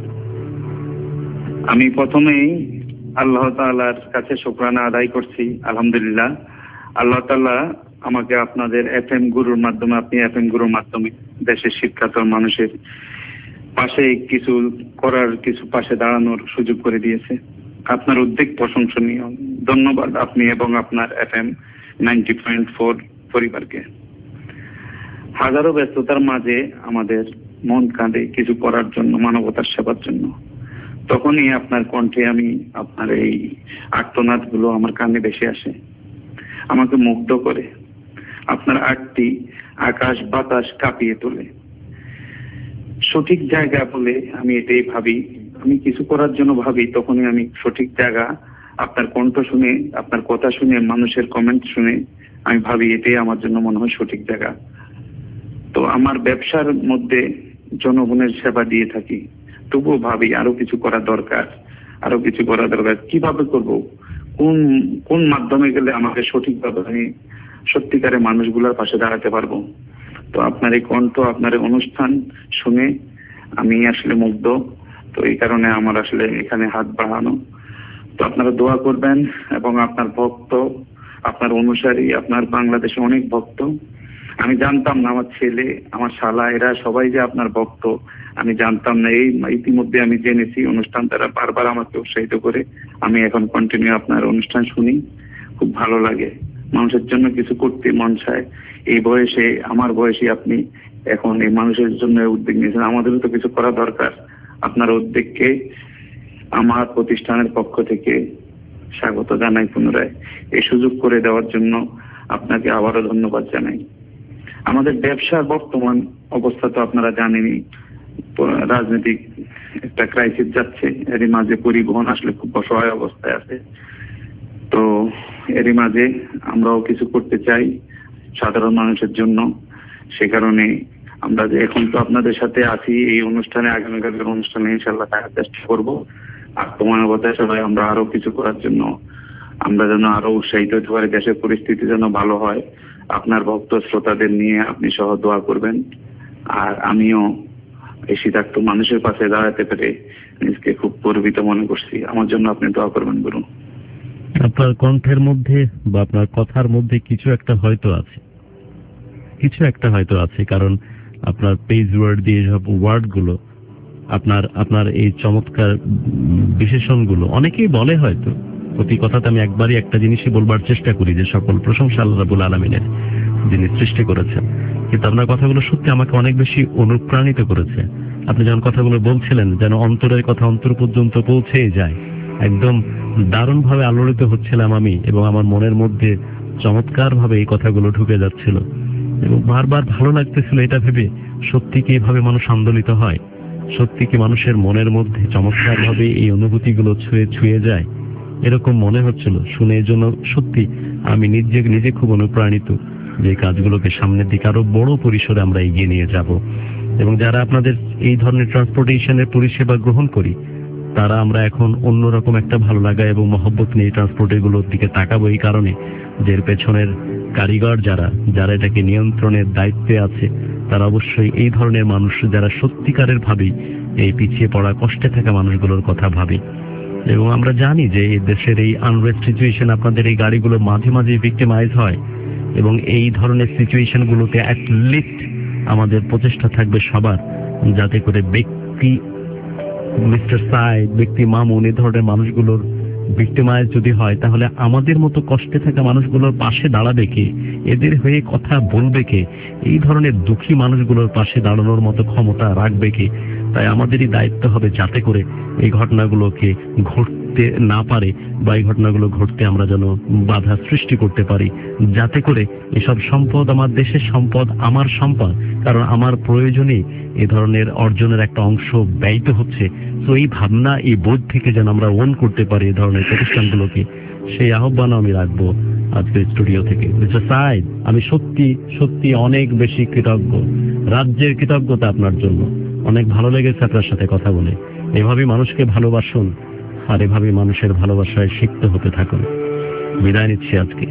আমি প্রথমেই আল্লাহ তাআলার কাছে শুকরানা আদায় করছি। আলহামদুলিল্লাহ, আল্লাহ তাআলা আমাকে আপনাদের FM গুরুর মাধ্যমে, আপনি FM গুরুর মাধ্যমে দেশের শিক্ষার্থী মানুষের পাশে কিছু করার, কিছু পাশে দাঁড়ানোর সুযোগ করে দিয়েছে। আপনার উদ্যোগ প্রশংসনীয়। ধন্যবাদ আপনি এবং আপনার FM 90.4 পরিবারকে। হাজারো ব্যস্ততার মাঝে আমাদের মন কাঁদে কিছু করার জন্য, মানবতার সেবার জন্য। তখনই আপনার কণ্ঠে আমি আপনার এই আর্তনাদ গুলো আমার কানে ভেসে আসে, আমাকে মুগ্ধ করে। আপনার আরতি আকাশ বাতাস কাঁপিয়ে তোলে। সঠিক জায়গা বলে আমি এটাই ভাবি আমি কিছু করার জন্য ভাবি, তখনই আমি সঠিক জায়গা, আপনার কণ্ঠ শুনে, আপনার কথা শুনে, মানুষের কমেন্ট শুনে আমি ভাবি এটাই আমার জন্য মনে হয় সঠিক জায়গা। তো আমার ব্যবসার মধ্যে জনগণের সেবা দিয়ে থাকি, তবুও ভাবি আরো কিছু করা দরকার, আরো কিছু করা দরকার। কিভাবে করব, কোন কোন মাধ্যমে গেলে আমাকে সঠিকভাবে আমি সত্যিকারে মানুষগুলোর পাশে দাঁড়াতে পারবো। তো আপনার এই কণ্ঠ, আপনার এই অনুষ্ঠান শুনে আমি আসলে মুগ্ধ। তো এই কারণে আমার আসলে এখানে হাত বাড়ানো। তো আপনারা দোয়া করবেন, এবং আপনার ভক্ত, আপনার অনুসারী, আপনার বাংলাদেশে অনেক ভক্ত। আমি জানতাম না, আমার ছেলে, আমার শালা, এরা সবাই যে আপনার ভক্ত আমি জানতাম না। এই ইতিমধ্যে আমি জেনেছি, অনুষ্ঠান তারা বারবার আমাকে উৎসাহিত করে। আমি এখন কন্টিনিউ আপনার অনুষ্ঠান শুনি, খুব ভালো লাগে। মানুষের জন্য কিছু করতে মন চায়। এই বয়সে, আমার বয়সে আপনি এখন এই মানুষের জন্য উদ্যোগ নিয়েছেন, আমাদেরও তো কিছু করা দরকার। আপনার উদ্যোগকে আমার প্রতিষ্ঠানের পক্ষ থেকে স্বাগত জানাই পুনরায়। এই সুযোগ করে দেওয়ার জন্য আপনাকে আবারও ধন্যবাদ জানাই। আমাদের ব্যবসার বর্তমান অবস্থা তো আপনারা জানেনই, রাজনৈতিক একটা ক্রাইসিস যাচ্ছে, এরই মাঝে পরিবহন আসলে খুব অসহায় অবস্থায় আছে। তো এরই মাঝে আমরাও কিছু করতে চাই সাধারণ মানুষের জন্য। সে কারণে আমরা যে এখন তো আপনাদের সাথে আছি এই অনুষ্ঠানে, আগামীকালের অনুষ্ঠানে ইনশাল্লাহ থাকার চেষ্টা করবো। আর মানবতার সবাই আমরা আরো কিছু করার জন্য, আমরা যেন আরো উৎসাহিত হতে পারি, দেশের পরিস্থিতি যেন ভালো হয়। আপনার ভক্ত শ্রোতাদের নিয়ে আপনি সহ দোয়া করবেন। আর আমিও এই শীতার্থ মানুষের পাশে দাঁড়াতে পেরে নিজকে খুব গর্বিত মনে করছি। আমার জন্য আপনি দোয়া করবেন গুরু। আপনার কণ্ঠের মধ্যে বা আপনার কথার মধ্যে কিছু একটা হয়তো আছে, কিছু একটা হয়তো আছে, কারণ আপনার পেজ ওয়ার্ড দিয়ে সব ওয়ার্ড গুলো, আপনার এই চমৎকার বিশেষণগুলো অনেকেই বলে হয়তো। প্রতি কথাতে আমি একবারই একটা জিনিসই বলবার চেষ্টা করি, যে সকল প্রশংসা আল্লাহ রাব্বুল আলামিনের, যিনি সৃষ্টি করেছেন। কিন্তু আপনার কথাগুলো সত্যি আমাকে অনেক বেশি অনুপ্রাণিত করেছে। আপনি যখন কথাগুলো বলছিলেন, যেন অন্তরের কথা অন্তর পর্যন্ত পৌঁছেই যায়। একদম দারুণভাবে আলোড়িত হচ্ছিলাম আমি, এবং আমার মনের মধ্যে চমৎকার ভাবে এই কথাগুলো ঢুকে যাচ্ছিল, এবং বারবার ভালো লাগতেছিল এটা ভেবে, সত্যি কি এভাবে মানুষ আন্দোলিত হয়, সত্যি কি মানুষের মনের মধ্যে চমৎকার ভাবে এই অনুভূতিগুলো ছুঁয়ে যায়, এরকম মনে হচ্ছিল শুনে। এই জন্য সত্যি আমি নিজে খুব অনুপ্রাণিত যে কাজগুলোকে সামনের দিকে আরো বড় পরিসরে আমরা এগিয়ে নিয়ে যাব। এবং যারা আপনাদের এই ধরনের ট্রান্সপোর্টেশনের পরিষেবা গ্রহণ করি, তারা আমরা এখন অন্যরকম একটা ভালো লাগা এবং মহব্বত নিয়ে ট্রান্সপোর্টগুলোর দিকে তাকাবো, এই কারণে যে পেছনের কারিগর যারা এটাকে নিয়ন্ত্রণের দায়িত্বে আছে, তারা অবশ্যই এই ধরনের মানুষ, যারা সত্যিকারের ভাবে এই পিছিয়ে পড়া কষ্টে থাকা মানুষগুলোর কথা ভাবে। এবং আমরা জানি যে এই দেশের এই আনরেস্ট সিচুয়েশন, আপনাদের এই গাড়িগুলো মাঝে মাঝে ভিক্টিমাইজ হয়, এবং এই ধরনের সিচুয়েশন গুলোতে অ্যাটলিস্ট আমাদের প্রচেষ্টা থাকবে সবার, যাতে করে ব্যক্তি মিস্টার সাইদ, ব্যক্তি মামুন, এই ধরনের মানুষগুলোর ভিক্টিমাইজ যদি হয়, তাহলে আমাদের মতো কষ্টে থাকা মানুষগুলোর পাশে দাঁড়াবে কে, এদের হয়ে কথা বলবে কে, এই ধরনের দুঃখী মানুষগুলোর পাশে দাঁড়ানোর মতো ক্ষমতা রাখবে কে। তাই আমাদেরই দায়িত্ব হবে যাতে করে এই ঘটনাগুলোকে ঘটতে না পারে, বা এই ঘটনাগুলো ঘটতে আমরা যেন বাধা সৃষ্টি করতে পারি, যাতে করে এসব সম্পদ আমার দেশের সম্পদ, আমার সম্পদ, কারণ আমার প্রয়োজনে এ ধরনের অর্জনের একটা অংশ ব্যয়িত হচ্ছে। তো এই ভাবনা, এই বোধ থেকে যেন আমরা ওন করতে পারি এই ধরনের প্রতিষ্ঠানগুলোকে, সেই আহ্বান আমি রাখবো আজকের স্টুডিও থেকে। মিস্টার সাইদ, আমি সত্যি অনেক বেশি কৃতজ্ঞ, রাজ্যের কৃতজ্ঞতা আপনার জন্য। অনেক ভালো লেগেছে আপনার সাথে কথা বলে। এভাবেই মানুষকে ভালোবাসুন, আর এভাবে মানুষের ভালোবাসায় সিক্ত হতে থাকুন। বিদায় নিচ্ছি আজকে।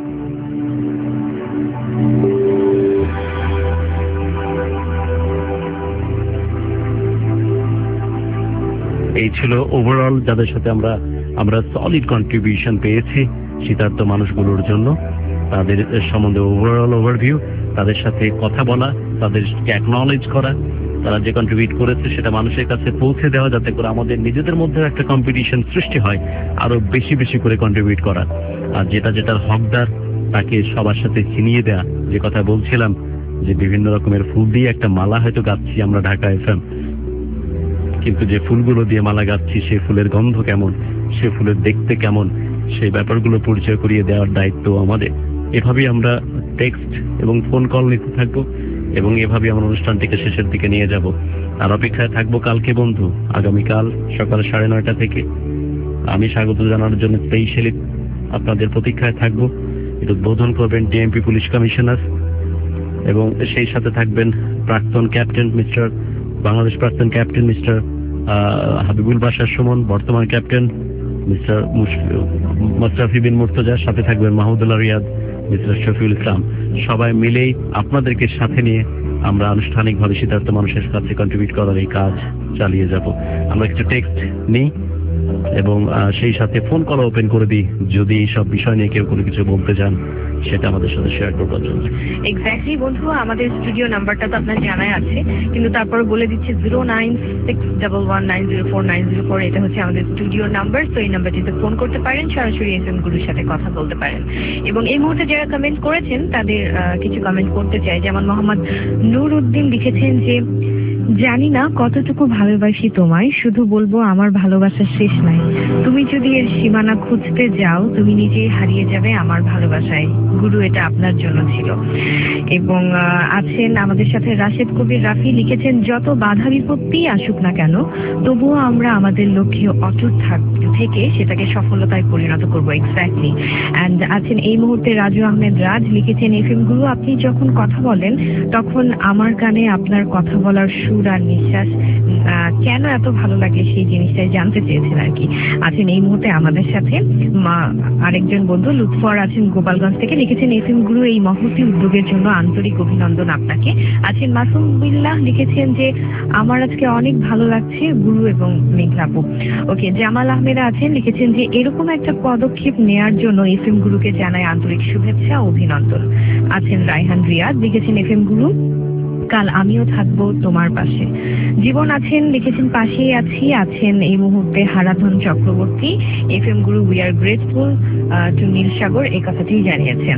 এই ছিল ওভারঅল যাদের সাথে আমরা সলিড কন্ট্রিবিউশন পেয়েছি শীতার্থ মানুষগুলোর জন্য, তাদের সম্বন্ধে ওভারঅল ওভারভিউ, তাদের সাথে কথা বলা, তাদেরকে অ্যাকনলেজ করা, তারা যে কন্ট্রিবিউট করেছে সেটা মানুষের কাছে পৌঁছে দেওয়া, যাতে করে আমাদের নিজেদের মধ্যে একটা কম্পিটিশন সৃষ্টি হয় আরো বেশি করে কন্ট্রিবিউট করার। আর যেটার হকদার তাকে সবার সাথে চিনিয়ে দেয়া। যে কথা বলছিলাম যে বিভিন্ন রকমের ফুল দিয়ে একটা মালা হয়তো গাচ্ছি আমরা ঢাকা এফএম, কিন্তু যে ফুলগুলো দিয়ে মালা গাচ্ছি সেই ফুলের গন্ধ কেমন, সে ফুলের দেখতে কেমন, সেই ব্যাপারগুলো পরিচয় করিয়ে দেওয়ার দায়িত্ব আমাদের। এভাবেই আমরা টেক্সট এবং ফোন কল নিতে থাকবো, এবং এভাবে আমার অনুষ্ঠানটিকে শেষের দিকে নিয়ে যাব। আর অপেক্ষায় থাকবো কালকে বন্ধু, আগামীকাল সকাল 9:30 থেকে। আমি স্বাগত জানানোর জন্য স্পেশালি আপনাদের প্রতীক্ষায় থাকবো। এটা উদ্বোধন করবেন ডিএমপি পুলিশ কমিশনার এবং সেই সাথে থাকবেন প্রাক্তন ক্যাপ্টেন মিস্টার বাংলাদেশ প্রাক্তন ক্যাপ্টেন মিস্টার হাবিবুল বাশার সুমন, বর্তমান ক্যাপ্টেন মিস্টার মোস্তাফি বিন মুর্তজার, সাথে থাকবেন মাহমুদুল্লাহ রিয়াদ, মিস্টার শফিউল ইসলাম। সবাই মিলেই আপনাদেরকে সাথে নিয়ে আমরা আনুষ্ঠানিকভাবে শীতার্থ মানুষের কাছে কন্ট্রিবিউট করার এই কাজ চালিয়ে যাব। আমরা কিছু টেক্সট নিই এবং সেই সাথে ফোন কল ওপেন করে দিই, যদি এই সব বিষয় নিয়ে কেউ কোনো কিছু বলতে চান সেটা আমাদের সাথে শেয়ার করবার জন্য। এক্স্যাক্টলি বন্ধু, আমাদের স্টুডিও নাম্বারটা তো আপনার জানাই আছে, কিন্তু তারপরে বলে দিচ্ছি 09611904904। এটা হচ্ছে আমাদের স্টুডিও নাম্বার। তো এই নাম্বারটিতে ফোন করতে পারেন, সরাসরি এফএম গুরুর সাথে কথা বলতে পারেন। এবং এই মুহূর্তে যারা কমেন্ট করেছেন তাদের কিছু কমেন্ট করতে চাই। যেমন মোহাম্মদ নূর উদ্দিন লিখেছেন যে, জানি না কতটুকু ভালোবাসি তোমায়, শুধু বলবো আমার ভালোবাসা শেষ নাই। তুমি যদি এর সীমানা খুঁজতে যাও, তুমি নিজেই হারিয়ে যাবে আমার ভালোবাসায়। গুরু, এটা আপনার জন্য ছিল। এবং আছেন আমাদের সাথে রাশেদ কবির রাফি লিখেছেন, যত বাধা বিপত্তি আসুক না কেন, তবুও আমরা আমাদের লক্ষ্যে অটুট থেকে সেটাকে সফলতায় পরিণত করবো। এক্স্যাক্টলি। অ্যান্ড আছেন এই মুহূর্তে রাজু আহমেদ রাজ লিখেছেন, এফএম গুরু, আপনি যখন কথা বলেন তখন আমার কানে আপনার কথা বলার সুর আর নিঃশ্বাস কেন এত ভালো লাগে সেই জিনিসটাই জানতে চেয়েছেন আর কি। আছেন এই মুহূর্তে আমাদের সাথে আরেকজন বন্ধু লুৎফর আছেন গোপালগঞ্জ থেকে, লিখেছেন, এফএম গুরু, এই মহতী উদ্যোগের জন্য আন্তরিক অভিনন্দন আপনাকে। আছেন মাসুম বিল্লাহ লিখেছেন যে, আমার আজকে অনেক ভালো লাগছে গুরু এবং মেঘলাপু। ওকে। জামাল আহমেদা আছেন লিখেছেন যে, এরকম একটা পদক্ষেপ নেয়ার জন্য এফএম গুরুকে জানাই আন্তরিক শুভেচ্ছা ও অভিনন্দন। আছেন রায়হান রিয়াদ লিখেছেন, এফএম গুরু, কাল আমিও থাকবো তোমার পাশে। জীবন আছেন লিখেছেন, পাশেই আছি। আছেন এই মুহূর্তে Haradhan Chakraborty, FM Guru, we are grateful to Nil Sagar, এই কথাটি জানিয়েছেন।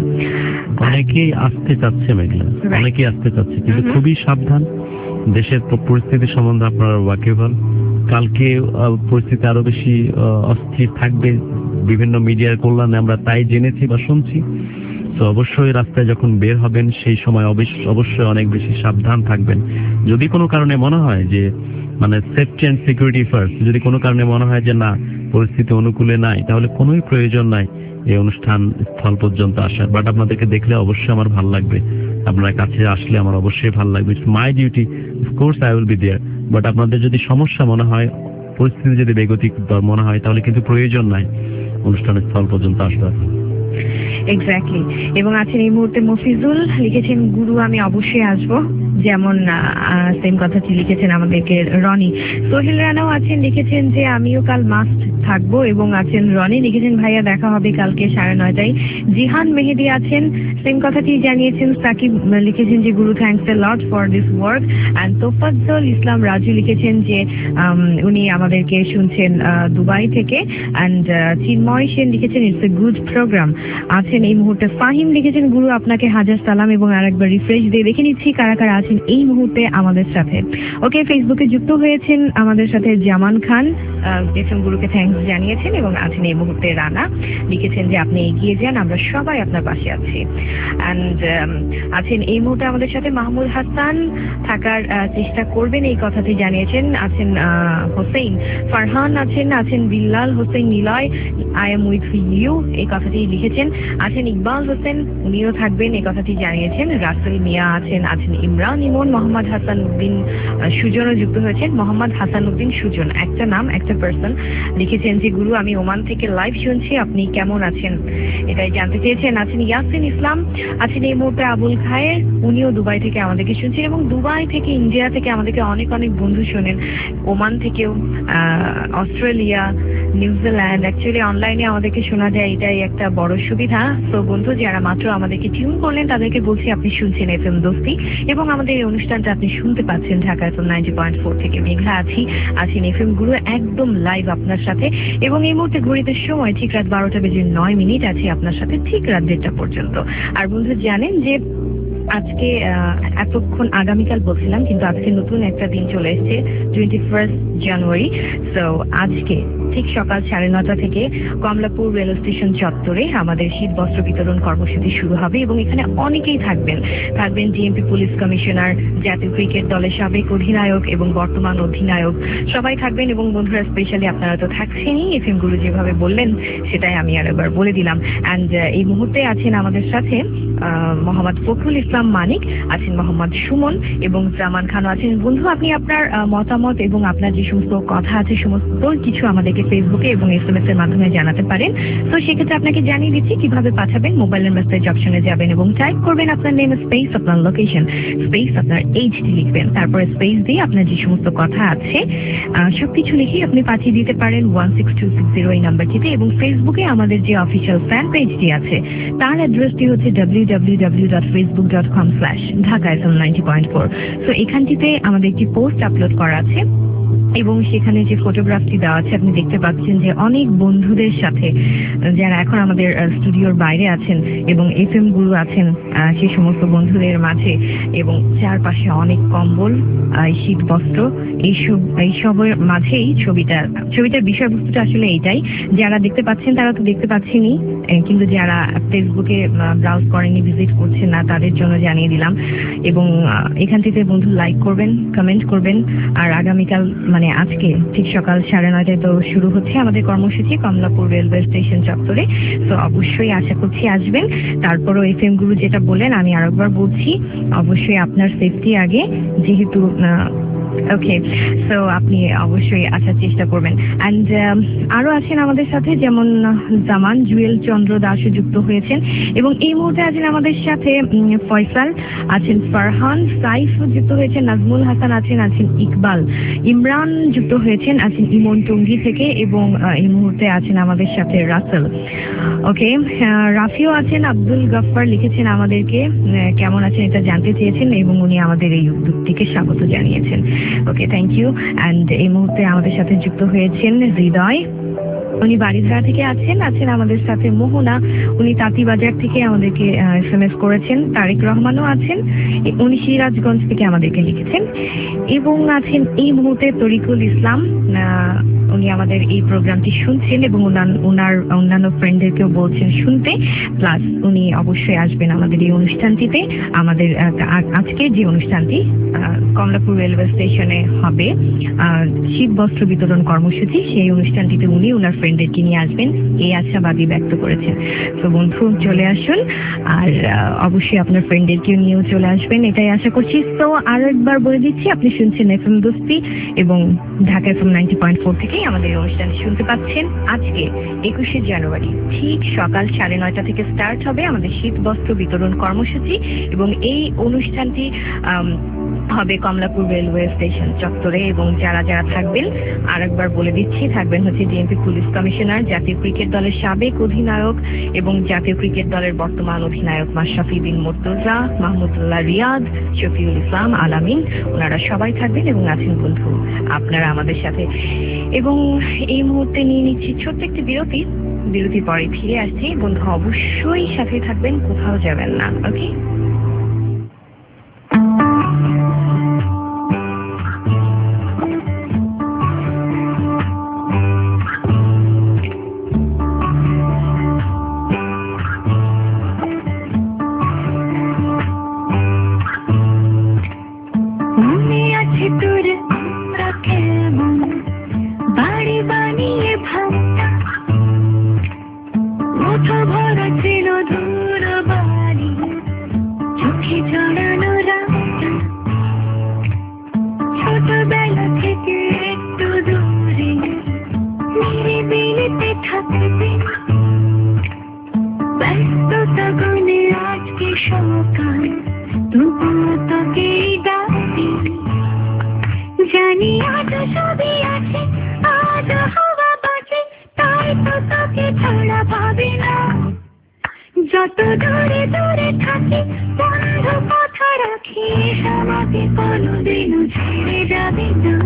অনেকেই আসতে চাচ্ছে মেঘলা, অনেকেই আসতে চাচ্ছে, কিন্তু খুবই সাবধান। দেশের পরিস্থিতি সম্বন্ধে আপনারা ওয়াকিবহাল। কালকে পরিস্থিতি আরো বেশি অস্থির থাকবে, বিভিন্ন মিডিয়ার কল্যাণে আমরা তাই জেনেছি বা শুনছি। তো অবশ্যই রাস্তায় যখন বের হবেন সেই সময় অবশ্যই অনেক বেশি সাবধান থাকবেন। যদি কোনো কারণে মনে হয় যে মানে সেফটি অ্যান্ড সিকিউরিটি ফার্স্ট, যদি কোনো কারণে মনে হয় যে না পরিস্থিতি অনুকূলে নাই, তাহলে কোনোই প্রয়োজন নাই এই অনুষ্ঠান স্থল পর্যন্ত আসার। বাট আপনাদেরকে দেখলে অবশ্যই আমার ভালো লাগবে, আপনার কাছে আসলে আমার অবশ্যই ভালো লাগবে। It's my duty, of course I will be there. But আপনাদের যদি সমস্যা মনে হয়, পরিস্থিতি যদি বেগতিক মনে হয়, তাহলে কিন্তু প্রয়োজন নাই অনুষ্ঠানের স্থল পর্যন্ত আসবার। এক্স্যাক্টলি। এবং আছেন এই মুহূর্তে মফিজুল লিখেছেন, গুরু, আমি অবশ্যই আসবো। যেমন সেম কথাটি লিখেছেন আমাদেরকে রনি। সোহেল রানাও আছেন লিখেছেন যে, আমিও কাল মাস্ট থাকবো। এবং আছেন রনি লিখেছেন, ভাইয়া দেখা হবে কালকে 9:30টায়। জিহান মেহেদি আছেন, সেম কথাটি জানিয়েছেন। সাকিব লিখেছেন যে, Guru, thanks a lot for this work. And Tofazzal Islam Raju লিখেছেন যে উনি আমাদেরকে শুনছেন দুবাই থেকে। অ্যান্ড চিন্ময় সেন লিখেছেন, ইটস এ গুড প্রোগ্রাম। আছেন এই মুহূর্তে ফাহিম লিখেছেন, গুরু, আপনাকে হাজার সালাম। এবং আরেকবার রিফ্রেশ দিয়ে দেখে নিচ্ছি কারা কারা আছেন এই মুহূর্তে আমাদের সাথে। ওকে, ফেসবুকে যুক্ত হয়েছেন আমাদের সাথে জামান খান, এফএম গুরুকে থ্যাংকস জানিয়েছেন। এবং আছেন এই মুহূর্তে রানা লিখেছেন যে, আপনি এগিয়ে যান, আমরা সবাই আপনার পাশে আছি। অ্যান্ড আছেন এই মুহূর্তে আমাদের সাথে মাহমুদ হাসান, থাকার চেষ্টা করবেন এই কথাটি জানিয়েছেন। আছেন হোসেন ফারহান আছেন Billal Hossain Niloy, I am with you, এই কথাটি লিখেছেন। আছেন ইকবাল হোসেন, উনিও থাকবেন এই কথাটি জানিয়েছেন। রাসেল মিয়া আছেন ইমরান ইমন, মোহাম্মদ হাসান উদ্দিন সুজনও যুক্ত হয়েছেন। মোহাম্মদ হাসান উদ্দিন সুজন, একটা নাম একটা পার্সন, লিখেছেন যে, গুরু, আমি ওমান থেকে লাইভ শুনছি, আপনি কেমন আছেন এটাই জানতে চেয়েছেন। আছেন ইয়াসিন ইসলাম, আছেন এই মুহূর্তে আবুল খায়ের, উনিও দুবাই থেকে আমাদেরকে শুনছেন। এবং দুবাই থেকে, ইন্ডিয়া থেকে আমাদেরকে অনেক অনেক বন্ধু শোনেন, ওমান থেকেও, অস্ট্রেলিয়া, নিউজিল্যান্ড। অ্যাকচুয়ালি অনলাইনে আমাদেরকে শোনা যায়, এটাই একটা বড় সুবিধা। তো বন্ধু, যারা মাত্র আমাদেরকে টিউন করলেন তাদেরকে বলছি, আপনি শুনছেন এফএম দোস্তি এবং আমাদের এই অনুষ্ঠানটা আপনি শুনতে পাচ্ছেন ঢাকা এফএম 90.4 থেকে। মেঘলা আছেন এফএম গুরু একদম লাইভ আপনার সাথে। এবং এই মুহূর্তে ঘড়িতে সময় ঠিক রাত 12:09 আছি আপনার সাথে ঠিক রাত 1:30 পর্যন্ত। আর বন্ধু, জানেন যে আজকে এতক্ষণ আগামীকাল বলছিলাম, কিন্তু আজকে নতুন একটা দিন চলে এসেছে, 21 জানুয়ারি। সো আজকে ঠিক সকাল 9:30 থেকে কমলাপুর রেল স্টেশন চত্বরে আমাদের শীত বস্ত্র বিতরণ কর্মসূচি শুরু হবে এবং এখানে অনেকেই থাকবেন ডিএমপি পুলিশ কমিশনার, জাতীয় ক্রিকেট দলের সাবেক অধিনায়ক এবং বর্তমান অধিনায়ক, সবাই থাকবেন। এবং বন্ধুরা, স্পেশালি আপনারা তো থাকছেনই, এফএম গুরু যেভাবে বললেন সেটাই আমি আরেকবার বলে দিলাম। অ্যান্ড এই মুহূর্তে আছেন আমাদের সাথে মোহাম্মদ ফখরুল ইসলাম মানিক, আছেন মোহাম্মদ সুমন এবং জামান খানও আছেন। বন্ধু, আপনি আপনার মতামত এবং আপনার যে সমস্ত কথা আছে সমস্ত কিছু আমাদেরকে ফেসবুকে এবং SMS এর মাধ্যমে জানাতে পারেন। তো সেক্ষেত্রে আপনাকে জানিয়ে দিচ্ছি কিভাবে পাঠাবেন। মোবাইলের মেসেজ অপশনে যাবেন এবং টাইপ করবেন আপনার নেম স্পেস আপনার লোকেশন স্পেস আপনার এইচডি লিখবেন, তারপরে স্পেস দিয়ে আপনার যে সমস্ত কথা আছে সবকিছু লিখে আপনি পাঠিয়ে দিতে পারেন 16260 এই নাম্বারটিতে। এবং ফেসবুকে আমাদের যে অফিসিয়াল ফ্যান পেজটি আছে তার অ্যাড্রেসটি হচ্ছে www.facebook.com/dhaka-fm90.4। তো এখানটিতে আমাদের একটি পোস্ট আপলোড করা আছে এবং সেখানে যে ফটোগ্রাফটি দেওয়া আছে আপনি দেখতে পাচ্ছেন যে অনেক বন্ধুদের সাথে যারা এখন আমাদের স্টুডিওর বাইরে আছেন এবং এফএম গুরু আছেন সেই সমস্ত বন্ধুদের মাঝে, এবং চারপাশে অনেক কম্বল, শীত বস্ত্র, এইসবের মাঝেই ছবিটার বিষয়বস্তুটা আসলে এইটাই। যারা দেখতে পাচ্ছেন তারা তো দেখতে পাচ্ছেনই, কিন্তু যারা ফেসবুকে ব্রাউজ করেনি, ভিজিট করছেন না, তাদের জন্য জানিয়ে দিলাম। এবং এখান থেকে বন্ধু লাইক করবেন, কমেন্ট করবেন। আর আগামীকাল মানে আজকে ঠিক সকাল 9:30 তো শুরু হচ্ছে আমাদের কর্মসূচি কমলাপুর রেলওয়ে স্টেশন চত্বরে। তো অবশ্যই আশা করছি আসবেন। তারপরও এফএম গুরু যেটা বললেন আমি আরেকবার বলছি, অবশ্যই আপনার সেফটি আগে, যেহেতু ওকে, সো আপনি অবশ্যই আসার চেষ্টা করবেন। অ্যান্ড আরো আছেন আমাদের সাথে, যেমন জামান, জুয়েল চন্দ্র দাসও যুক্ত হয়েছেন এবং এই মুহূর্তে আছেন আমাদের সাথে ফয়সাল, আছেন ফারহান, সাইফ যুক্ত হয়েছেন, নাজমুল হাসান আছেন ইকবাল, ইমরান যুক্ত হয়েছেন, আছেন ইমন টঙ্গী থেকে, এবং এই মুহূর্তে আছেন আমাদের সাথে রাসেল। ওকে, রাফিও আছেন, আব্দুল গফফার লিখেছেন আমাদেরকে কেমন আছেন এটা জানতে চেয়েছেন এবং উনি আমাদের এই উদ্যোগটিকে স্বাগত জানিয়েছেন। ওকে, থ্যাংক ইউ। অ্যান্ড এই মুহূর্তে আমাদের সাথে যুক্ত হয়েছেন হৃদয়, উনি বাড়িধারা থেকে আছেন আমাদের সাথে মোহনা, উনি তাঁতিবাজার থেকে আমাদেরকে SMS করেছেন। তারেক রহমানও আছেন, উনি সিরাজগঞ্জ থেকে আমাদেরকে লিখেছেন। এবং আছেন এই মুহূর্তে তরিকুল ইসলাম, উনি আমাদের এই প্রোগ্রামটি শুনছেন এবং ওনার অন্যান্য ফ্রেন্ডদেরকেও বলছেন শুনতে, প্লাস উনি অবশ্যই আসবেন আমাদের এই অনুষ্ঠানটিতে। আমাদের আজকের যে অনুষ্ঠানটি কমলাপুর রেলওয়ে স্টেশনে হবে শীত বস্ত্র বিতরণ কর্মসূচি, সেই অনুষ্ঠানটিতে উনি ওনার ফ্রেন্ডদেরকে নিয়ে আসবেন এই আশাবাদী ব্যক্ত করেছেন। তো বন্ধু চলে আসুন, আর অবশ্যই আপনার ফ্রেন্ডদেরকেও নিয়েও চলে আসবেন, এটাই আশা করছি। তো আরো একবার বলে দিচ্ছি, আপনি শুনছেন এফএম দোস্তি এবং ঢাকা এফএম 90.4 থেকেই আমাদের এই অনুষ্ঠানটি শুনতে পাচ্ছেন। আজকে 21শে জানুয়ারি ঠিক সকাল 9:30 থেকে স্টার্ট হবে আমাদের শীত বস্ত্র বিতরণ কর্মসূচি এবং এই অনুষ্ঠানটি হবে কমলাপুর রেলওয়ে স্টেশন চত্বরে। এবং যারা যারা থাকবেন আরেকবার বলে দিচ্ছি, থাকবেন হচ্ছে ডিএমপি পুলিশ কমিশনার, জাতীয় ক্রিকেট দলের সাবেক অধিনায়ক এবং জাতীয় ক্রিকেট দলের বর্তমান অধিনায়ক মাশরাফি বিন মুর্তজা, মাহমুদুল্লাহ রিয়াদ, শফিউল ইসলাম, আলামিন, ওনারা সবাই থাকবেন এবং আছেন বন্ধু আপনারা আমাদের সাথে। এবং এই মুহূর্তে নিয়ে নিচ্ছি ছোট্ট একটি বিরতির পরে ফিরে আসছি। বন্ধু অবশ্যই সাথে থাকবেন, কোথাও যাবেন না। ওকে, যত দূরে দূরে থাকি বন্ধ কথা রাখি, আমাকে কোনোদিনও ছেড়ে যাবে না।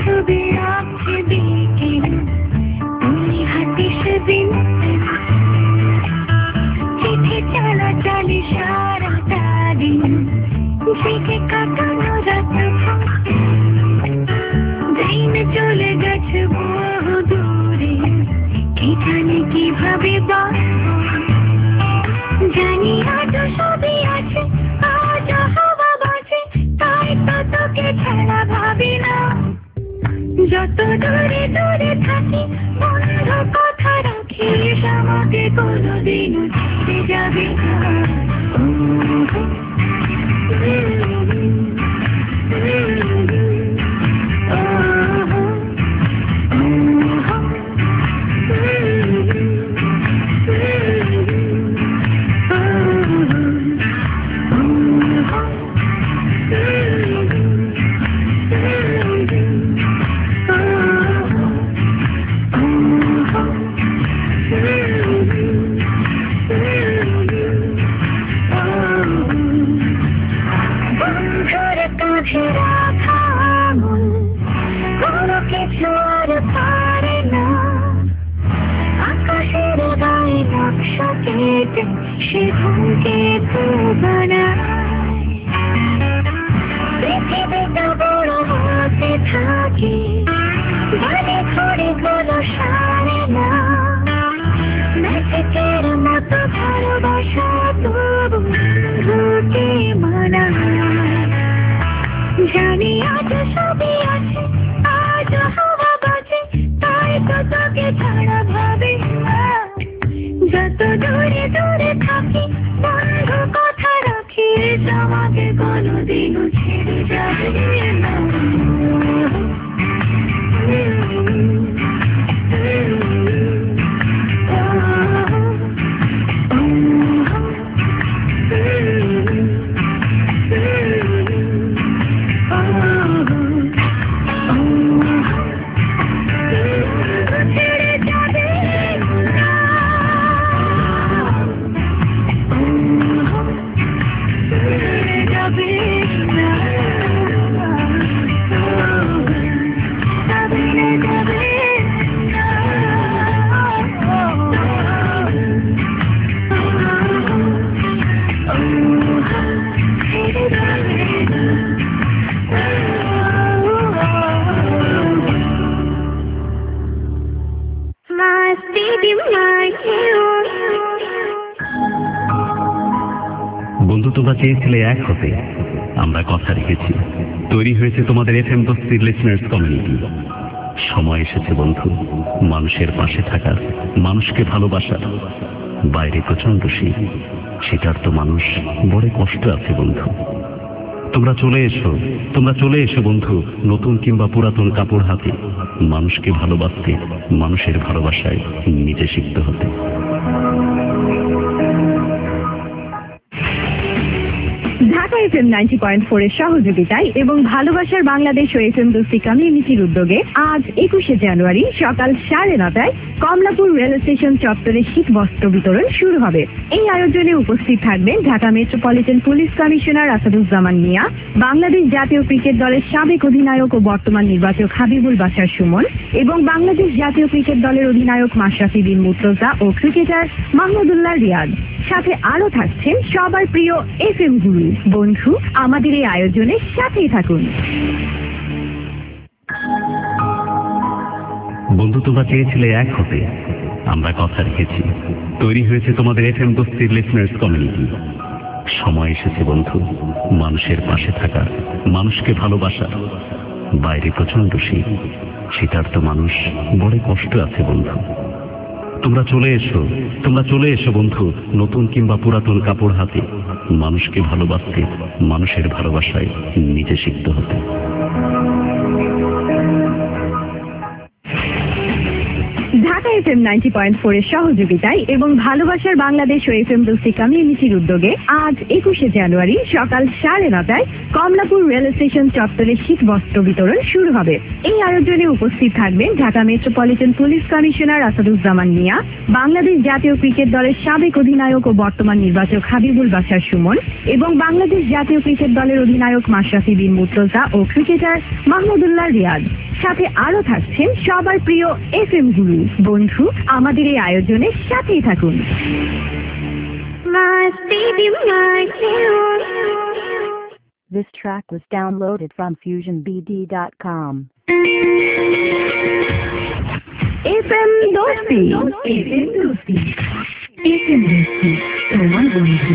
ছবি আঁকছে বিকেল তুমি হাতে সেদিন চিঠি চালাচালি সারাটা দিন জেগে কাটানো রাত দিন চলে গেছে বহু দূরে কে জানে কিভাবে জানি আজ সবই আছে আজ হাওয়া বাজে তাই তো তোকে ছাড়া ভাবি না যত দূরে দূরে থাকি বন্ধ কথা রাখিস আমাকে কোনোদিনও ছেড়ে যাবে না সে ঘুমকে তো বানায় পৃথিবীটা বড় হতে থাকে মানে ঘরে কোনো সারে না ম্যাজিকের মতো ভালোবাসা তবু ঘুরতে মানায় জানি আজ সবই আছে আজ হাওয়া বাজে তাই তো তোকে ছাড়া ভাবি না যত দূরে দূরে থাকি বন্ধ কথা রাখিস আমাকে কোনোদিনও ছেড়ে যাবে না বন্ধু তোমরা চেয়েছিলে এক হতে, আমরা কথা রেখেছি। তৈরি হয়েছে তোমাদের FM বস্তির লিসনার্স কমিউনিটি। সময় এসেছে বন্ধু মানুষের পাশে থাকার, মানুষকে ভালোবাসার। বাইরে প্রচন্ড শীত, সেটার তো মানুষ বড় কষ্ট আছে বন্ধু। তোমরা চলে এসো বন্ধু, নতুন কিংবা পুরাতন কাপড় হাতে। মানুষকে ভালোবাসতে, মানুষের ভালোবাসায় নিজে শিখতে হতে। ঢাকা FM 90.4 এর সহযোগিতায় এবং ভালোবাসার বাংলাদেশ ও FM দোস্তি কমিউনিটির উদ্যোগে আজ 21শে জানুয়ারি সকাল 9:30টায় কমলাপুর রেল স্টেশন চত্বরে শীত বস্ত্র বিতরণ শুরু হবে। এই আয়োজনে উপস্থিত থাকবেন Dhaka metropolitan police commissioner Asaduzzaman Mia, Bangladesh জাতীয় ক্রিকেট দলের সাবেক অধিনায়ক ও বর্তমান নির্বাচক হাবিবুল বাশার সুমন এবং বাংলাদেশ জাতীয় ক্রিকেট দলের অধিনায়ক মাশরাফি বিন মুর্তজা ও ক্রিকেটার মাহমুদুল্লাহ রিয়াদ। সাথে আরো থাকছেন সবার প্রিয় FM গুরু। বন্ধু আমাদের এই আয়োজনের সাথেই থাকুন। বন্ধু তোমরা চেয়েছিলে এক হতে, আমরা কথা রেখেছি। তৈরি হয়েছে তোমাদের FM বস্তির লিসনার্স কমিউনিটি। সময় এসেছে বন্ধু মানুষের পাশে থাকার, মানুষকে ভালোবাসার। বাইরে প্রচন্ড শীত, সেটার তো মানুষ বড় কষ্ট আছে বন্ধু। তোমরা চলে এসো বন্ধু, নতুন কিংবা পুরাতন কাপড় হাতে। মানুষকে ভালোবাসতে, মানুষের ভালোবাসায় নিজে শিখতে হতে। ঢাকা FM 90.4 এর সহযোগিতায় এবং ভালোবাসার বাংলাদেশ ও FM দোস্তি কমিউনিটির উদ্যোগে আজ 21শে জানুয়ারি সকাল 9:30টায় কমলাপুর রেল স্টেশন চত্বরে শীত বস্ত্র বিতরণ শুরু হবে। এই আয়োজনে উপস্থিত থাকবেন Dhaka metropolitan police commissioner Asaduzzaman Mia, Bangladesh জাতীয় ক্রিকেট দলের সাবেক অধিনায়ক ও বর্তমান নির্বাচক হাবিবুল বাশার সুমন এবং বাংলাদেশ জাতীয় ক্রিকেট দলের অধিনায়ক মাশরাফি বিন মুর্তজা ও ক্রিকেটার মাহমুদুল্লাহ রিয়াদ। সাথে আরো থাকছেন সবার প্রিয় FM গুরু। বন্ধু, আমাদের এই আয়োজনের সাথেই থাকুন। This track was downloaded from FusionBD.com. FM Dosti, FM Dosti, FM দোস্তি, তোমার বন্ধু।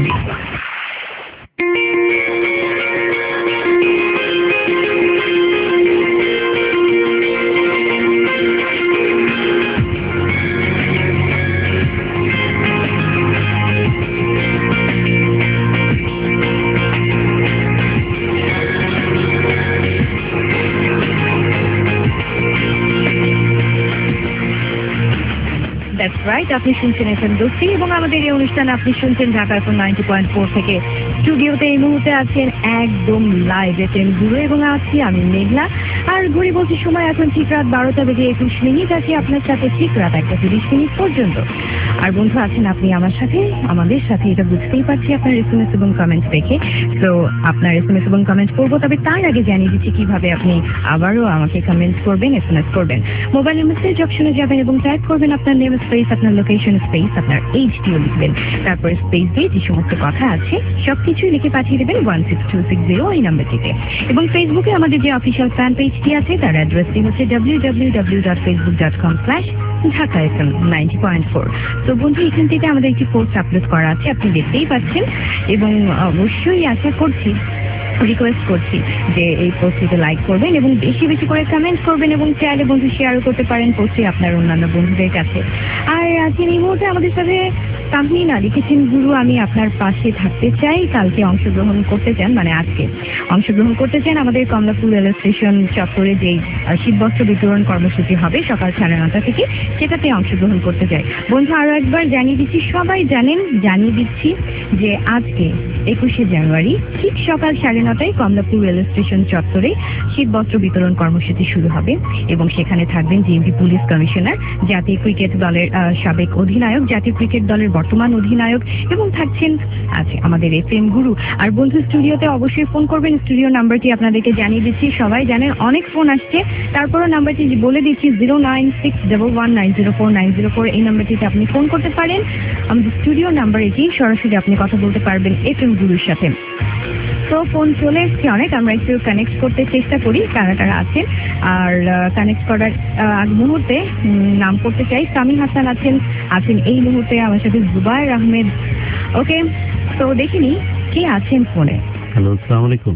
That's right, আপনি শুনছেন FM দোস্তি এবং আমাদের এই অনুষ্ঠানে আপনি শুনছেন ঢাকা FM 90.4 থেকে। স্টুডিওতে এই মুহূর্তে আছেন একদম লাইভ FM গুরু এবং আছি আমি মেঘলা। আর ঘুরে বলছি সময় এখন ঠিক রাত 12:21 আছি আপনার সাথে ঠিক রাত 1:30 পর্যন্ত। আর বন্ধু আছেন আপনি আমাদের সাথে, এটা বুঝতেই পারছি আপনার SMS এবং কমেন্টস দেখে। তো আপনার SMS এবং কমেন্টস করবো, তবে তার আগে জানিয়ে দিচ্ছি কিভাবে আপনি আবারও আমাকে কমেন্টস করবেন, SMS করবেন। মোবাইলের মেসেজ অপশনে যাবেন এবং টাইপ করবেন আপনার নেম স্পেস, আপনার লোকেশন স্পেস, আপনার এইচটিও লিখবেন, তারপর স্পেস দিয়ে যে সমস্ত কথা আছে সবকিছুই লিখে পাঠিয়ে দেবেন 16260 এই নাম্বারটিতে। এবং ফেসবুকে আমাদের যে অফিসিয়াল ফ্যান পেজটি আছে তার অ্যাড্রেসটি হচ্ছে www.facebook.com/ঢাকা-FM90.4। তো বন্ধু, এখান থেকে আমাদের একটি পোস্ট আপলোড করা আছে, আপনি দেখতেই পাচ্ছেন এবং অবশ্যই আশা করছি, রিকোয়েস্ট করছি যে এই পোস্টটিতে লাইক করবেন এবং বেশি বেশি করে কমেন্ট করবেন এবং চাইলে বন্ধু শেয়ারও করতে পারেন পোস্টটি আপনার অন্যান্য বন্ধুদের কাছে। আর আজকে এই মুহূর্তে আমাদের সাথে তাহমিনা লিখেছেন, গুরু আমি আপনার পাশে থাকতে চাই, কালকে অংশগ্রহণ করতে চান, মানে আজকে অংশগ্রহণ করতে চান আমাদের কমলাপুর রেল স্টেশন চত্বরে যেই শীতবস্ত্র বিতরণ কর্মসূচি হবে সকাল 9:30 থেকে, সেটাতে অংশগ্রহণ করতে চাই। বন্ধু আরো একবার জানিয়ে দিচ্ছি, সবাই জানেন, জানিয়ে দিচ্ছি যে আজকে 21শে জানুয়ারি ঠিক সকাল 9:30টায় কমলাপুর রেল স্টেশন চত্বরে শীতবস্ত্র বিতরণ কর্মসূচি শুরু হবে এবং সেখানে থাকবেন জিএমপি পুলিশ কমিশনার, জাতীয় ক্রিকেট দলের সাবেক অধিনায়ক, জাতীয় ক্রিকেট দলের বর্তমান অধিনায়ক এবং থাকছেন আছে আমাদের FM গুরু। আর বন্ধু স্টুডিওতে অবশ্যই ফোন করবেন, স্টুডিও নাম্বারটি আপনাদেরকে জানিয়ে দিচ্ছি, সবাই জানেন, অনেক ফোন আসছে, তারপরও নাম্বারটি বলে দিচ্ছি 09611904904, এই নাম্বারটিতে আপনি ফোন করতে পারেন। আমাদের স্টুডিও নাম্বার এটি, সরাসরি আপনি কথা বলতে পারবেন FM গুরুর সাথে। তো ফোন চলে এসছে অনেক, আমরা একটু কানেক্ট করতে চেষ্টা করি কারা কারা আছেন। আর কানেক্ট করার মুহূর্তে নাম করতে চাই, সামি হাসান আছেন এই মুহূর্তে আমার সাথে, জুবাইর আহমেদ। ওকে, তো দেখিনি কে আছেন ফোনে। হ্যালো, আসসালামু আলাইকুম।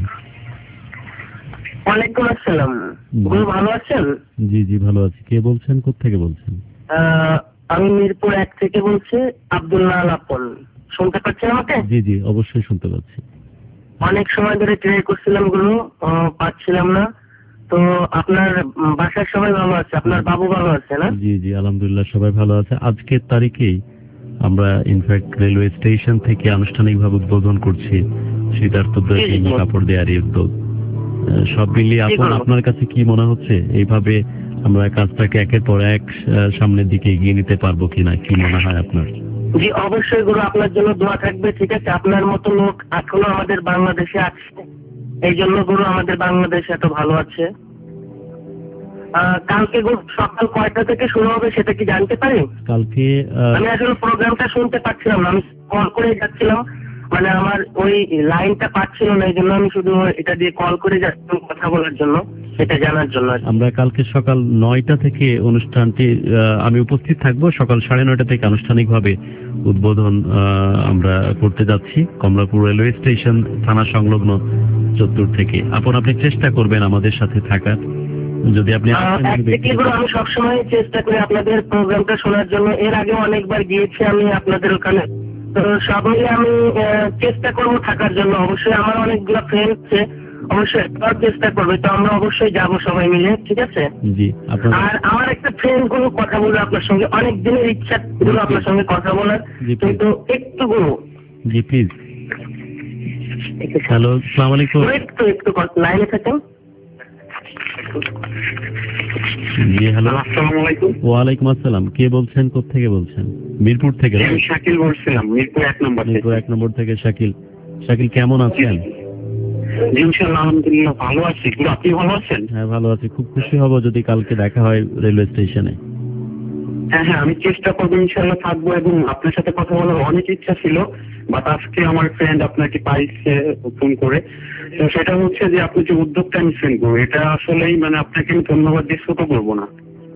ওয়ালাইকুম আসসালাম। ভালো আছেন? জি জি ভালো আছি। কে বলছেন, কোত্থেকে বলছেন? আমি মিরপুর 1 থেকে বলছি, আব্দুল্লাহ লাপন। শুনতে পাচ্ছেন আমাকে? জি জি অবশ্যই শুনতে পাচ্ছি। অনেক সময় ধরে ট্রাই করছিলাম গুলো, পাচ্ছিলাম না। তো আপনার বাসার সবাই ভালো আছে? আপনার বাবু ভালো আছে না? জি জি আলহামদুলিল্লাহ সবাই ভালো আছে। আজকের তারিখেই আমরা ইনফ্যাক্ট রেলওয়ে স্টেশন থেকে আনুষ্ঠানিকভাবে উদ্বোধন করছি শীতার্তদের কাপড় দেওয়ার এই উদ্যোগ। সব মিলিয়ে আপনার কাছে কি মনে হচ্ছে, এইভাবে আমরা কাজটাকে একের পর এক সামনের দিকে এগিয়ে নিতে পারবো কিনা, কি মনে হয় আপনার? জি অবশ্যই গুরু, আপনার জন্য দোয়া থাকবে। ঠিক আছে, আপনার মতো লোক এখনো আমাদের বাংলাদেশে আছে, এই জন্য গুরু আমাদের বাংলাদেশ এত ভালো আছে। কালকে গুরু সকাল কয়টা থেকে শুরু হবে সেটা কি জানতে পারি? কালকে আমি আসলে প্রোগ্রামটা শুনতে পাচ্ছিলাম না, আমি কল করে যাচ্ছিলাম, মানে আমার ওই লাইনটা পাচ্ছিল না, এই জন্য আমি শুধু এটা দিয়ে কল করে যাচ্ছিলাম কথা বলার জন্য, সেটা জানার জন্য। আমরা কালকে সকাল 9টা থেকে অনুষ্ঠানটি আমি উপস্থিত থাকবো, সকাল 9:30 থেকে আনুষ্ঠানিকভাবে উদ্বোধন আমরা করতে যাচ্ছি কমলাপুর রেলওয়ে স্টেশন থানা সংলগ্ন চত্বর থেকে। আপনি চেষ্টা করবেন আমাদের সাথে থাকার, যদি আপনি আমি সবসময় চেষ্টা করি আপনাদের প্রোগ্রামটা শোনার জন্য। এর আগে অনেকবার গিয়েছি আমি আপনাদের ওখানে, তো সবাই আমি চেষ্টা করবো থাকার জন্য। অবশ্যই আমার অনেকগুলো ফ্রেন্ড আছে অবশ্যই করার চেষ্টা করবে। তো আমরা অবশ্যই যাবো সবাই মিলে, ঠিক আছে? জি। আর আমার একটা ফ্রেন্ড গুলো কথা বলবে আপনার সঙ্গে, অনেক দিনের ইচ্ছা গুলো আপনার সঙ্গে কথা বলার, কিন্তু একটু গুলো। জি প্লিজ। হ্যালো, আসসালামু আলাইকুম। একটু লাইনে থাকেন। জি হ্যালো, আসসালামু আলাইকুম। ওয়ালাইকুম আসসালাম। কে বলছেন, কোত্থেকে বলছেন? মিরপুর থেকে? আমি শাকিল বলছিলাম, মিরপুর 1 নম্বর। মিরপুর 1 নম্বর থেকে শাকিল। শাকিল কেমন আছেন? জি ইনশাআল্লাহ আলহামদুলিল্লাহ ভালো আছি। আপনি ভালো আছেন? হ্যাঁ ভালো আছি। খুব খুশি হব যদি কালকে দেখা হয় রেলওয়ে স্টেশনে। হ্যাঁ হ্যাঁ, আমি চেষ্টা করবো, ইনশাআল্লাহ থাকবো। এবং আপনার সাথে কথা বলার অনেক ইচ্ছা ছিল, বাট আজকে আমার ফ্রেন্ড আপনাকে পাইছে ফোন করে। তো সেটা হচ্ছে যে আপনি যে উদ্যোগটা নিচ্ছেন গো, এটা আসলেই মানে আপনাকে আমি ধন্যবাদ দিয়ে ছোট করবো না।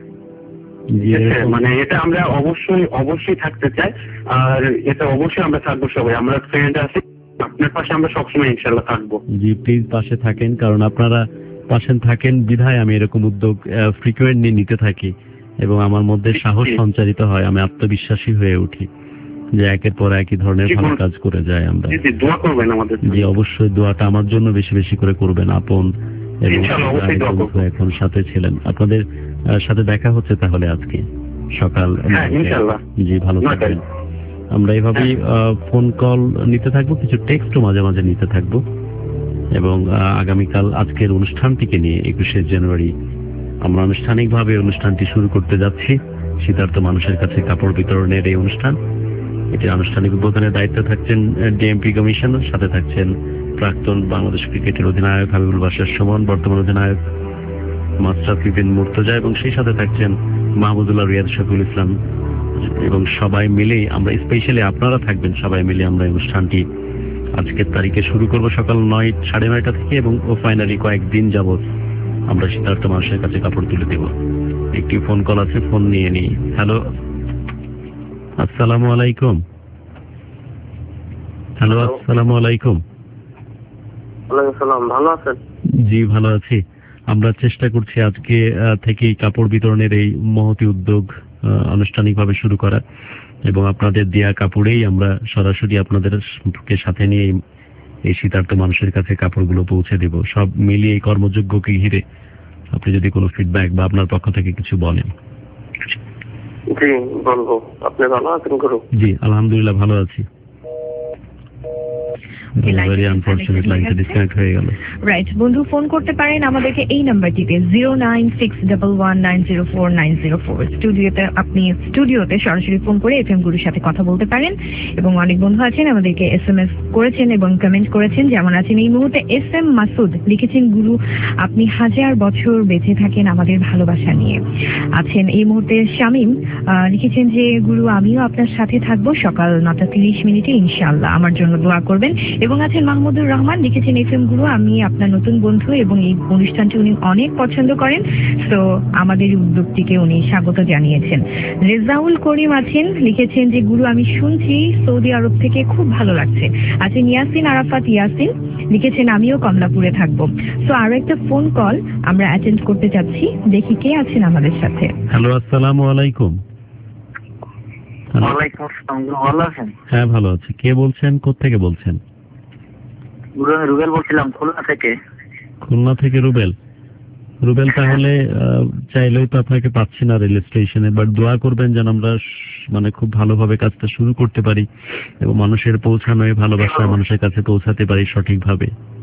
মানে এটা আমরা অবশ্যই থাকতে চাই, আর এটা অবশ্যই আমরা থাকবো সবাই। আমরা ফ্রেন্ড আছি, আপনার পাশে আমরা সবসময় ইনশাআল্লাহ থাকবো। জি প্লিজ পাশে থাকেন, কারণ আপনারা পাশে থাকেন বিধায় আমি এরকম উদ্যোগ ফ্রিকুয়েন্টলি নিতে থাকি এবং আমার মধ্যে সাহস সঞ্চারিত হয়, আমি আত্মবিশ্বাসী হয়ে উঠি যে একের পর একই ধরনের ভালো কাজ করে যাই আমরা। দোয়া করবেন আমাদের। জি অবশ্যই, দোয়াটা আমার জন্য বেশি বেশি করে করবেন। আপন এবং এখন সাথে ছিলেন, আপনাদের সাথে দেখা হচ্ছে তাহলে আজকে সকাল। জি ভালো থাকবেন। আমরা এইভাবেই ফোন কল নিতে থাকবো, কিছু টেক্সটও মাঝে মাঝে নিতে থাকবো এবং আগামীকাল আজকের অনুষ্ঠানটিকে নিয়ে 21শে জানুয়ারি আমরা আনুষ্ঠানিকভাবে অনুষ্ঠানটি শুরু করতে যাচ্ছি। শীতার্থ মানুষের কাছে কাপড় বিতরণের এই অনুষ্ঠান, এটি আনুষ্ঠানিক উদ্বোধনের দায়িত্বে থাকছেন ডিএমপি কমিশনার, সাথে থাকছেন প্রাক্তন বাংলাদেশ ক্রিকেটের অধিনায়ক হাবিবুল বাশার সুমন, বর্তমান অধিনায়ক মাশরাফি বিন মুর্তজা এবং সেই সাথে থাকছেন মাহমুদুল্লাহ রিয়াদ শফিউল ইসলাম। এবং সবাই মিলেই আমরা, স্পেশালি আপনারা থাকবেন, সবাই মিলে আমরা অনুষ্ঠানটি আজকের তারিখে শুরু করব সকাল 9:30 থেকে এবং ফাইনালি কয়েকদিন যাবত আমরা শীতার্থ মানুষের কাছে কাপড় তুলে দেব। একটি ফোন কল আছে, ফোন নিয়ে নিই। হ্যালো, আসসালামু আলাইকুম। হ্যালো, আসসালামু আলাইকুম। ওয়ালাইকুম সালাম, ভালো আছেন? জি ভালো আছি। আমরা চেষ্টা করছি আজকে থেকেই কাপড় বিতরণের এই মহতি উদ্যোগ আনুষ্ঠানিকভাবে শুরু করা এবং আপনাদের দেয়া কাপড়েই আমরা সরাসরি আপনাদেরকে সাথে নিয়ে এই শীতার্থ মানুষের কাছে কাপড়গুলো পৌঁছে দেব। সব মিলিয়ে এই কর্মযোগ্যকে ঘিরে আপনি যদি কোনো ফিডব্যাক বা আপনার পক্ষ থেকে কিছু বলেন। জি বলবো। আপনি ভালো আছেন গুরু? জি আলহামদুলিল্লাহ ভালো আছি। রাইট বন্ধু, ফোন করতে পারেন আমাদেরকে এই নাম্বারটিতে 09611904904। স্টুডিওতে সরাসরি ফোন করে এফএম গুরুর সাথে কথা বলতে পারেন। এবং অনেক বন্ধু আছেন আমাদেরকে SMS করেছেন এবং কমেন্ট করেছেন, যেমন আছেন এই মুহূর্তে SM মাসুদ লিখেছেন, গুরু আপনি 1000 বছর বেঁচে থাকেন আমাদের ভালোবাসা নিয়ে। আছেন এই মুহূর্তে শামীম লিখেছেন যে, গুরু আমিও আপনার সাথে থাকবো সকাল 9:30 ইনশাআল্লাহ, আমার জন্য দোয়া করবেন। এবং আছেন মাহমুদুর রহমান লিখেছেন, এফএম গুরু আমি আপনার নতুন বন্ধু এবং এই অনুষ্ঠানটি উনি অনেক পছন্দ করেন, তো আমাদের উদ্যোগটিকে উনি স্বাগত জানিয়েছেন। রেজাউল করিম আছেন লিখেছেন যে, গুরু আমি শুনছি সৌদি আরব থেকে, খুব ভালো লাগছে। আছেন ইয়াসিন আরাফাত ইয়াসিন লিখেছেন, আমিও কমলাপুরে থাকবো। তো আরো একটা ফোন কল আমরা অ্যাটেন্ড করতে চাচ্ছি, দেখি কে আছেন আমাদের সাথে। হ্যালো, আসসালামু আলাইকুম। ওয়ালাইকুম আসসালাম, ভালো আছেন? হ্যাঁ ভালো আছি। কে বলছেন, কোত্থেকে বলছেন? রুবেল বলছিলাম, খুলনা থেকে। খুলনা থেকে রুবেল। রুবেল তাহলে চাইলেও তো আপনাকে পাচ্ছি না রেল স্টেশনে, বাট দোয়া করবেন যেন আমরা মানে খুব ভালোভাবে কাজটা শুরু করতে পারি এবং মানুষের পৌঁছানো ভালোবাসা মানুষের কাছে পৌঁছাতে পারি সঠিকভাবে।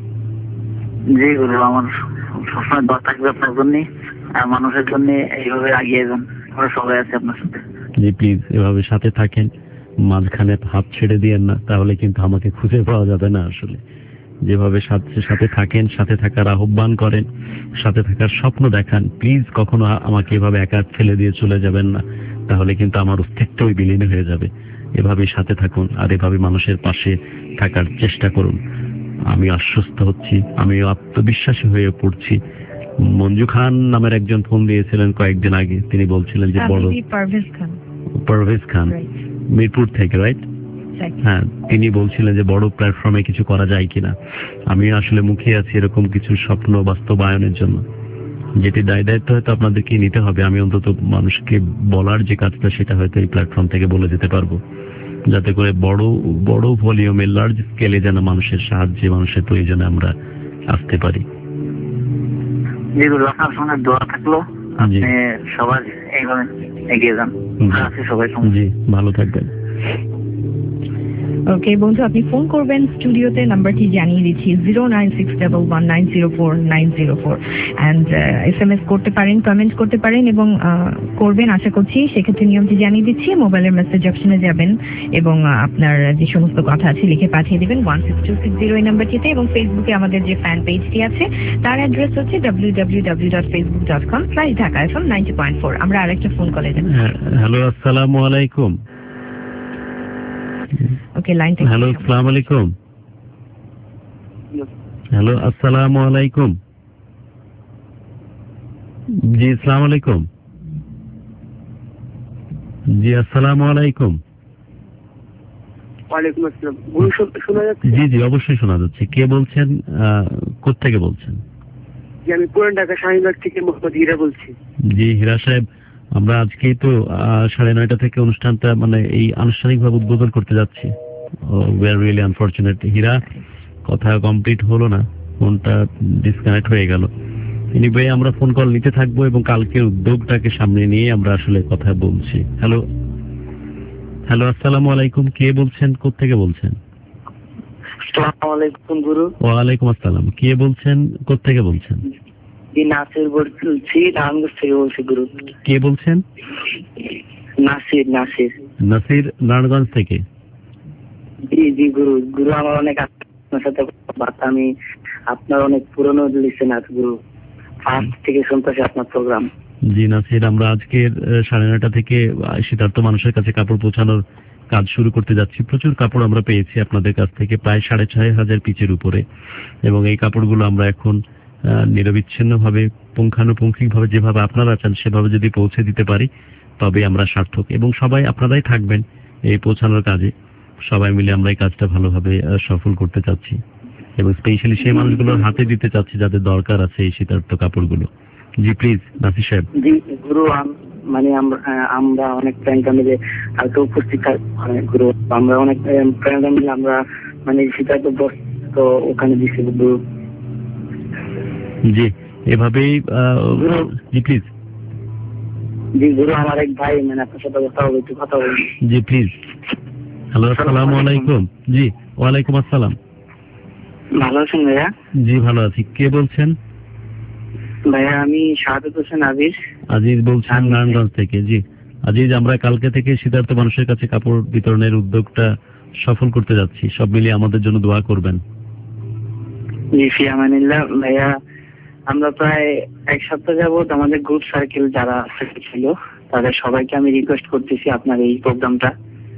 জি গুরু, আমার সবসময় দোয়া থাকবে আপনার জন্য আর মানুষের জন্য, এইভাবে এগিয়ে যান, আমরা সবাই আছি আপনার সাথে। জি প্লিজ এভাবে সাথে থাকেন, মাঝখানে হাত ছেড়ে দিয়েন না, তাহলে কিন্তু আমাকে খুঁজে পাওয়া যাবে না। আসলে যেভাবে সাথে থাকেন, সাথে থাকার আহ্বান করেন, সাথে থাকার স্বপ্ন দেখান, প্লিজ কখনো আমাকে এভাবে একা ফেলে দিয়ে চলে যাবেন না, তাহলে কিন্তু আমার অস্তিত্বই বিলীন হয়ে যাবে। এভাবেই সাথে থাকুন আর এভাবে মানুষের পাশে থাকার চেষ্টা করুন। আমি আশ্বস্ত হচ্ছি, আমি আত্মবিশ্বাসী হয়ে পড়ছি। মঞ্জু খান নামের একজন ফোন দিয়েছিলেন কয়েকদিন আগে, তিনি বলছিলেন যে বড় পারভেজ খান মিরপুর থেকে, রাইট? হ্যাঁ, তিনি বলছিলেন যে বড় প্ল্যাটফর্মে কিছু করা যায় কিনা। আমি আসলে মুখিয়ে আছি এরকম কিছু স্বপ্ন বাস্তবায়নের জন্য, যেটি দায়িত্ব হয়তো আপনাদেরকে নিতে হবে। আমি অন্তত মানুষকে বলার যে কাজটা, সেটা হয়তো এই প্ল্যাটফর্ম থেকে বলে যেতে পারবো, যাতে করে বড় ভলিউমে লার্জ স্কেলে যেন মানুষের সাহায্যে, মানুষের প্রয়োজনে আমরা আসতে পারি। জি গুরু, আপনার সঙ্গে দোয়া থাকলো, আপনি সবার এইভাবে এগিয়ে যান। সবাই জি, ভালো থাকবেন। ওকে বন্ধু, আপনি ফোন করবেন স্টুডিওতে, নাম্বারটি জানিয়ে দিচ্ছি 09611904904 অ্যান্ড SMS করতে পারেন, কমেন্ট করতে পারেন এবং করবেন আশা করছি। সেক্ষেত্রে নিয়মটি জানিয়ে দিচ্ছি, মোবাইলের মেসেজ অপশনে যাবেন এবং আপনার যে সমস্ত কথা আছে লিখে পাঠিয়ে দেবেন 16260 এই নাম্বারটিতে। এবং ফেসবুকে আমাদের যে ফ্যান পেজটি আছে তার অ্যাড্রেস হচ্ছে www.facebook.com/dhaka.fm90.4। আমরা আরেকটা ফোন কলে যাব। হ্যালো, আসসালামু আলাইকুম। ওকে, লাইনটা। হ্যালো, আসসালামু আলাইকুম। হ্যালো, আসসালামু আলাইকুম। জি, আসসালামু আলাইকুম। জি, আসসালামু আলাইকুম। ওয়ালাইকুম আসসালাম। গুরু শোনা যাচ্ছে? জি জি, অবশ্যই শোনা যাচ্ছে। কে বলছেন, কোত্থেকে বলছেন? জি, আমি পুরান ঢাকা শাহিনবাগ থেকে মোহাম্মদ হীরা বলছি। জি হীরা সাহেব, আমরা আজকেই তো 9:30 থেকে অনুষ্ঠানটা মানে এই আনুষ্ঠানিকভাবে উদ্বোধন করতে যাচ্ছি। We are really unfortunate. Hira, কথা কমপ্লিট হলো না, ফোনটা ডিসকানেক্ট হয়ে গেল। এনিওয়ে, আমরা ফোন কল নিতে থাকবো এবং কালকের উদ্যোগটাকে সামনে নিয়ে আমরা আসলে কথা বলছি। হ্যালো হ্যালো, আসসালামু আলাইকুম। কে বলছেন, কোত্থেকে বলছেন? আসসালামু আলাইকুম গুরু। ওয়ালাইকুম আসসালাম। কে বলছেন, কোত্থেকে বলছেন? জি, নাসির বলছি, নারায়ণগঞ্জ থেকে বলছি গুরু। কে বলছেন? নাসির। নাসির, নারায়ণগঞ্জ থেকে। জি জি গুরু। গুরু, আমার অনেক আপনার সাথে বার্তা, আমি আপনার অনেক পুরনো লিসেনার গুরু, ফার্স্ট থেকে শুনতেছি আপনার প্রোগ্রাম। জি নাসির, আমরা আজকের 9:30 থেকে শীতার্থ মানুষের কাছে কাপড় পৌঁছানোর কাজ শুরু করতে যাচ্ছি। প্রচুর কাপড় আমরা পেয়েছি আপনাদের কাছ থেকে, প্রায় 6,500 পিচের উপরে, এবং এই কাপড়গুলো আমরা এখন নিরবিচ্ছিন্নভাবে পুঙ্খানুপুঙ্খিকভাবে যেভাবে আপনারা চান সেভাবে যদি পৌঁছে দিতে পারি তবে আমরা সার্থক। এবং সবাই আপনারাই থাকবেন এই পৌঁছানোর কাজে। সবাই মিলে আমরা এই কাজটা ভালোভাবে সফল করতে চাচ্ছি এবং স্পেশালি সেই মানুষগুলোর হাতে দিতে চাচ্ছি যাদের দরকার আছে এই শীতার্থ কাপড়গুলো। জি প্লিজ নাসির সাহেব। জি গুরু, মানে আমরা অনেক প্রেরণা মিলে হয়তো উপস্থিত গুরু, আমরা অনেক প্রেরণা মিলে আমরা মানে শীতার্থ বস্ত্র ওখানে দিচ্ছি গুরু। জি, এভাবেই। জি প্লিজ। জি গুরু, আমার এক ভাই মানে আপনার সাথে কথা হবে, একটু কথা বলুন। জি প্লিজ। হ্যালো, আসসালামু আলাইকুম। জি, ওয়ালাইকুম আসসালাম। ভালো আছেন ভাইয়া? জি ভালো আছি। কে বলছেন? ভাইয়া আমি শাহাদাত হোসেন আজিজ। আজিজ বলছেন নারায়ণগঞ্জ থেকে। জি আজিজ, আমরা কালকে থেকে শীতার্থ মানুষের কাছে কাপড় বিতরণের উদ্যোগটা সফল করতে যাচ্ছি। সব মিলিয়ে আমাদের জন্য দোয়া করবেন। জি ফি আমানিল্লাহ। ভাইয়া, আমরা প্রায় এক সপ্তাহ যাবত আমাদের গ্রুপ সার্কেল যারা ছিল তাদের সবাইকে আমি রিকোয়েস্ট করতেছি আপনার এই প্রোগ্রামটা।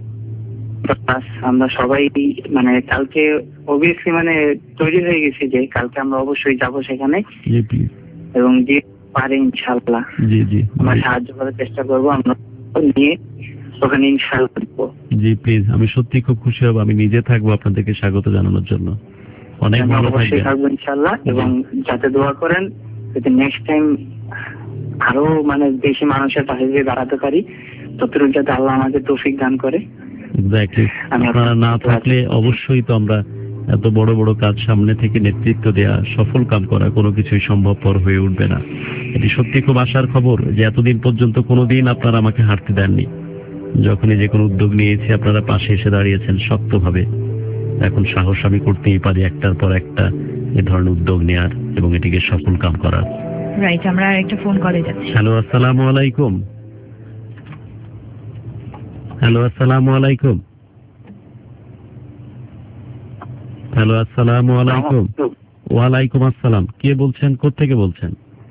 আমরা সবাই মানে কালকে অবভিয়াসলি মানে তৈরি হয়ে গেছি যে কালকে আমরা অবশ্যই যাব সেখানে, এবং যে পারে ইনশাআল্লাহ আমরা সাহায্য করার চেষ্টা করবো, আমরা নিয়ে ওখানে ইনশাআল্লাহ থাকবো। জি প্লিজ, আমি সত্যি খুব খুশি হব। আমি নিজে থাকবো আপনাদেরকে স্বাগত জানানোর জন্য। অনেক ভালো থাকবো ইনশাআল্লাহ, এবং যাতে দোয়া করেন যাতে নেক্সট টাইম আরো মানে বেশি মানুষের পাশে গিয়ে দাঁড়াতে পারি, ততটুকু যাতে আল্লাহ আমাকে তৌফিক দান করে। এক্স্যাক্টলি, আপনারা না থাকলে অবশ্যই তো আমরা এত বড় বড় কাজ সামনে থেকে নেতৃত্ব দেয়া, সফল কাম করা কোনো কিছুই সম্ভবপর হয়ে উঠবে না। এটি সত্যি খুব আশার খবর যে এতদিন পর্যন্ত কোনোদিন আপনারা আমাকে হারতে দেননি। যখনই যে কোনো উদ্যোগ নিয়েছি আপনারা পাশে এসে দাঁড়িয়েছেন শক্তভাবে। এখন সাহস আমি করতেই পারি একটার পর একটা এ ধরনের উদ্যোগ নেয়ার এবং এটিকে সফল কাম করার। রাইট, আমরা একটা ফোন কলে যাচ্ছি। হ্যালো, আসসালামু আলাইকুম। হ্যালো, আসসালামু আলাইকুম। হ্যালো, আসসালামু আলাইকুম। ওয়ালাইকুম আসসালাম। কে বলছেন, কোত্থেকে বলছেন?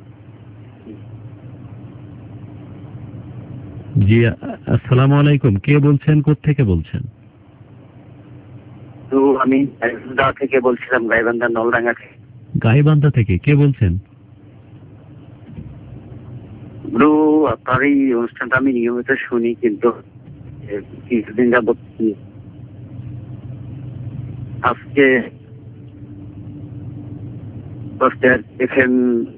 জি আসসালামু আলাইকুম। কে বলছেন, কোত্থেকে বলছেন? তো আমি গাইবান্ধা থেকে বলছিলাম, গাইবান্ধা নলডাঙ্গা থেকে। গাইবান্ধা থেকে কে বলছেন? ব্রো, আপনার এই অনুষ্ঠানটা আমি নিয়মিত শুনি, কিন্তু কিছুদিন যাবত আজকে FM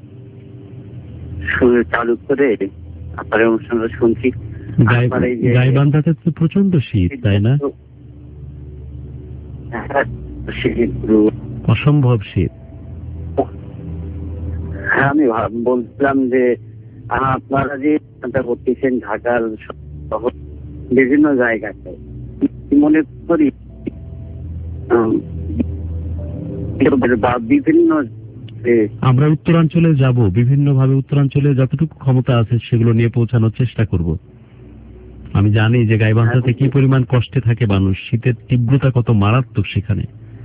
চালু করে আপনার অনুষ্ঠানটা শুনছি। গাইবান্ধাতে তো প্রচন্ড শীত, তাই না? অসম্ভব শীত। হ্যাঁ, আমি বলছিলাম যে আপনারা যে কাজটা করতেছেন ঢাকার শহর বিভিন্ন জায়গাতে, মনে করি বা বিভিন্ন আমরা উত্তরাঞ্চলে যাব, বিভিন্ন ভাবে উত্তরাঞ্চলে যতটুকু ক্ষমতা আছে সেগুলো নিয়ে পৌঁছানোর চেষ্টা করব। আমি জানি যে গাইবান্ধাতে কি পরিমাণ কষ্টে থাকে মানুষ, শীতের তীব্রতা কত মারাত্মক সেখানে।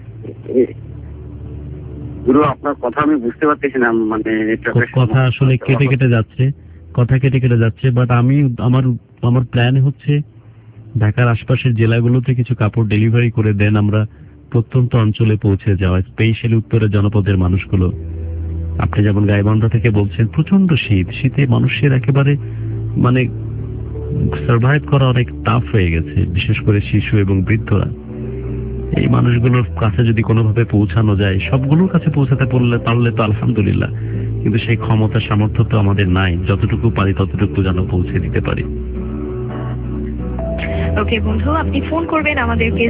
গুরু, আপনার কথা আমি বুঝতে পারতেছি না, মানে কথা আসলে কেটে কেটে যাচ্ছে, কথা কেটে কেটে যাচ্ছে। বাট আমি আমার প্ল্যান হচ্ছে ঢাকার আশপাশের জেলাগুলোতে কিছু কাপড় ডেলিভারি করে দেন আমরা প্রত্যন্ত অঞ্চলে পৌঁছে যাওয়া, স্পেশালি উত্তরের জনপদের মানুষগুলো। আপনি যেমন গাইবান্ধা থেকে বলছেন প্রচন্ড শীতে মানুষের একেবারে মানে সার্ভাইভ করা অনেক টাফ হয়ে গেছে, বিশেষ করে শিশু এবং বৃদ্ধরা। এই মানুষগুলোর কাছে যদি কোনোভাবে পৌঁছানো যায়, সবগুলোর কাছে পৌঁছাতে পারলে তো আলহামদুলিল্লাহ, কিন্তু সেই ক্ষমতা সামর্থ্য তো আমাদের নাই। যতটুকু পারি ততটুকু যেন পৌঁছে দিতে পারি। ওকে বন্ধু, আপনি ফোন করবেন আমাদেরকে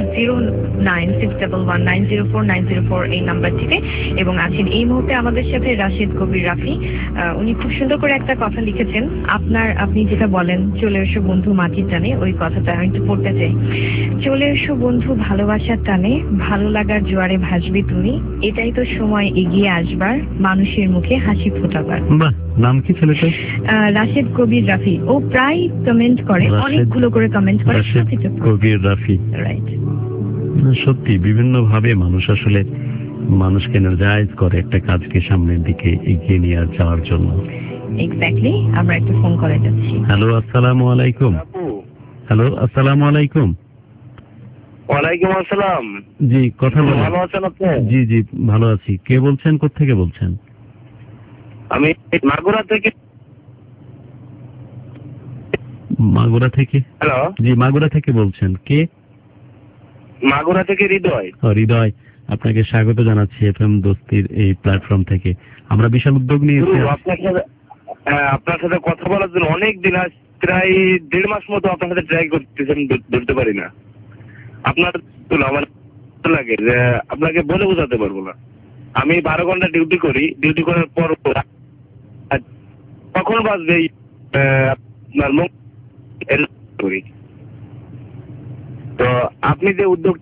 09611904 এই নাম্বারটিতে, এবং আছেন এই মুহূর্তে আমাদের সাথে রাশেদ কবির রাফি। উনি খুব সুন্দর করে একটা কথা লিখেছেন। আপনি যেটা বলেন চলে এসো বন্ধু মাটির টানে, ওই কথাটা আমি একটু পড়তে চাই। চলে এসো বন্ধু ভালোবাসার টানে, ভালো লাগার জোয়ারে ভাসবে তুমি, এটাই তো সময় এগিয়ে আসবার, মানুষের মুখে হাসি ফোটাবার। বাহ, নাম কি ছেলেটা? রাশেদ কবির রাফি। ও প্রায় কমেন্ট করে, অনেকগুলো করে কমেন্ট করে। কবির রাফি, রাইট। সত্যি বিভিন্ন ভাবে মানুষ আসলে মানুষকে এনার্জাইজ করে একটা কাজকে সামনের দিকে এগিয়ে নিয়ে যাওয়ার জন্য। এক্স্যাক্টলি। আমরা একটা ফোন করে যাচ্ছি। হ্যালো, আসসালামু আলাইকুম। হ্যালো, আসসালামু আলাইকুম। ওয়ালাইকুম আসসালাম। জি, কথা বলুন। ভালো আছেন আপনি? জি জি, ভালো আছি। কে বলছেন, কোত্থেকে বলছেন? আমি মাগুরা থেকে। মাগুরা থেকে? হ্যালো, জি, মাগুরা থেকে বলছেন। কে? মাগুরা থেকে হৃদয়। হৃদয়, আপনাকে স্বাগত জানাচ্ছি এফএম দোস্তির এই প্ল্যাটফর্ম থেকে। আমরা বিশাল উদ্যোগ নিয়েছি আপনার সাথে কথা বলার জন্য অনেক দিন, আজ প্রায় 1.5 মাস মতো আপনার সাথে ট্রাই করতেছেন, ধরতে পারি না। আপনার আমার লাগে যে আপনাকে বলে বোঝাতে পারবো না। আমি 12 ঘন্টা ডিউটি করি, ডিউটি করার পর কখন বাজবে আপনার মুখ করি। তো আপনি যে উদ্যোগ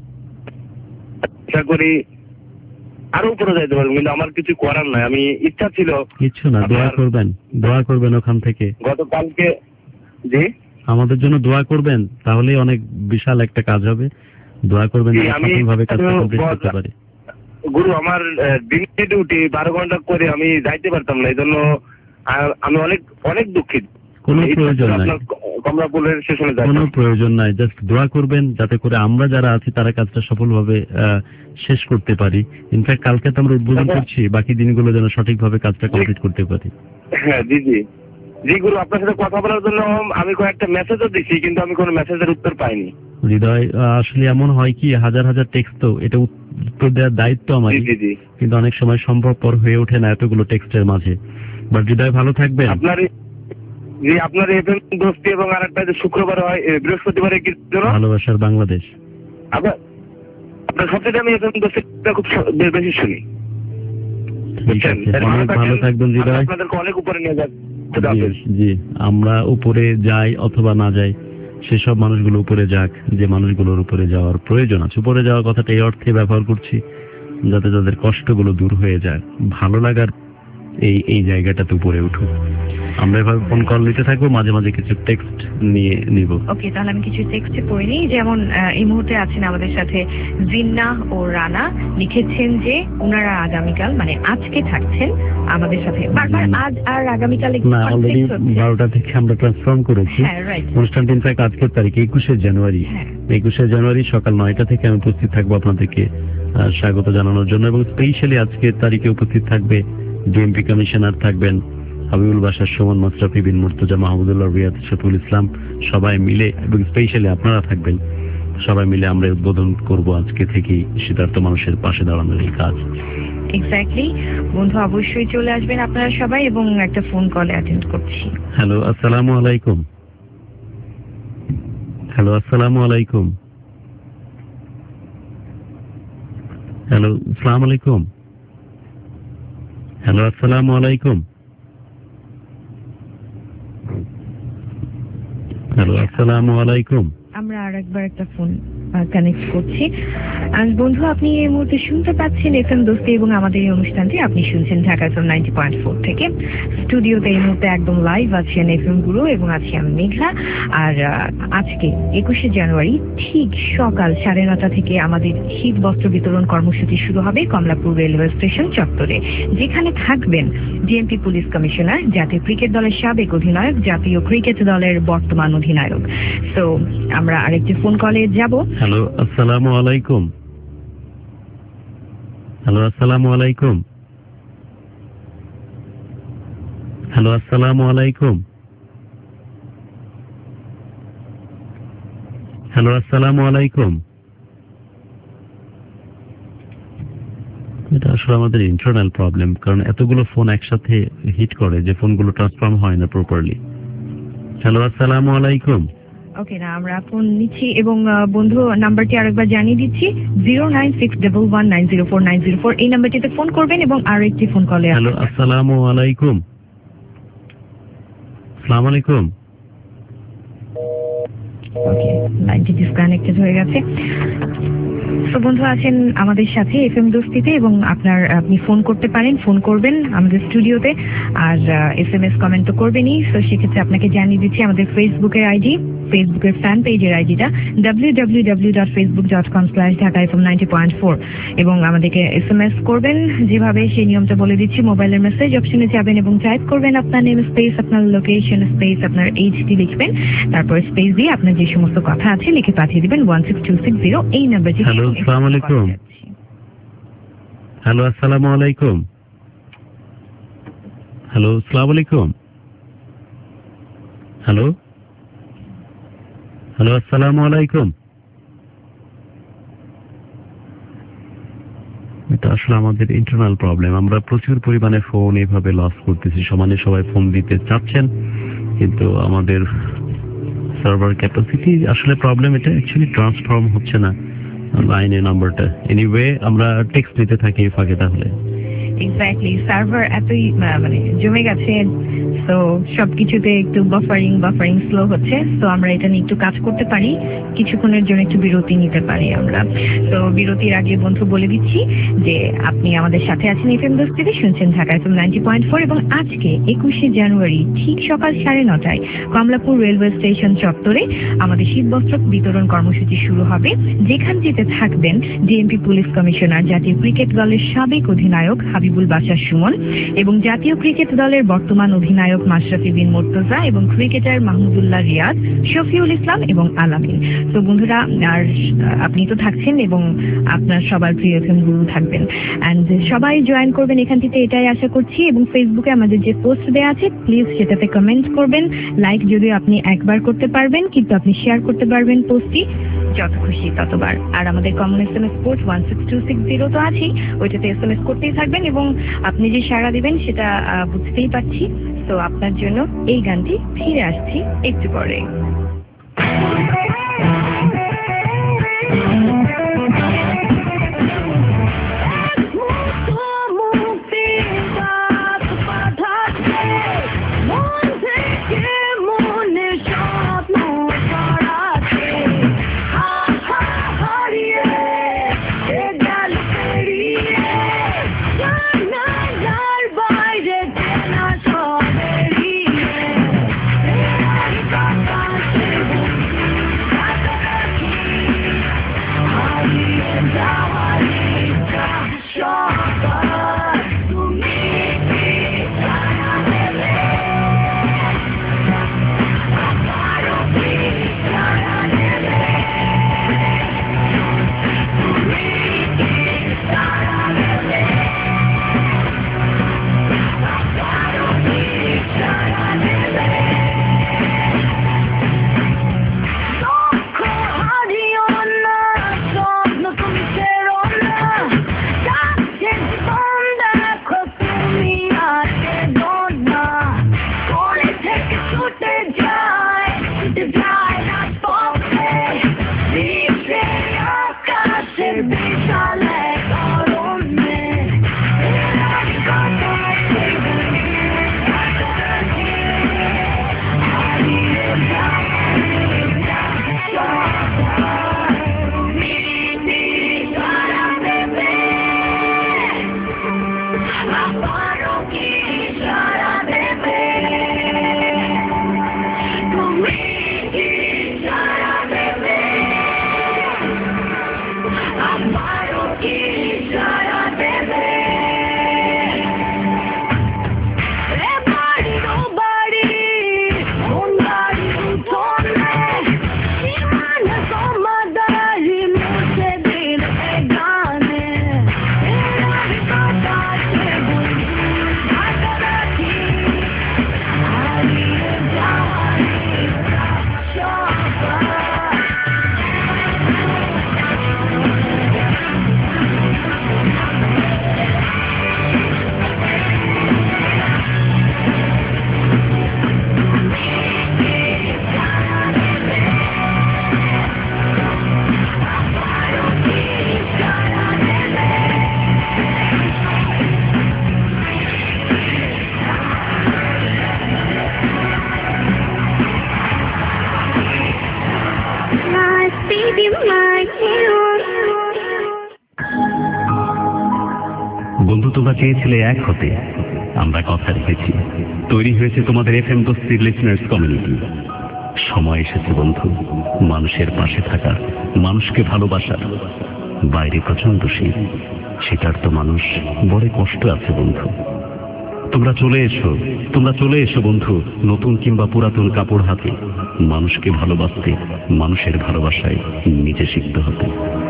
করি আরো উপরে যাইতে পারবেন, কিন্তু আমার কিছু করার নাই। আমি ইচ্ছা ছিল কিছু না, দোয়া করবেন ওখান থেকে। গতকালকে জি আমাদের জন্য দোয়া করবেন, তাহলে অনেক বিশাল একটা কাজ হবে। দোয়া করবেন সঠিকভাবে কাজটা কমপ্লিট করতে পারি। গুরু, আমার দিনে ডিউটি 12 ঘন্টা করে আমি যাইতে পারতাম না, এই জন্য আমি অনেক অনেক দুঃখিত। কোনো প্রয়োজন নাই, কমলাপুরের স্টেশনে কোনো প্রয়োজন নাই। জাস্ট দোয়া করবেন যাতে করে আমরা যারা আছি তারা কাজটা সফলভাবে শেষ করতে পারি। ইনফ্যাক্ট কালকে তো আমরা উদ্বোধন করছি, বাকি দিনগুলো যেন সঠিকভাবে কাজটা কমপ্লিট করতে পারি। হ্যাঁ জি জি জি গুরু, আপনার সাথে কথা বলার জন্য আমি কয়েকটা মেসেজও দিচ্ছি, কিন্তু আমি কোনো মেসেজের উত্তর পাইনি। হৃদয়, আসলে এমন হয় কি, হাজার হাজার টেক্সট, তো এটা উত্তর দেওয়ার দায়িত্ব আমার, কিন্তু অনেক সময় সম্ভবপর হয়ে ওঠে না এতগুলো টেক্সটের মাঝে। বাট হৃদয়, ভালো থাকবেন। আপনার এফএম দোস্তি এবং আরেকটা যে শুক্রবার হয় বৃহস্পতিবারে কি ভালোবাসার বাংলাদেশ, আপনার সবচেয়ে আমি এফএম দোস্তিটা খুব বেশি শুনি। অনেক ভালো থাকবেন হৃদয়, আপনাদেরকে অনেক উপরে নিয়ে যান। জি, আমরা উপরে যাই অথবা না যাই, সেসব মানুষগুলো উপরে যাক যে মানুষগুলোর উপরে যাওয়ার প্রয়োজন আছে। উপরে যাওয়ার কথাটা এই অর্থে ব্যবহার করছি যাতে তাদের কষ্টগুলো দূর হয়ে যায়, ভালো লাগার এই জায়গাটাতে উপরে উঠুক। আমরা এভাবে ফোন কল নিতে থাকবো, মাঝে মাঝে কিছু টেক্সট নিয়ে নিব। ওকে, তাহলে আমি কিছু টেক্সটে পড়ে নিই। যেমন এই মুহূর্তে আছেন আমাদের সাথে জিন্না ও রানা, লিখেছেন যে ওনারা আগামীকাল মানে আজকে থাকছেন আমাদের সাথে। বারবার আজ আর আগামীকাল না, অলরেডি 12টা থেকে আমরা ট্রান্সফর্ম করেছি। অনুষ্ঠানটি ইনফ্যাক্ট আজকের তারিখ 21শে জানুয়ারি। 21শে জানুয়ারি সকাল 9টা থেকে আমি উপস্থিত থাকবো আপনাদেরকে স্বাগত জানানোর জন্য, এবং স্পেশালি আজকের তারিখে উপস্থিত থাকবে ডিএমপি কমিশনার, থাকবেন হাবিবুল বাশার, সুমন মাশরাফি, বিন মুর্তজা, মাহমুদুল্লাহ, রিয়াদ, শফিউল ইসলাম, সবাই মিলে, এবং স্পেশালি আপনারা থাকবেন। সবাই মিলে আমরা উদ্বোধন করব আজকে থেকেই শীতার্ত মানুষের পাশে দাঁড়ানোর এই কাজ। এক্স্যাক্টলি বন্ধু, অবশ্যই চলে আসবেন আপনারা সবাই, এবং একটা ফোন কলে অ্যাটেন্ড করছি। হ্যালো, আসসালামু আলাইকুম। হ্যালো, আসসালামু আলাইকুম। হ্যালো, আসসালামু আলাইকুম। হ্যালো, আসসালামু আলাইকুম। হ্যালো, আসসালামু আলাইকুম। আমরা আরেকবার একটা ফোন কানেক্ট করছি। আর বন্ধু, আপনি এই মুহূর্তে শুনতে পাচ্ছেন এফএম দোস্তি এবং আমাদের এই অনুষ্ঠানটি আপনি শুনছেন ঢাকা FM 90.4 থেকে। স্টুডিওতে এই মুহূর্তে একদম লাইভ আছেন এফএম গুরু এবং আছি আমি মেঘলা। আর আজকে 21শে জানুয়ারি ঠিক সকাল 9:30 থেকে আমাদের শীত বস্ত্র বিতরণ কর্মসূচি শুরু হবে কমলাপুর রেলওয়ে স্টেশন চত্বরে, যেখানে থাকবেন ডিএমপি পুলিশ কমিশনার, জাতীয় ক্রিকেট দলের সাবেক অধিনায়ক, জাতীয় ক্রিকেট দলের বর্তমান অধিনায়ক। তো আমরা আরেকটি ফোন কলে যাব। হ্যালো, আসসালামু আলাইকুম। হ্যালো, আসসালামু আলাইকুম। হ্যালো, আসসালামু আলাইকুম। হ্যালো, আসসালামু আলাইকুম। এটা আসলে আমাদের ইন্টারনাল প্রবলেম, কারণ এতগুলো ফোন একসাথে হিট করে যে ফোনগুলো ট্রান্সফর্ম হয় না প্রপারলি। হ্যালো, আসসালামু আলাইকুম। ওকে, না আমরা ফোন নিচ্ছি এবং বন্ধু নাম্বারটি আরেকবার জানিয়ে দিচ্ছি 09611904904। এই নাম্বারটিতে ফোন করবেন এবং আর একটি ফোন কলে। হ্যালো, আসসালামু আলাইকুম। আসসালামু আলাইকুম। ওকে, লাইনটি ডিসকানেক্টেড হয়ে গেছে। তো বন্ধু আছেন আমাদের সাথে এফএম দোস্তিতে এবং আপনি ফোন করতে পারেন, ফোন করবেন আমাদের স্টুডিওতে, আর SMS কমেন্ট তো করবেনই। তো সেক্ষেত্রে আপনাকে জানিয়ে দিচ্ছি আমাদের ফেসবুকের আইডি, ফেসবুকের ফ্যান পেজের আইডিটা www.facebook.com/dhakafm90.4 এবং আমাদেরকে SMS করবেন যেভাবে সেই নিয়মটা বলে দিচ্ছি। মোবাইলের মেসেজ অপশনে যাবেন এবং টাইপ করবেন আপনার নেম স্পেস, আপনার লোকেশন স্পেস, আপনার এইচডি লিখবেন, তারপর স্পেস দিয়ে আপনার যে সমস্ত কথা আছে লিখে পাঠিয়ে দিবেন 16260 এই নাম্বারটি। হ্যালো, আসসালামু আলাইকুম। হ্যালো, আসসালামু আলাইকুম। হ্যালো, আসসালামু আলাইকুম। হ্যালো, হ্যালো, আসসালামু আলাইকুম। এটা আসলে আমাদের ইন্টারনাল প্রবলেম। আমরা প্রচুর পরিমাণে ফোন এভাবে লস করতেছি। সমানে সবাই ফোন দিতে চাচ্ছেন, কিন্তু আমাদের সার্ভার ক্যাপাসিটি আসলে প্রবলেম। এটা অ্যাকচুয়ালি ট্রান্সফর্ম হচ্ছে না লাইনের নাম্বারটা। এনিওয়ে, আমরা টেক্সট দিতে থাকি ফাঁকে। তাহলে এক্স্যাক্টলি, সার্ভার এতই মানে জমে গেছে, তো সবকিছুতে একটু বাফারিং স্লো হচ্ছে। তো আমরা এটা নিয়ে একটু কাজ করতে পারি, কিছুক্ষণের জন্য একটু বিরতি নিতে পারি আমরা। তো বিরতির আগে বন্ধু বলে দিচ্ছি যে আপনি আমাদের সাথে আছেন এফএম দোস্তিতে, শুনছেন ঢাকা FM 90.4 এবং আজকে 21শে জানুয়ারি ঠিক সকাল 9:30 কমলাপুর রেলওয়ে স্টেশন চত্বরে আমাদের শীতবস্ত্র বিতরণ কর্মসূচি শুরু হবে, যেখানটিতে থাকবেন ডিএমপি পুলিশ কমিশনার, জাতীয় ক্রিকেট দলের সাবেক অধিনায়ক হাবিবুল বাশার সুমন এবং জাতীয় ক্রিকেট দলের বর্তমান অধিনায়ক মাশরাফি বিন মুর্তজা এবং ক্রিকেটার মাহমুদুল্লাহ রিয়াদ, শফিউল ইসলাম এবং আলামিন। তো বন্ধুরা, আর আপনি তো থাকছেন এবং আপনার সবার প্রিয় এফএম গুরু থাকবেন, এন্ড সবাই জয়েন করবেন এখান থেকে, এটাই আশা করছি। এবং ফেসবুকে আমাদের যে পোস্ট দেওয়া আছে প্লিজ সেটাতে কমেন্ট করবেন। লাইক যদিও আপনি একবার করতে পারবেন, কিন্তু আপনি শেয়ার করতে পারবেন পোস্টটি যত খুশি ততবার। আর আমাদের কমন SMS কোড 16260 তো আছেই, ওইটাতে SMS করতেই থাকবেন এবং আপনি যে সাড়া দিবেন সেটা বুঝতেই পারছি। তো আপনার জন্য এই গানটি ফিরে আসছি একটু পরে। বন্ধু তোমরা চেয়েছিলে এক হতে, আমরা কথা রেখেছি। তৈরি হয়েছে তোমাদের FM বস্তির লিসনার্স কমিউনিটি। সময় এসেছে বন্ধু মানুষের পাশে থাকার, মানুষকে ভালোবাসার। বাইরে প্রচন্ড শীত, সেটার তো মানুষ বড় কষ্ট আছে বন্ধু। তোমরা চলে এসো বন্ধু, নতুন কিংবা পুরাতন কাপড় হাতে। মানুষকে ভালোবাসতে, মানুষের ভালোবাসায় নিজে শিখতে হতে।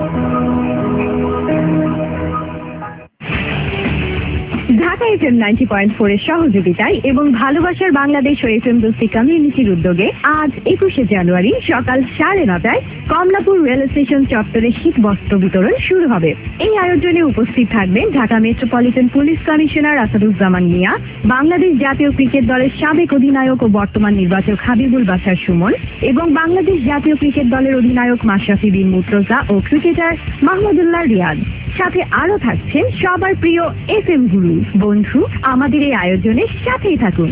ঢাকা FM 90.4 এর সহযোগিতায় এবং ভালোবাসার বাংলাদেশ ও FM দোস্তি কমিউনিটির উদ্যোগে আজ 21শে জানুয়ারি সকাল 9:30টায় কমলাপুর রেল স্টেশন চত্বরে শীত বস্ত্র বিতরণ শুরু হবে। এই আয়োজনে উপস্থিত থাকবেন Dhaka metropolitan police commissioner Asaduzzaman Mia, Bangladesh জাতীয় ক্রিকেট দলের সাবেক অধিনায়ক ও বর্তমান নির্বাচক হাবিবুল বাশার সুমন এবং বাংলাদেশ জাতীয় ক্রিকেট দলের অধিনায়ক মাশরাফি বিন মুর্তজা ও ক্রিকেটার মাহমুদুল্লাহ রিয়াদ। সাথে আরো থাকছেন সবার প্রিয় FM গুরু। বন্ধু আমাদের এই আয়োজনের সাথেই থাকুন।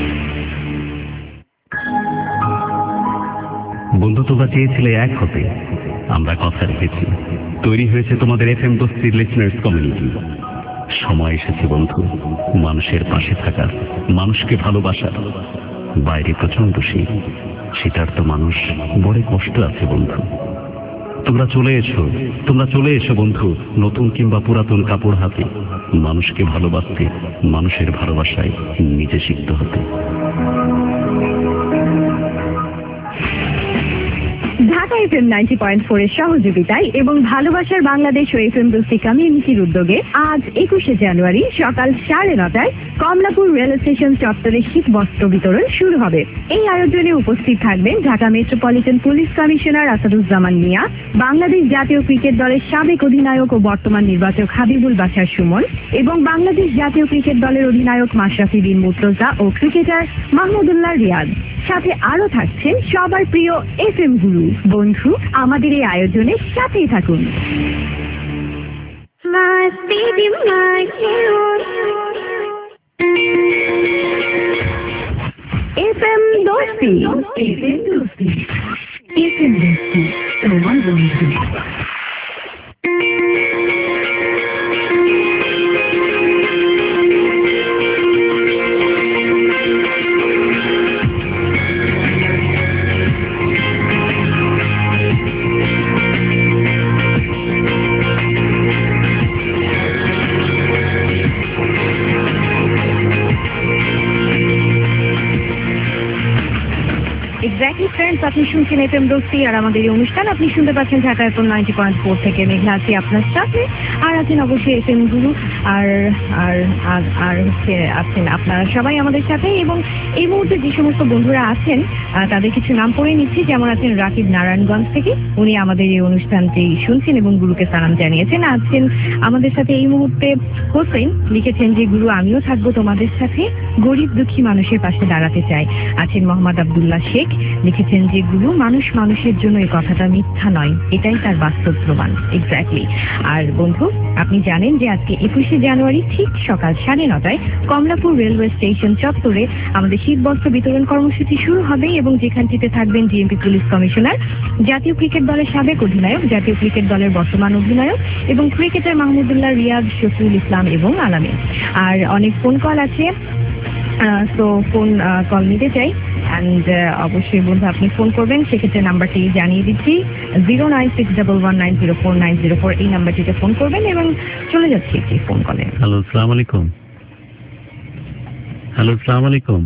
বন্ধু তোমরা চেয়েছিলে এক হতে, আমরা কথা রেখেছি। তৈরি হয়েছে তোমাদের FM বস্তির লিসনার্স কমিউনিটি। সময় এসেছে বন্ধু মানুষের পাশে থাকার, মানুষকে ভালোবাসার। বাইরে প্রচন্ড শীত, সেটার তো মানুষ বড় কষ্ট আছে বন্ধু। তোমরা চলে এসো বন্ধু, নতুন কিংবা পুরাতন কাপড় হাতে। মানুষকে ভালোবাসতে, মানুষের ভালোবাসায় নিজে শিখতে হতে। ঢাকা FM 90.4 এর সহযোগিতায় এবং ভালোবাসার বাংলাদেশ ও FM দোস্তি কমিউনিটির উদ্যোগে আজ 21শে জানুয়ারি সকাল 9:30টায় কমলাপুর রেল স্টেশন চত্বরে শীত বস্ত্র বিতরণ শুরু হবে। এই আয়োজনে উপস্থিত থাকবেন Dhaka metropolitan police commissioner Asaduzzaman Mia, Bangladesh জাতীয় ক্রিকেট দলের সাবেক অধিনায়ক ও বর্তমান নির্বাচক হাবিবুল বাশার সুমন এবং বাংলাদেশ জাতীয় ক্রিকেট দলের অধিনায়ক মাশরাফি বিন মুর্তজা ও ক্রিকেটার মাহমুদুল্লাহ রিয়াদ। সাথে আরো থাকছেন সবার প্রিয় FM গুরু। বন্ধু আমাদের এই আয়োজনের সাথেই থাকুন। FM দোস্তি, তোমার বন্ধু। এক্স্যাক্টলি ফ্রেন্ডস, আপনি শুনছেন FM দোস্তি আর আমাদের এই অনুষ্ঠান আপনি শুনতে পাচ্ছেন ঢাকা FM 90.4 থেকে। মেঘলা আছি আপনার সাথে, আর আছেন অবশ্যই FM গুরু, আর আর আর হচ্ছে আছেন আপনারা সবাই আমাদের সাথে। এবং এই মুহূর্তে যে সমস্ত বন্ধুরা আছেন তাদের কিছু নাম পড়ে নিচ্ছি। যেমন আছেন রাকিব নারায়ণগঞ্জ থেকে, উনি আমাদের এই অনুষ্ঠানটি শুনছেন এবং গুরুকে সালাম জানিয়েছেন। আছেন আমাদের সাথে এই মুহূর্তে হোসেন, লিখেছেন যে গুরু আমিও থাকবো তোমাদের সাথে, গরিব দুঃখী মানুষের পাশে দাঁড়াতে চাই। আছেন মোহাম্মদ আব্দুল্লাহ শেখ, লিখেছেন যে গুরু মানুষ মানুষের জন্য এই কথাটা মিথ্যা নয়, এটাই তার বাস্তব প্রমাণ। এক্স্যাক্টলি। আর বন্ধু আপনি জানেন যে আজকে 21শে জানুয়ারি ঠিক সকাল 9:30টায় কমলাপুর রেলওয়ে স্টেশন চত্বরে আমাদের শীত বস্ত্র বিতরণ কর্মসূচি শুরু হবে এবং যেখানটিতে থাকবেন ডিএমপি পুলিশ কমিশনার, জাতীয় ক্রিকেট দলের সাবেক অধিনায়ক, জাতীয় ক্রিকেট দলের বর্তমান অধিনায়ক এবং ক্রিকেটার মাহমুদুল্লাহ রিয়াদ, শফিউল ইসলাম এবং আলামিন। আর অনেক ফোন কল আছে, তো ফোন কল নিতে চাই। অ্যান্ড অবশ্যই বন্ধু আপনি ফোন করবেন, সেক্ষেত্রে নাম্বারটি জানিয়ে দিচ্ছি 09611904904। এই নাম্বারটিতে ফোন করবেন এবং চলে যাচ্ছি একটি ফোন কলে। হ্যালো, আসসালামু আলাইকুম। হ্যালো, আসসালামু আলাইকুম।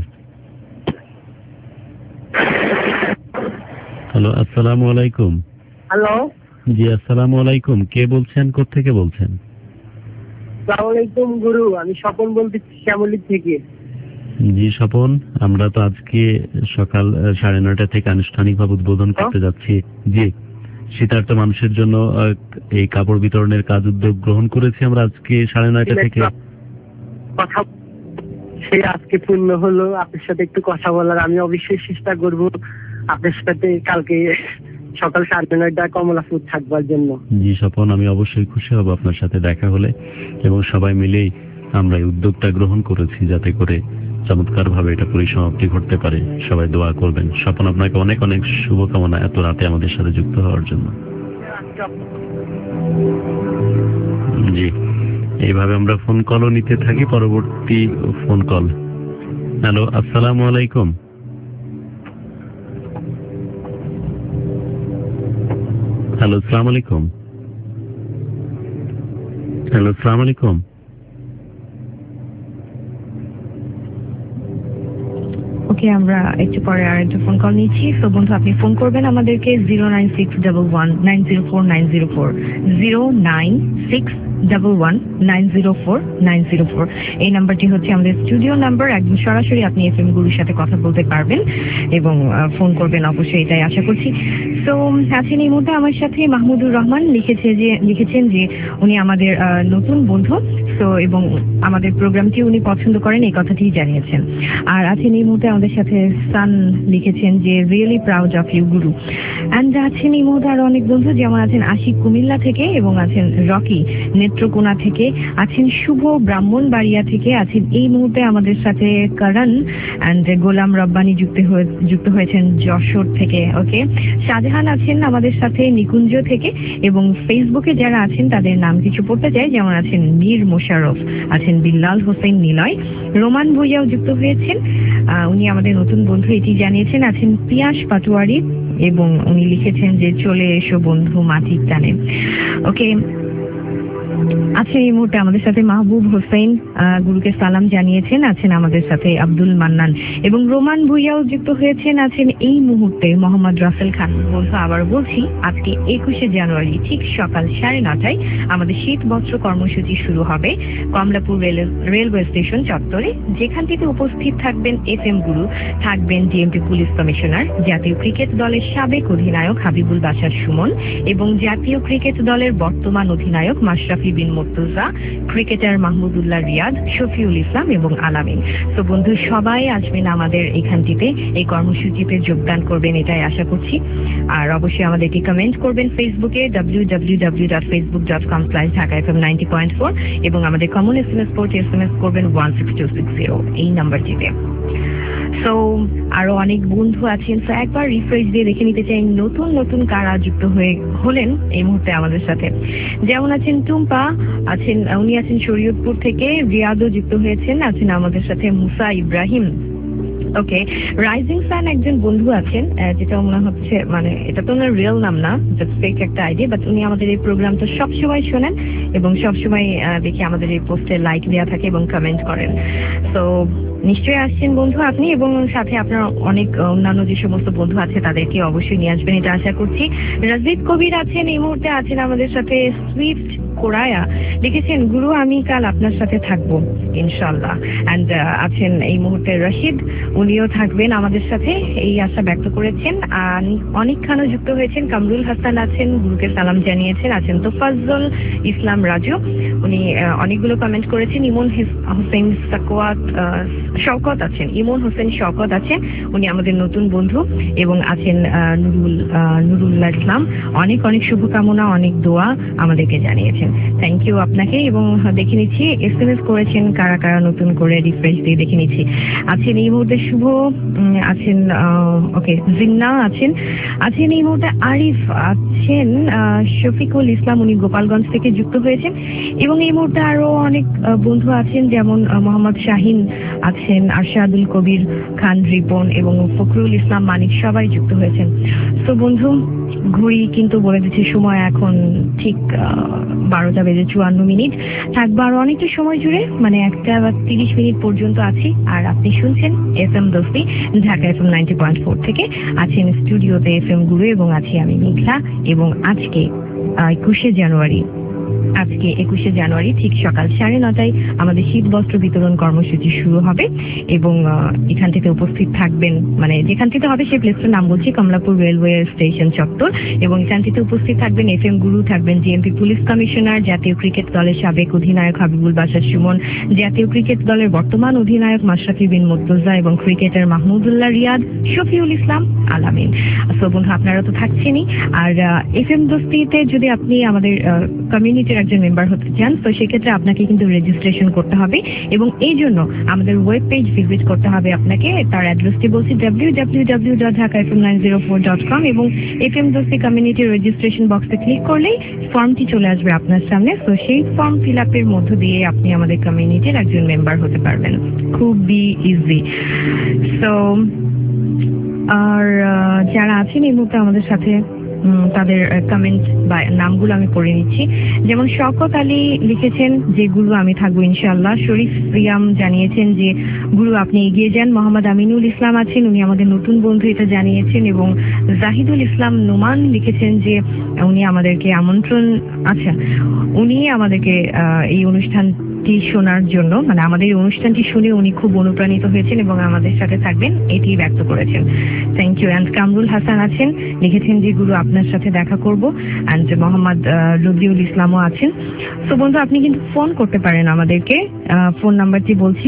হ্যালো, আসসালামু আলাইকুম। হ্যালো, জি আসসালামু আলাইকুম। কে বলছেন, কোত্থেকে বলছেন? আসসালামু আলাইকুম গুরু, আমি স্বপন বলতেছি শ্যামলী থেকে। জি স্বপন, আমরা তো আজকে সকাল 9:30 থেকে আনুষ্ঠানিকভাবে উদ্বোধন করতে যাচ্ছি। জি, শীতার্ত মানুষের জন্য এই কাপড় বিতরণের কাজ উদ্যোগ গ্রহণ করেছি আমরা আজকে 9:30 থেকে। কথা সে আজকে পূর্ণ হলো, আপনার সাথে একটু কথা বলার। আমি অবশ্যই চেষ্টা করব আপনার সাথে কালকে সকাল 9:30টায় কমলাপুর থাকবার জন্য। জি স্বপন, আমি অবশ্যই খুশি হব আপনার সাথে দেখা হলে, এবং সবাই মিলেই আমরা এই উদ্যোগটা গ্রহণ করেছি যাতে করে চমৎকার ভাবে এটা পরিসমাপ্তি ঘটতে পারে। সবাই দোয়া করবেন। স্বপন, আপনাকে অনেক অনেক শুভকামনা এত রাতে আমাদের সাথে যুক্ত হওয়ার জন্য। জি, এইভাবে আমরা ফোন কলও নিতে থাকি। পরবর্তী ফোন কল। হ্যালো, আসসালামু আলাইকুম। হ্যালো, আসসালামু আলাইকুম। হ্যালো, আসসালামু আলাইকুম। ওকে, আমরা একটু পরে আর একটা ফোন কল নিচ্ছি। তো বন্ধু, আপনি ফোন করবেন আমাদেরকে 09611904904 09611904904। এই নাম্বারটি হচ্ছে আমাদের স্টুডিও নাম্বার। একদম সরাসরি আপনি এফএম গুরুর সাথে কথা বলতে পারবেন এবং ফোন করবেন অবশ্যই, এটাই আশা করছি। তো আছেন এই মুহূর্তে আমার সাথে মাহমুদুর রহমান। লিখেছেন যে উনি আমাদের নতুন বন্ধু, তো এবং আমাদের প্রোগ্রামটি উনি পছন্দ করেন, এই কথাটি জানিয়েছেন। আর আছেন এই মুহূর্তে আমাদের সাথে সান, লিখেছেন যে really proud of you guru. And আছেন এই মুহূর্তে আরো অনেক বন্ধু, যেমন আছেন আশিক কুমিল্লা থেকে, এবং আছেন রকি নেত্রকোনা থেকে, আছেন শুভ ব্রাহ্মণবাড়িয়া থেকে, আছেন এই মুহূর্তে আমাদের সাথে করণ অ্যান্ড গোলাম রব্বানি যুক্ত হয়েছেন যশোর থেকে। ওকে, শাহজাহান আছেন আমাদের সাথে নিকুঞ্জ থেকে, এবং ফেসবুকে যারা আছেন তাদের নাম কিছু পড়তে চাই, যেমন আছেন মীর মোশাররফ, আছেন বিল্লাল হোসেন নিলয়, রোমান ভুইয়াও যুক্ত হয়েছেন, উনি আমাদের নতুন বন্ধু, এটি জানিয়েছেন। আছেন পিয়াস পাটোয়ারি, এবং উনি লিখেছেন যে চলে এসো বন্ধু মাটির টানে। ওকে, আছেন এই মুহূর্তে আমাদের সাথে মাহবুব হোসেন, গুরুকে সালাম জানিয়েছেন। আছেন আমাদের সাথে আব্দুল মান্নান, এবং রোমান ভুইয়াও যুক্ত হয়েছেন। আছেন এই মুহূর্তে মোহাম্মদ রাসেল খান। বন্ধু, আবার বলছি, আজকে 21শে জানুয়ারি ঠিক সকাল 9:30টায় আমাদের শীত বস্ত্র কর্মসূচি শুরু হবে কমলাপুর রেলওয়ে স্টেশন চত্বরে, যেখান থেকে উপস্থিত থাকবেন এফএম গুরু, থাকবেন ডিএমপি পুলিশ কমিশনার, জাতীয় ক্রিকেট দলের সাবেক অধিনায়ক হাবিবুল বাশার সুমন, এবং জাতীয় ক্রিকেট দলের বর্তমান অধিনায়ক মাশরাফি বিন মুর্তজা, ক্রিকেটার মাহমুদুল্লাহ রিয়াদ, শফিউল ইসলাম এবং আলামিন। তো বন্ধু, সবাই আসবেন আমাদের এখানটিতে, এই কর্মসূচিতে যোগদান করবেন, এটাই আশা করছি। আর অবশ্যই আমাদেরকে কমেন্ট করবেন ফেসবুকে www.facebook.com/dhaka-fm90.4, এবং আমাদের কমন এসএমএস পোর্টে এসএমএস করবেন 16260 এই নাম্বারটিতে। সো আরো অনেক বন্ধু আছেন, তো একবার রিফ্রেশ দিয়ে দেখে নিতে চাই নতুন কারা যুক্ত হলেন এই মুহূর্তে আমাদের সাথে। যেমন আছেন টুম্পা, আছেন উনি আছেন শরীয়তপুর থেকে, রিয়াদও যুক্ত হয়েছেন, আছেন আমাদের সাথে মুসা ইব্রাহিম। ওকে, রাইজিং সান একজন বন্ধু আছেন, যেটা মনে হচ্ছে মানে এটা তো ওনার রিয়েল নাম না, জাস্ট ফেক একটা আইডি, বাট উনি আমাদের এই প্রোগ্রামটা সবসময় শোনেন এবং সবসময় দেখি আমাদের এই পোস্টে লাইক দেওয়া থাকে এবং কমেন্ট করেন। তো নিশ্চয়ই আসছেন বন্ধু আপনি, এবং সাথে আপনার অনেক অন্যান্য যে সমস্ত বন্ধু আছে তাদেরকে অবশ্যই নিয়ে আসবেন, এটা আশা করছি। রাজিদ কবির আছেন এই মুহূর্তে, আছেন আমাদের সাথে সুইফট কোরায়া, লিখেছেন গুরু আমি কাল আপনার সাথে থাকবো ইনশাল্লাহ। অ্যান্ড আছেন এই মুহূর্তে রশিদ, উনিও থাকবেন আমাদের সাথে, এই আশা ব্যক্ত করেছেন। অনেক খানও যুক্ত হয়েছেন, কামরুল হাসান আছেন, গুরুকে সালাম জানিয়েছেন। আছেন তোফাজ্জল ইসলাম রাজু, উনি অনেকগুলো কমেন্ট করেছেন। ইমন হোসেন শওকত আছেন, ইমন হোসেন শওকত আছেন, উনি আমাদের নতুন বন্ধু, এবং আছেন নুরুল্লাহ ইসলাম, অনেক শুভকামনা, অনেক দোয়া আমাদেরকে জানিয়েছেন। থ্যাংক ইউ আপনাকে। এবং দেখে নিচ্ছি এসএমএস করেছেন কারা কারা, নতুন করে রিফ্রেশ দিয়ে দেখে নিচ্ছি। আছেন এই মুহূর্তে শুভ, আছেন ওকে জিন্না আছেন এই মুহূর্তে আরিফ, আছেন শফিকুল ইসলাম, উনি গোপালগঞ্জ থেকে যুক্ত হয়েছেন। এবং এই মুহূর্তে আরো অনেক বন্ধু আছেন, যেমন মোহাম্মদ শাহিন আছেন, আরশাদুল কবির খান রিপন, এবং ফখরুল ইসলাম মানিক, সবাই যুক্ত হয়েছেন। তো বন্ধু, ঘড়ি কিন্তু বলে দিচ্ছে সময় এখন ঠিক 12:54 থাকবো আরো অনেকটা সময় জুড়ে, মানে 1:30 পর্যন্ত আছি। আর আপনি শুনছেন এফএম দোস্তি ঢাকা এফএম 90.4 থেকে। আছেন স্টুডিওতে এফএম গুরু, এবং আছি আমি মেঘলা। এবং আজকে 21শে জানুয়ারি ঠিক সকাল 9:30টায় আমাদের শীত বস্ত্র বিতরণ কর্মসূচি শুরু হবে, এবং এখান থেকে উপস্থিত থাকবেন, মানে যেখান থেকে হবে সেই প্লেসটার নাম বলছি, কমলাপুর রেলওয়ে স্টেশন চত্বর। এবং এখান থেকে উপস্থিত থাকবেন এফএম গুরু, থাকবেন ডিএমপি পুলিশ কমিশনার, জাতীয় ক্রিকেট দলের সাবেক অধিনায়ক হাবিবুল বাশার সুমন, জাতীয় ক্রিকেট দলের বর্তমান অধিনায়ক মাশরাফি বিন মুর্তজা, এবং ক্রিকেটার মাহমুদুল্লাহ রিয়াদ, শফিউল ইসলাম, আলামিন। সো বন্ধু, আপনারা তো থাকছেনই। আর এফএম দোস্তিতে যদি আপনি আমাদের কমিউনিটি কমিউনিটির একজন মেম্বার হতে চান, তো সেক্ষেত্রে আপনাকে কিন্তু রেজিস্ট্রেশন করতে হবে এবং এই জন্য আমাদের ওয়েব পেজ ভিজিট করতে হবে আপনাকে। তার অ্যাড্রেসটি বলছি www.dhakafm904.com এবং এফএম দোস্তি কমিউনিটি রেজিস্ট্রেশন বক্সে ক্লিক করলেই ফর্মটি চলে আসবে আপনার সামনে। তো সেই ফর্ম ফিল আপের মধ্য দিয়ে আপনি আমাদের কমিউনিটির একজন মেম্বার হতে পারবেন, খুবই ইজি। সো আর যারা আছেন এই মুহূর্তে আমাদের সাথে তাদের কমেন্ট বা নামগুলো আমি পড়ে নিচ্ছি। যেমন শওকত আলী লিখেছেন যে গুরু আমি থাকবো ইনশাআল্লাহ। শরীফ রিয়াম জানিয়েছেন যে গুরু আপনি এগিয়ে যান। মোহাম্মদ আমিনুল ইসলাম আছেন, উনি আমাদের নতুন বন্ধু, এটা জানিয়েছেন। এবং জাহিদুল ইসলাম নোমান লিখেছেন যে উনি আমাদেরকে আমন্ত্রণ, আচ্ছা উনি আমাদেরকে এই অনুষ্ঠানটি শোনার জন্য, মানে আমাদের এই অনুষ্ঠানটি শুনে উনি খুব অনুপ্রাণিত হয়েছেন এবং আমাদের সাথে থাকবেন এটি ব্যক্ত করেছেন। Thank you. And Kamrul Hasan আছেন, লিখেছেন যে গুরু আপনার সাথে দেখা করব। অ্যান্ড মোহাম্মদ রবিউল ইসলামও আছেন। তো বন্ধু আপনি কিন্তু ফোন করতে পারেন আমাদেরকে। ফোন নাম্বারটি বলছি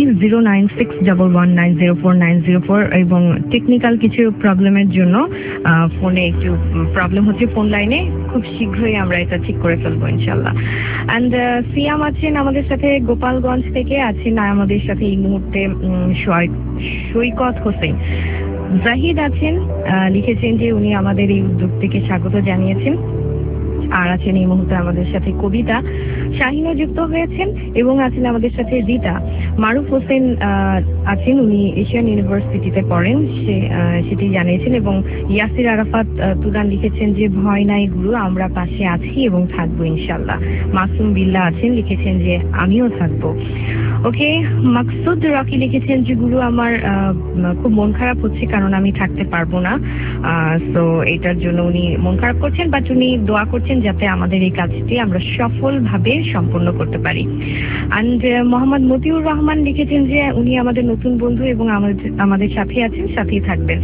09611904904 এবং টেকনিক্যাল কিছু প্রবলেমের জন্য ফোনে একটু প্রবলেম হচ্ছে ফোন লাইনে, খুব শীঘ্রই আমরা এটা ঠিক করে ফেলবো ইনশাল্লাহ। অ্যান্ড সিয়াম আছেন আমাদের সাথে গোপালগঞ্জ থেকে, আছেন আমাদের সাথে এই মুহূর্তে সৈকত হোসেন। জাহিদ আছেন, লিখেছেন যে উনি আমাদের এই উদ্যোগটিকে স্বাগত জানিয়েছেন। আর আছেন এই মুহূর্তে আমাদের সাথে কবিতা শাহিনও যুক্ত হয়েছেন এবং আছেন আমাদের সাথে রীতা। মারুফ হোসেন আছেন, উনি এশিয়ান ইউনিভার্সিটিতে পড়েন, সেটি জানিয়েছেন। এবং ইয়াসির আরাফাত তুরান লিখেছেন যে ভয় নাই গুরু, আমরা পাশে আছি এবং থাকবো ইনশাল্লাহ। মাসুম বিল্লাহ আছেন, লিখেছেন যে আমিও থাকবো। ওকে, মাকসুদ রকি লিখেছেন যে গুরু আমার খুব মন খারাপ হচ্ছে কারণ আমি থাকতে পারবো না। তো এটার জন্য উনি মন খারাপ করছেন, বাট উনি দোয়া করছেন যাতে আমাদের এই কাজটি আমরা সফলভাবে সম্পন্ন করতে পারি। অ্যান্ড মোহাম্মদ মতিউর রহমান লিখেছেন যে উনি আমাদের নতুন বন্ধু এবং আমাদের সাথে আছেন, সাথেই থাকবেন।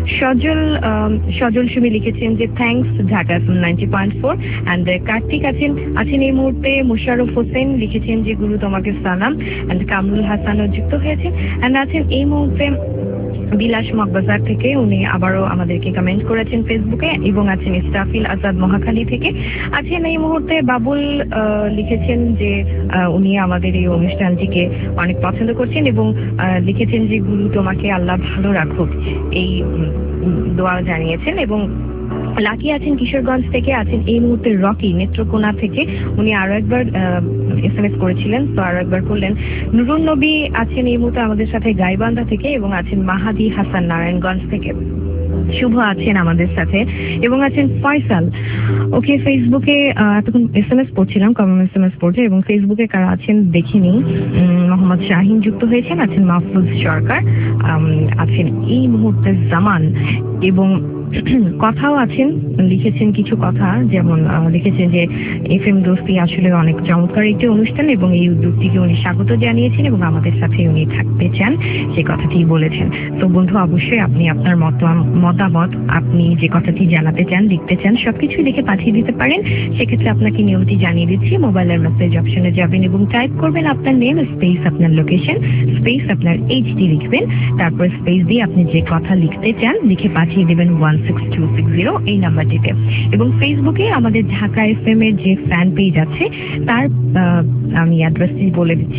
সজল সুমি লিখেছেন যে থ্যাঙ্কস ঢাকা 90.4। অ্যান্ড কার্তিক আছেন এই মুহূর্তে। মুশারফ হোসেন লিখেছেন যে গুরু তোমাকে সালাম। অ্যান্ড কামরুল হাসানও যুক্ত হয়েছেন। অ্যান্ড আছেন এই মুহূর্তে বিলাস মগবাজার থেকে, উনি আবারও আমাদেরকে কমেন্ট করেছেন ফেসবুকে। এবং আছেন ইস্তাফিল আজাদ মহাখালী থেকে। আছেন এই মুহূর্তে বাবুল, লিখেছেন যে উনি আমাদের এই অনুষ্ঠানটিকে অনেক পছন্দ করছেন এবং লিখেছেন যে গুরু তোমাকে আল্লাহ ভালো রাখুক, এই দোয়া জানিয়েছেন। এবং লাকি আছেন কিশোরগঞ্জ থেকে। আছেন এই মুহূর্তে রকি নেত্রকোনা থেকে, উনি আরো একবার SMS করেছিলেন, তো আরো একবার করলেন। নুরুন নবী আছেন এই মুহূর্তে আমাদের সাথে গাইবান্ধা থেকে। এবং আছেন মাহাদি হাসান নারায়ণগঞ্জ থেকে। শুভ আছেন আমাদের সাথে এবং আছেন ফয়সাল। ওকে, ফেসবুকে এতক্ষণ SMS পড়ছিলাম, কমন SMS পড়ছে। এবং ফেসবুকে কারা আছেন দেখিনি। মোহাম্মদ শাহিন যুক্ত হয়েছেন, আছেন মাহফুজ সরকার, আছেন এই মুহূর্তে জামান এবং কথাও আছেন, লিখেছেন কিছু কথা। যেমন লিখেছেন যে এফএম দোস্তি আসলে অনেক চমৎকার একটি অনুষ্ঠান এবং এই উদ্যোগটিকে উনি স্বাগত জানিয়েছেন এবং আমাদের সাথে উনি থাকতে চান, সে কথাটি বলেছেন। তো বন্ধু অবশ্যই আপনি আপনার মতামত, আপনি যে কথাটি জানাতে চান, লিখতে চান, সবকিছু লিখে পাঠিয়ে দিতে পারেন। সেক্ষেত্রে আপনাকে নিয়মটি জানিয়ে দিচ্ছি। মোবাইলের মেসেজ অপশনে যাবেন এবং টাইপ করবেন আপনার নেম স্পেস আপনার লোকেশন স্পেস আপনার এইচডি লিখবেন, তারপর স্পেস দিয়ে আপনি যে কথা লিখতে চান লিখে পাঠিয়ে দেবেন 16260 এই নাম্বারটিতে। এবং ফেসবুকে আমাদের ঢাকা এফএম এর যে ফ্যান পেজ আছে তার আমি অ্যাড্রেসটি বলে দিচ্ছি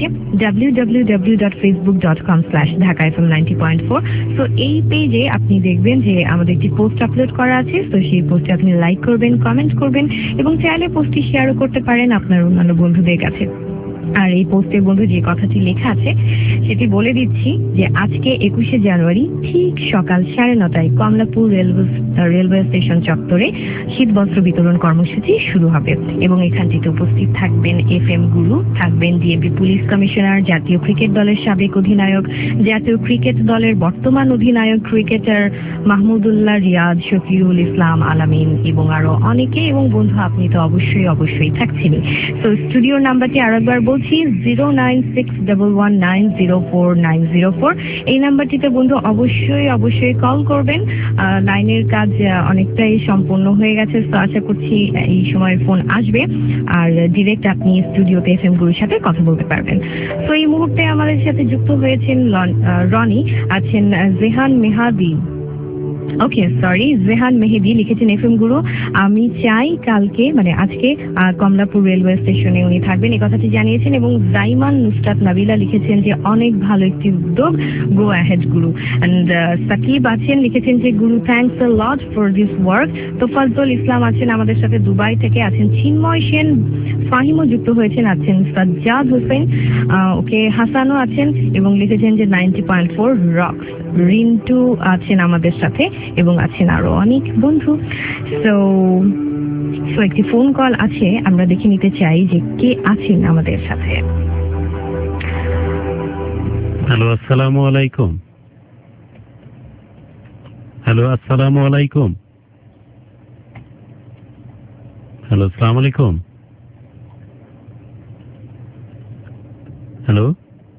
www.facebook.com/dhakafm90.4। তো এই পেজে আপনি দেখবেন যে আমাদের একটি পোস্ট আপলোড করা আছে, তো সেই পোস্টে আপনি লাইক করবেন, কমেন্ট করবেন এবং চাইলে পোস্টটি শেয়ারও করতে পারেন আপনার অন্যান্য বন্ধুদের কাছে। আর এই পোস্টে বন্ধু যে কথাটি লেখা আছে সেটি বলে দিচ্ছি যে আজকে 21শে জানুয়ারি ঠিক সকাল 9:30টায় কমলাপুর রেলওয়ে স্টেশন চত্বরে শীতবস্ত্র বিতরণ কর্মসূচি শুরু হবে এবং এখানটিতে উপস্থিত থাকবেন এফএম গুরু, থাকবেন ডিএমপি পুলিশ কমিশনার, জাতীয় ক্রিকেট দলের সাবেক অধিনায়ক, জাতীয় ক্রিকেট দলের বর্তমান অধিনায়ক ক্রিকেটার মাহমুদুল্লাহ রিয়াদ, শফিউল ইসলাম আলামিন এবং আরো অনেকে। এবং বন্ধু আপনি তো অবশ্যই থাকছেনই। তো স্টুডিওর নাম্বারটি আরো একবার বলছি 09611904904। এই নাম্বারটিতে বন্ধু অবশ্যই কল করবেন। লাইনের কাজ অনেকটাই সম্পূর্ণ হয়ে গেছে, তো আশা করছি এই সময় ফোন আসবে আর ডিরেক্ট আপনি স্টুডিওতে এফএম গুরুর সাথে কথা বলতে পারবেন। তো এই মুহূর্তে আমাদের সাথে যুক্ত হয়েছেন রনি, আছেন জেহান মেহাদি, ওকে, সরি, জেহান মেহেদি লিখেছেন এফএম গুরু আমি চাই কালকে মানে আজকে কমলাপুর রেলওয়ে স্টেশনে উনি থাকবেন, এই কথাটি জানিয়েছেন। এবং জাইমান নুসরাত নাবিলা লিখেছেন যে অনেক ভালো একটি উদ্যোগ, go ahead guru. And Sakib আছেন লিখেছেন যে guru thanks a lot for this work. Tofazzal Islam আছেন আমাদের সাথে দুবাই থেকে, আছেন চিন্ময় সেন, ফাহিমও যুক্ত হয়েছেন, আছেন সাজ্জাদ হোসেন, ওকে হাসানও আছেন এবং লিখেছেন যে 90.4 রক্স। রিন্টু আছেন আমাদের সাথে এবং আছেন আরো অনেক বন্ধু। সো একটি ফোন কল আছে, আমরা দেখে নিতে চাই যে কে আছেন আমাদের সাথে। হ্যালো, আসসালামু আলাইকুম। হ্যালো, আসসালামু আলাইকুম। হ্যালো, আসসালামু আলাইকুম। হ্যালো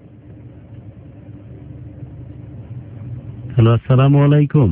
হ্যালো, আসসালামু আলাইকুম।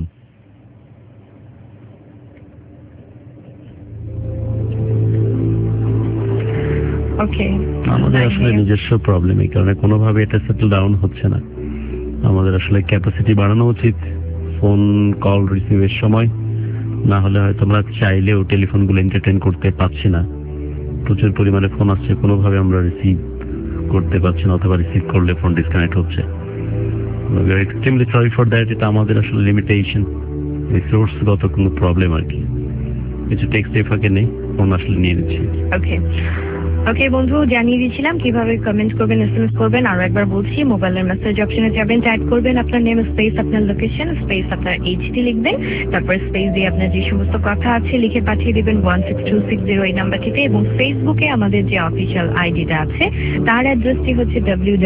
ওকে, আমাদের আসলে নিজস্ব প্রবলেম, এই কারণে কোনোভাবে এটা সেটেল ডাউন হচ্ছে না। আমাদের আসলে ক্যাপাসিটি বাড়ানো উচিত ফোন কল রিসিভের সময়, না হলে হয়তো আমরা চাইলেও টেলিফোনগুলো এন্টারটেইন করতে পারছি না। প্রচুর পরিমাণে ফোন আসছে, কোনোভাবে আমরা রিসিভ করতে পারছি না, অথবা রিসিভ করলে ফোন ডিসকানেক্ট হচ্ছে। We are extremely sorry for that. এটা আমাদের আসলে লিমিটেশন, রিসোর্সগত কোনো প্রবলেম আর কি। কিছু টেক্সট ফাঁকে নেই, ফোন আসলে নিয়ে নিচ্ছি। ওকে ওকে বন্ধু, জানিয়ে দিয়েছিলাম কিভাবে কমেন্ট করবেন, এসএমএস করবেন। আরো একবার বলছি, মোবাইলের মেসেজ অপশনে যাবেন, টাইপ করবেন আপনার নেম স্পেস আপনার লোকেশন স্পেস আপনার এইচডি লিখবেন, তারপর স্পেস দিয়ে আপনার যে সমস্ত কথা আছে লিখে পাঠিয়ে দিবেন 16260 এই নাম্বারটিতে। এবং ফেসবুকে আমাদের যে অফিসিয়াল আইডিটা আছে তার অ্যাড্রেসটি হচ্ছে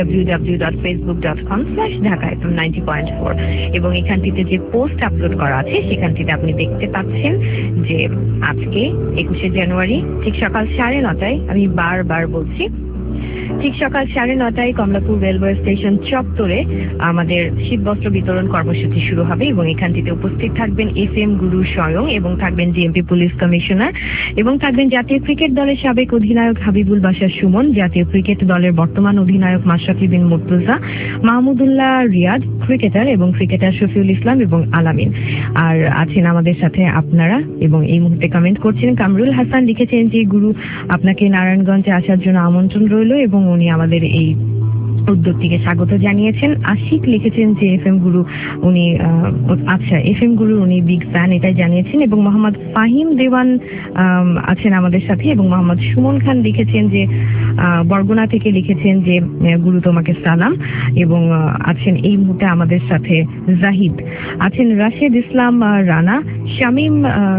www.facebook.com/dhaka90.4 এবং এখানটিতে যে পোস্ট আপলোড করা আছে সেখানটিতে আপনি দেখতে পাচ্ছেন যে আজকে 21শে জানুয়ারি ঠিক সকাল 9:30টায়, আমি বারবার বলছি, ঠিক সকাল 9:30টায় কমলাপুর রেলওয়ে স্টেশন চত্বরে আমাদের শীতবস্ত্র বিতরণ কর্মসূচি শুরু হবে এবং এখানটিতে উপস্থিত থাকবেন এফএম গুরু স্বয়ং এবং থাকবেন ডিএমপি পুলিশ কমিশনার এবং থাকবেন জাতীয় ক্রিকেট দলের সাবেক অধিনায়ক হাবিবুল বাশার সুমন, জাতীয় ক্রিকেট দলের বর্তমান অধিনায়ক মাশরাফি বিন মুর্তজা, মাহমুদুল্লাহ রিয়াদ ক্রিকেটার এবং ক্রিকেটার শফিউল ইসলাম এবং আলামিন। আর আছেন আমাদের সাথে আপনারা এবং এই মুহূর্তে কমেন্ট করছেন। কামরুল হাসান লিখেছেন যে গুরু আপনাকে নারায়ণগঞ্জে আসার জন্য আমন্ত্রণ রইল এবং উনি আমাদের এই উদ্যোগটিকে স্বাগত জানিয়েছেন। আশিক লিখেছেন যে এফএম গুরু উনি এফএম গুরু উনি বিগ ফ্যান, এটাই জানিয়েছেন। এবং মোহাম্মদ ফাহিম দেওয়ান আছেন আমাদের সাথে এবং মোহাম্মদ সুমন খান লিখেছেন যে বরগুনা থেকে লিখেছেন যে গুরু তোমাকে সালাম। এবং আছেন এই মুহূর্তে আমাদের সাথে জাহিদ, আছেন রাশেদ ইসলাম রানা, শামীম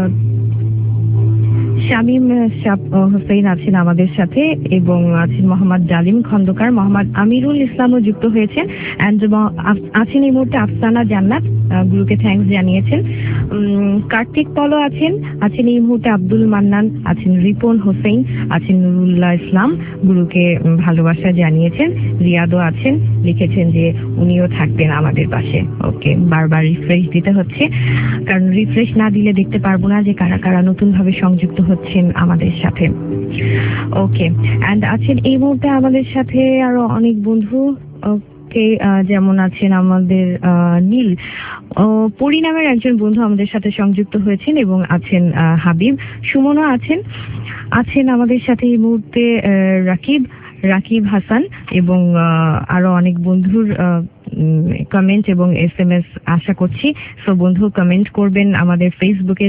হোসেন আছেন আমাদের সাথে এবং আছেন মোহাম্মদ জালিম খন্দকার, মোহাম্মদ আমিরুল ইসলামও যুক্ত হয়েছেন। আছেন এই মুহূর্তে আফসানা জান্নাত, গুরুকে থ্যাঙ্কস জানিয়েছেন। কার্তিক পলও আছেন এই মুহূর্তে আব্দুল মান্নান, আছেন রিপন হোসেন, আছেন নুরুল্লাহ ইসলাম, গুরুকে ভালোবাসা জানিয়েছেন। রিয়াদও আছেন, লিখেছেন যে উনিও থাকবেন আমাদের পাশে। ওকে, বারবার রিফ্রেশ দিতে হচ্ছে কারণ রিফ্রেশ না দিলে দেখতে পারবো না যে কারা কারা নতুন ভাবে সংযুক্ত হচ্ছেন আমাদের সাথে। ওকে, অ্যান্ড আছেন এই মুহূর্তে আমাদের সাথে আরো অনেক বন্ধু। যেমন আছেন আমাদের নীল পরিনামের একজন বন্ধু আমাদের সাথে সংযুক্ত হয়েছেন এবং আছেন হাবিব, সুমনও আছেন আমাদের সাথে এই মুহূর্তে রাকিব হাসান এবং আরো অনেক বন্ধুর কমেন্ট এবং এসএমএস আশা করছি। সো বন্ধু কমেন্ট করবেন আমাদের ফেসবুকে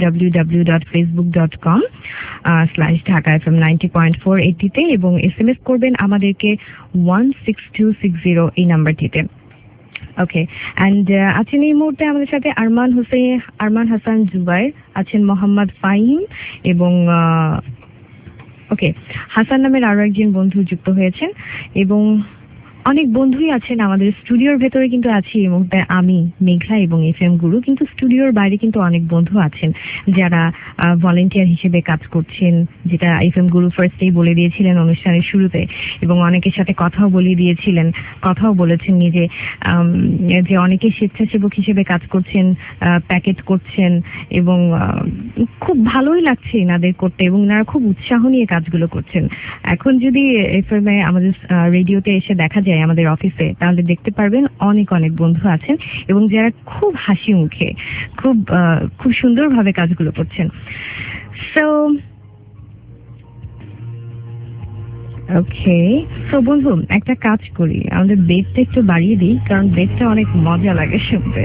www.facebook.com/dhakafm90.4 এটিতে এবং এসএমএস করবেন আমাদেরকে 16260 এই নাম্বারটিতে। ওকে, অ্যান্ড আছেন এই মুহূর্তে আমাদের সাথে আরমান হাসান জুবাইর, আছেন মোহাম্মদ ফাহিম এবং ওকে হাসান নামের আরো একজন বন্ধু যুক্ত হয়েছেন এবং অনেক বন্ধুই আছেন আমাদের স্টুডিওর ভেতরে। কিন্তু আছি এই মুহূর্তে আমি মেঘলা এবং এফএম গুরু, কিন্তু স্টুডিওর বাইরে কিন্তু অনেক বন্ধু আছেন যারা ভলেন্টিয়ার হিসেবে কাজ করছেন, যেটা এফএম গুরু ফার্স্টেই বলে দিয়েছিলেন অনুষ্ঠানের শুরুতে এবং অনেকের সাথে কথাও বলেছেন নিজে যে অনেকে স্বেচ্ছাসেবক হিসেবে কাজ করছেন, প্যাকেট করছেন এবং খুব ভালোই লাগছে এনাদের করতে এবং এনারা খুব উৎসাহ নিয়ে কাজগুলো করছেন। এখন যদি এফএম আমাদের রেডিওতে এসে দেখা যায় যাই আমাদের অফিসে, তাহলে দেখতে পারবেন অনেক অনেক বন্ধু আছেন এবং যারা খুব হাসি মুখে খুব সুন্দরভাবে কাজগুলো করছেন। সো ওকে, তো বন্ধু একটা কাজ করি, আমাদের বেডটা একটু বাড়িয়ে দিই, কারণ বেডটা অনেক মজা লাগে শুনতে।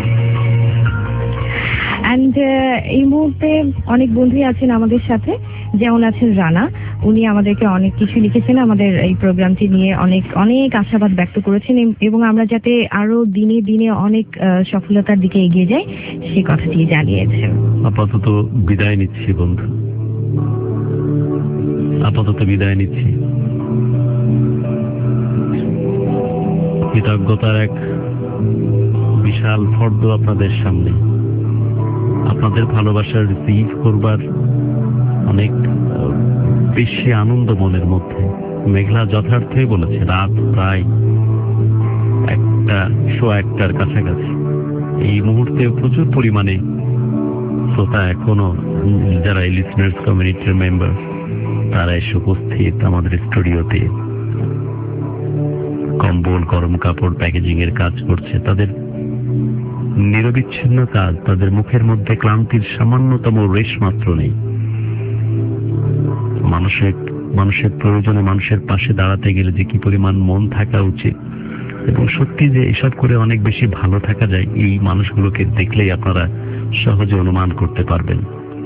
অ্যান্ড এই মুহূর্তে অনেক বন্ধুই আছেন আমাদের সাথে, যেমন আছেন রানা, উনি আমাদেরকে অনেক কিছু লিখেছেন, আমাদের এই প্রোগ্রামটি নিয়ে অনেক অনেক আশাবাদ ব্যক্ত করেছেন এবং আমরা যাতে আরো দিনে দিনে অনেক সফলতার দিকে এগিয়ে যাই সে কথাটি জানিয়েছেন। আপাতত বিদায় নিচ্ছি বন্ধু, আপাতত বিদায় নিচ্ছি। কৃতজ্ঞতার এক বিশাল ফর্দ আপনাদের সামনে, আপনাদের ভালোবাসা রিসিভ করবার অনেক বেশি আনন্দ মনের মধ্যে। মেঘলা যথার্থই বলেছে, রাত প্রায় 1:15 কাছাকাছি। এই মুহূর্তে প্রচুর পরিমাণে শ্রোতা এখনো যারা এই লিসনার্স কমিউনিটির মেম্বার তারা এসে উপস্থিত আমাদের স্টুডিওতে কম্বল, গরম কাপড় প্যাকেজিং এর কাজ করছে। তাদের নিরবিচ্ছিন্ন কাজ, তাদের মুখের মধ্যে ক্লান্তির সামান্যতম রেশ মাত্র নেই। মানুষের প্রয়োজনে মানুষের পাশে দাঁড়াতে গেলে যে কি পরিমাণ মন থাকা উচিত, এবং সত্যি যে এসব করে অনেক বেশি ভালো থাকা যায়, এই মানুষগুলোকে দেখলেই আপনারা সহজে অনুমান করতে পারবেন।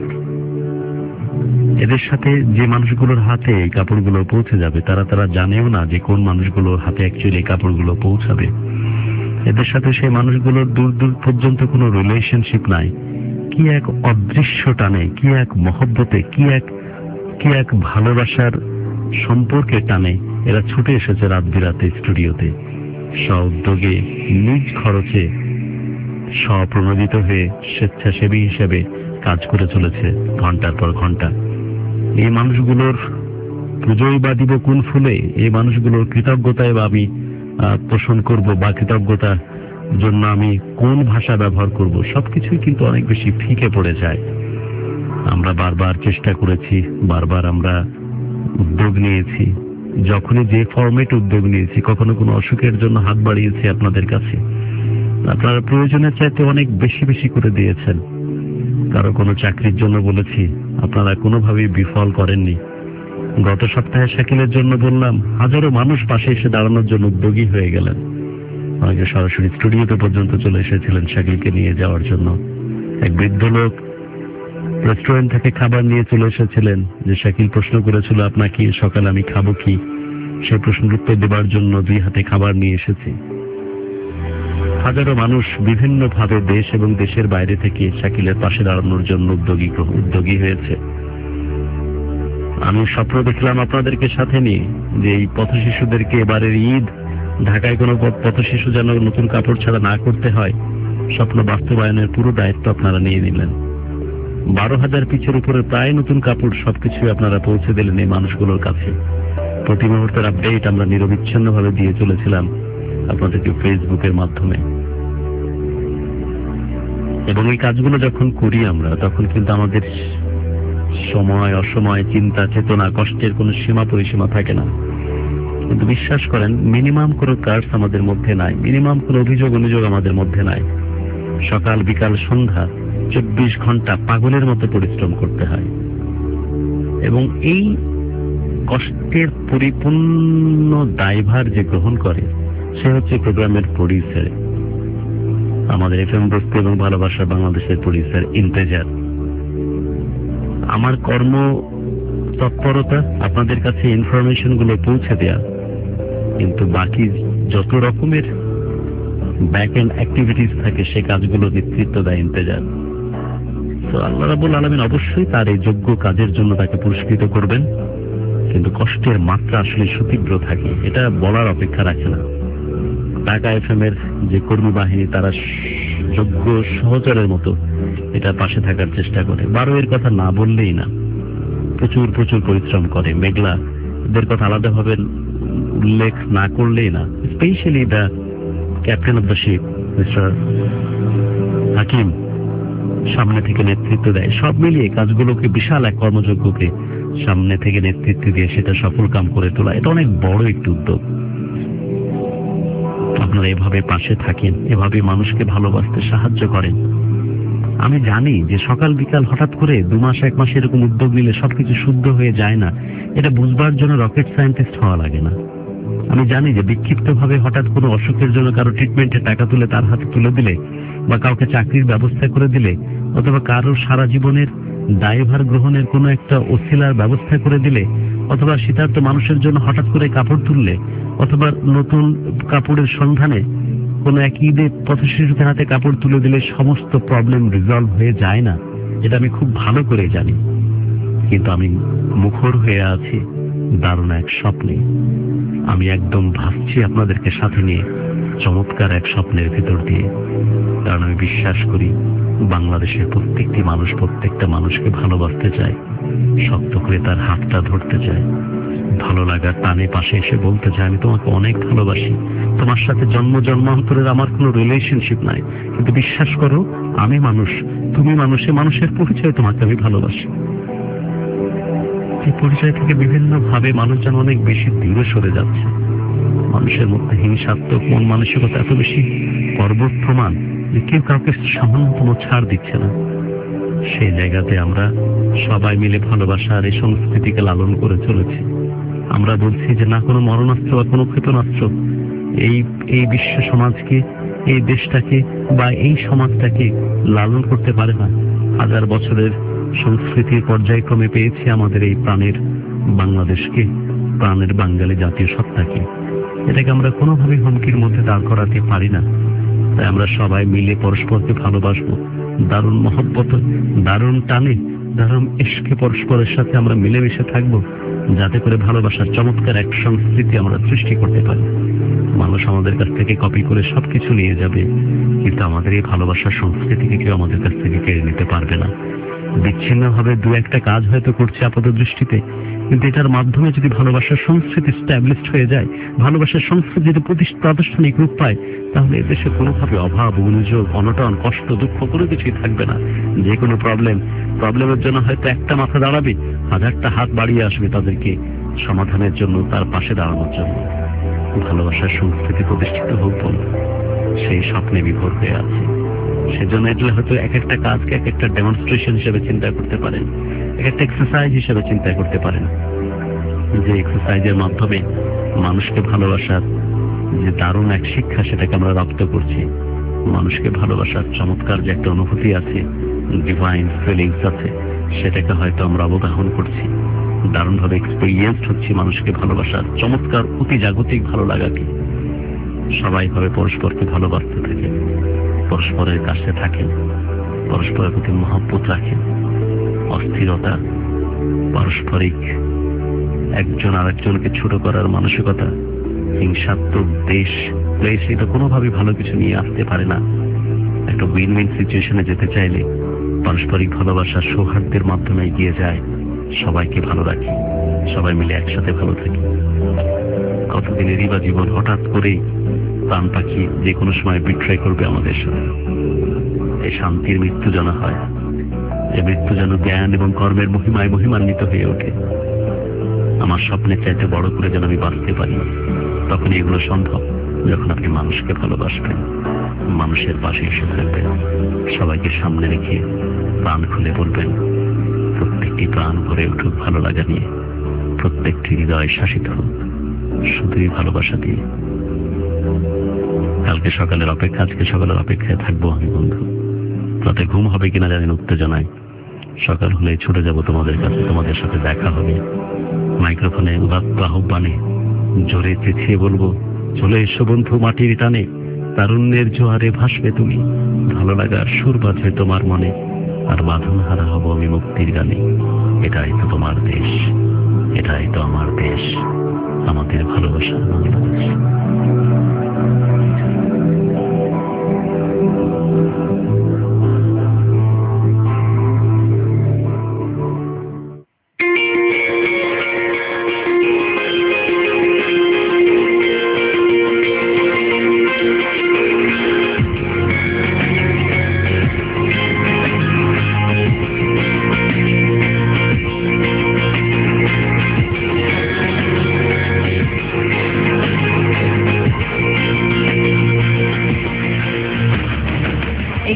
এদের সাথে যে মানুষগুলোর হাতে এই কাপড়গুলো পৌঁছে যাবে তারা জানেও না যে কোন মানুষগুলোর হাতে অ্যাকচুয়ালি এই কাপড়গুলো পৌঁছাবে। এদের সাথে সেই মানুষগুলোর দূর দূর পর্যন্ত কোনো রিলেশনশিপ নাই। কি এক অদৃশ্য টানে, কি এক মহব্বতে, কি এক ভালোবাসার সম্পর্কে টানে এরা ছুটে এসেছে রাত বিরাতে স্টুডিওতে, স্ব-উদ্যোগে, নিজ খরচে, স্বপ্রণোদিত হয়ে স্বেচ্ছাসেবী হিসেবে কাজ করে চলেছে ঘন্টার পর ঘন্টা। এই মানুষগুলোর পুজোই বা দিব কোন ফুলে, এই মানুষগুলোর কৃতজ্ঞতায় বা আমি পোষণ করব বা কৃতজ্ঞতার জন্য আমি কোন ভাষা ব্যবহার করব, সবকিছুই কিন্তু অনেক বেশি ফিকে পড়ে যায়। আমরা বারবার চেষ্টা করেছি, বারবার আমরা উদ্যোগ নিয়েছি, যখনই যে ফরম্যাট উদ্যোগ নিয়েছি, কখনো কোনো অসুখের জন্য হাত বাড়িয়েছি আপনাদের কাছে, আপনারা প্রয়োজনের চাইতে অনেক বেশি বেশি করে দিয়েছেন। কারো কোনো চাকরির জন্য বলেছি, আপনারা কোনোভাবেই বিফল করেননি। গত সপ্তাহে শাকিলের জন্য বললাম, হাজারো মানুষ পাশে এসে দাঁড়ানোর জন্য উদ্যোগী হয়ে গেলেন। অনেকে সরাসরি স্টুডিওতে পর্যন্ত চলে এসেছিলেন শাকিলকে নিয়ে যাওয়ার জন্য। এক বৃদ্ধ লোক রেস্টুরেন্ট থেকে খাবার নিয়ে চলে এসেছিলেন, যে শাকিল প্রশ্ন করেছিল আপনাকে সকালে আমি খাবো কি, সেই প্রশ্নের উত্তর দেবার জন্য 2 হাতে খাবার নিয়ে এসেছি। হাজারো মানুষ বিভিন্ন ভাবে দেশ এবং দেশের বাইরে থেকে শাকিলের পাশে দাঁড়ানোর জন্য উদ্যোগী হয়েছে। আমি স্বপ্ন দেখলাম আপনাদেরকে সাথে নিয়ে, যে এই পথ শিশুদেরকে এবারের ঈদ ঢাকায় কোনো পথ শিশু যেন নতুন কাপড় ছাড়া না করতে হয়, স্বপ্ন বাস্তবায়নের পুরো দায়িত্ব আপনারা নিয়ে নিলেন। 12,000 পিচের উপরে প্রায় নতুন কাপড়, সবকিছু আপনারা পৌঁছে দিলেন এই মানুষগুলোর কাছে। প্রতি মুহূর্তের আপডেট আমরা নিরবিচ্ছিন্ন ভাবে দিয়ে চলেছিলাম আপনাদেরকে ফেসবুকের মাধ্যমে। এবং এই কাজগুলো যখন করি আমরা, তখন কিন্তু আমাদের সময়, অসময়, চিন্তা, চেতনা, কষ্টের কোনো সীমা পরিসীমা থাকে না। কিন্তু বিশ্বাস করেন, মিনিমাম কোনো কাজ আমাদের মধ্যে নাই, মিনিমাম কোনো অভিযোগ অনুযোগ আমাদের মধ্যে নাই। সকাল বিকাল সন্ধ্যা 24 ঘন্টা পাগলের মতো পরিশ্রম করতে হয়। এবং এই কষ্টের পরিপূর্ণ দায়ভার যে গ্রহণ করে, সে হচ্ছে প্রোগ্রামের প্রডিউসার, আমাদের এফএম বস্তি এবং ভালোবাসা বাংলাদেশের প্রডিউসার ইন্তেজার। আমার কর্ম তৎপরতা আপনাদের কাছে ইনফরমেশন গুলো পৌঁছে দেয়া, কিন্তু বাকি যত রকমের ব্যাক এন্ড অ্যাক্টিভিটিস থাকে সে কাজগুলো নেতৃত্ব দেয় ইন্তেজার। তো আল্লাহ রাব্বুল আলামিন অবশ্যই তার এই যোগ্য কাজের জন্য তাকে পুরস্কৃত করবেন, কিন্তু কষ্টের মাত্রা আসলে সুতীব্র থাকে, এটা বলার অপেক্ষা রাখে না। ঢাকা এফএম এর যে কর্মী বাহিনী, তারা যোগ্য সহচরের মতো এটা পাশে থাকার চেষ্টা করে। 12 এর কথা না বললেই না, প্রচুর প্রচুর পরিশ্রম করে। মেঘলা এদের কথা আলাদাভাবে উল্লেখ না করলেই না, specially the captain of the ship mister Hakim সামনে থেকে নেতৃত্ব দেয়। সব মিলিয়ে কাজগুলোকে, বিশাল এক কর্মযজ্ঞকে সামনে থেকে নেতৃত্ব দিয়ে সেটা সফল কাম করে তোলা, এটা অনেক বড় একটি উদ্যোগ। আপনারা এভাবে পাশে থাকেন, এভাবে মানুষকে ভালোবাসতে সাহায্য করেন। আমি জানি যে সকাল বিকাল হঠাৎ করে 2 মাস 1 মাস এরকম উদ্যোগ নিলে সবকিছু শুদ্ধ হয়ে যায় না। এটা বুঝবার জন্য রকেট সায়েন্টিস্ট হওয়া লাগে না। আমি জানি যে বিক্ষিপ্তভাবে হঠাৎ কোনো অসুখের জন্য কারো ট্রিটমেন্টের টাকা তুলে তার হাতে তুলে দিলে, বা কাউকে চাকরির ব্যবস্থা করে দিলে, অথবা কারোর সারা জীবনের দায়ভার গ্রহণের কোনো একটা ওসিলার ব্যবস্থা করে দিলে, অথবা শীতার্ত মানুষের জন্য হঠাৎ করে কাপড় তুললে, অথবা নতুন কাপড়ের সন্ধানে কোনো এক ঈদে পথশিশুদের হাতে কাপড় তুলে দিলে সমস্ত প্রবলেম রিজলভ হয়ে যায় না। এটা আমি খুব ভালো করে জানি। কিন্তু আমি মুখর হয়ে আছি দারুণ এক স্বপ্নে। আমি একদম ভাবছি আপনাদেরকে সাথে নিয়ে চমৎকার এক স্বপ্নের ভিতর দিয়ে। কারণ আমি বিশ্বাস করি বাংলাদেশের প্রত্যেকটি মানুষ প্রত্যেকটা মানুষকে ভালোবাসতে চায়, শক্ত করে তার হাতটা ধরতে চায়, ভালো লাগার টানে পাশে এসে বলতে চায় আমি তোমাকে অনেক ভালোবাসি, তোমার সাথে জন্ম জন্মান্তরের আমার কোনো রিলেশনশিপ নাই, কিন্তু বিশ্বাস করো আমি মানুষ, তুমি মানুষে, মানুষের পরিচয় তোমাকে আমি ভালোবাসি। এই পরিচয় থেকে বিভিন্ন ভাবে মানুষ যেন অনেক বেশি দূরে সরে যাচ্ছে। মানুষের মধ্যে হিংসাত্মক মন মানসিকতা এত বেশি পর্বতপ্রমাণ যে কেউ কাউকে সামান্যতম ছাড় দিচ্ছে না। সেই জায়গাতে আমরা সবাই মিলে ভালোবাসার এই সংস্কৃতিকে লালন করে চলেছি। আমরা বলছি যে না কোনো মরণাস্ত্র বা কোনো ক্ষেপণাস্ত্র এই বিশ্ব সমাজকে, এই দেশটাকে বা এই সমাজটাকে লালন করতে পারে না। 1000 বছরের সংস্কৃতির পর্যায়ক্রমে পেয়েছি আমাদের এই প্রাণের বাংলাদেশকে, প্রাণের বাঙালি জাতীয় সত্তাকে। এটাকে আমরা কোনোভাবেই হুমকির মধ্যে দাঁড় করাতে পারি না। তাই আমরা সবাই মিলে পরস্পরকে ভালোবাসবো, দারুণ মহব্বত, দারুণ টানে, দারুণ ইশকে পরস্পরের সাথে আমরা মিলেমিশে থাকবো, যাতে করে ভালোবাসার চমৎকার এক সংস্কৃতি আমরা সৃষ্টি করতে পারি। মানুষ আমাদের কাছ থেকে কপি করে সবকিছু নিয়ে যাবে, কিন্তু আমাদের এই ভালোবাসার সংস্কৃতিকে কেউ আমাদের কাছ থেকে কেড়ে নিতে পারবে না। বিচ্ছিন্নভাবে 2-1টা কাজ হয়তো করছে আপাত দৃষ্টিতে, কিন্তু এটার মাধ্যমে যদি ভালোবাসার সংস্কৃতি স্ট্যাবলিশড হয়ে যায়, ভালোবাসার সংস্কৃতি যদি প্রাতিষ্ঠানিক রূপ পায়, তাহলে এদেশে কোনোভাবে অভাব, অনুযোগ, অনটন, কষ্ট, দুঃখ কোনো কিছুই থাকবে না। যে কোনো প্রবলেমের জন্য হয়তো একটা মাথা দাঁড়াবে, 1000টা হাত বাড়িয়ে আসবে তাদেরকে সমাধানের জন্য, তার পাশে দাঁড়ানোর জন্য। ভালোবাসার সংস্কৃতি প্রতিষ্ঠিত হোক বলে সেই স্বপ্নে বিভোর হয়ে আছে। সেজন্য এটা হয়তো এক একটা কাজকে এক একটা ডেমনস্ট্রেশন হিসেবে চিন্তা করতে পারেন, এক একটা এক্সারসাইজ হিসেবে চিন্তা করতে পারেন, যে এক্সারসাইজের মাধ্যমে মানুষকে ভালোবাসার যে দারুণ এক শিক্ষা সেটাকে আমরা রপ্ত করছি। মানুষকে ভালোবাসার চমৎকার যে একটা অনুভূতি আছে, ডিভাইন ফিলিংস আছে, সেটাকে হয়তো আমরা অবগাহন করছি, দারুণভাবে এক্সপেরিয়েন্স হচ্ছি মানুষকে ভালোবাসার চমৎকার অতি জাগতিক ভালো লাগাকে। সবাই ভাবে পরস্পরকে ভালোবাসতে থাকে, পরস্পরের কাছে থাকেন, পরস্পরের প্রতি মহব্বত রাখেন। অস্থিরতা, পারস্পরিক একজন আরেকজনকে ছোট করার মানসিকতা, হিংসাত্মক দেশ প্লেস, এটা কোনোভাবেই ভালো কিছু নিয়ে আসতে পারে না। একটা উইন উইন সিচুয়েশনে যেতে চাইলে পারস্পরিক ভালোবাসা সৌহার্দ্যের মাধ্যমে এগিয়ে যায়। সবাইকে ভালো রাখি, সবাই মিলে একসাথে ভালো থাকি। কতদিনেরই বা জীবন, হঠাৎ করেই প্রাণ পাখি যে কোনো সময় বিট্রাই করবে আমাদের সাথে। এই শান্তির মৃত্যু যেন হয়, এই মৃত্যু যেন জ্ঞান এবং কর্মের মহিমায় মহিমান্বিত হয়ে ওঠে। আমার স্বপ্নের চাইতে বড় করে যেন আমি বাঁচতে পারি। তখন এগুলো সম্ভব যখন আপনি মানুষকে ভালোবাসবেন, মানুষের পাশে এসে থাকবেন, সবাইকে সামনে রেখে প্রাণ খুলে বলবেন, প্রত্যেকটি প্রাণ ভরে উঠুক ভালো লাগা নিয়ে, প্রত্যেকটি হৃদয় শাসিত হোক শুধুই ভালোবাসা দিয়ে। কালকে সকালের অপেক্ষায় থাকবো আমি বন্ধু। রাতে ঘুম হবে কিনা জানি না, উত্তেজনায়। সকাল হলে ছুটে যাব তোমাদের কাছে, তোমাদের সাথে দেখা হবে। মাইক্রোফোনে উদাত্ত আহ্বানে জোরে চেঁচিয়ে বলবো, চলে এসো বন্ধু মাটির টানে, তারুণ্যের জোয়ারে ভাসবে তুমি, ভালো লাগার সুর বাজবে তোমার মনে, আর বাঁধন হারা হব আমি মুক্তির গানে। এটাই তো তোমার দেশ, এটাই তো আমার দেশ, আমাদের ভালোবাসার বাংলাদেশ।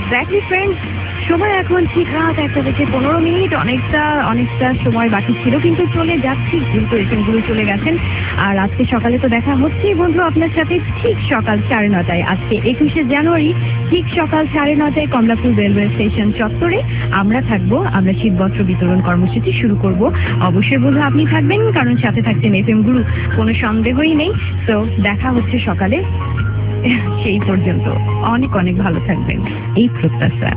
এক্স্যাক্টলি ফ্রেন্ডস, সময় এখন ঠিক রাত 1:15, অনেকটা সময় বাকি ছিল, কিন্তু চলে যাচ্ছি, কিন্তু এসএমগুলো চলে গেছেন। আর আজকে সকালে তো দেখা হচ্ছেই বন্ধু আপনার সাথে ঠিক সকাল 9:30। আজকে 21শে জানুয়ারি ঠিক সকাল 9:30 কমলাপুর রেলওয়ে স্টেশন চত্বরে আমরা থাকবো। আমরা শীতবস্ত্র বিতরণ কর্মসূচি শুরু করব। অবশ্যই বন্ধু আপনি থাকবেন, কারণ সাথে থাকছেন এফএম গুরু, কোনো সন্দেহই নেই। তো দেখা হচ্ছে সকালে, সেই পর্যন্ত অনেক ভালো থাকবেন, এই প্রত্যাশা।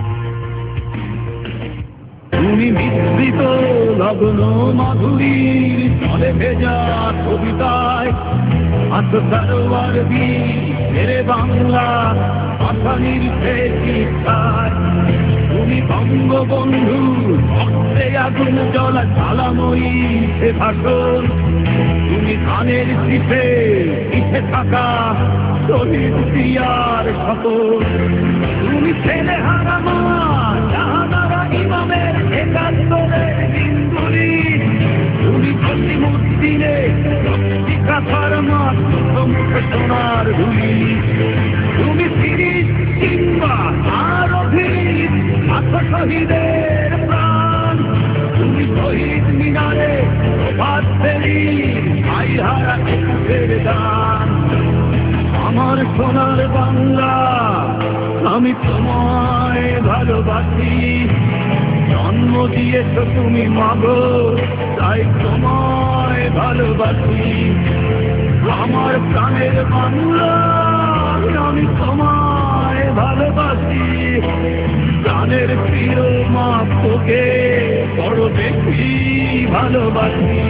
তুমি মিশ্রিত লগ্ন মাধুরীর জলে ভেজা কবিতায় আত্মসারোয়ার বীরে বাংলা ভাষানির শিক্ষায় তুমি বঙ্গবন্ধু ভক্তে আগুন জ্বলা জ্বালাময়ী সে ভাষণ তুমি ধানের শীতে পিঠে থাকা শহীদ পিয়ার সকল তুমি ছেলে হারা মা জাহানারা ইমামের একাত্তরের দিনগুলি তুমি জসিমুদ্দিনে রক্তিকা ফার্মা মুখে সোনার ধুলি তুমি ফিরিস কিংবা আর অভির শহীদের প্রাণ তুমি শহীদ মিনারে প্রভাত ফেরির আইহারা একুশের দান আমার সোনার বাংলা আমি তোমায় ভালোবাসি জন্ম দিয়েছ তুমি মাগো তাই তোমায় ভালোবাসি আমার প্রাণের বাংলা আমি তোমায় ভালোবাসি প্রাণের প্রিয় মা তোকে বড় বেশি ভালোবাসি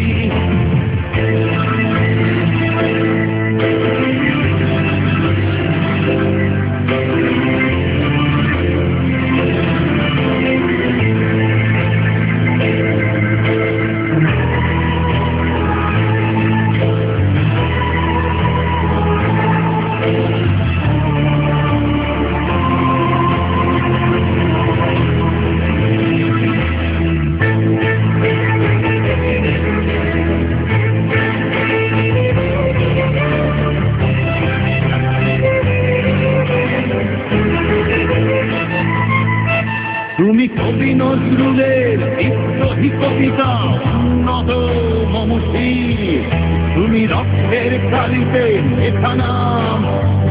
তুমি কবি নজরুলের বিদ্রোহী কবিতা উন্নত মমশী তুমি রক্তের কালিতে লেখা নাম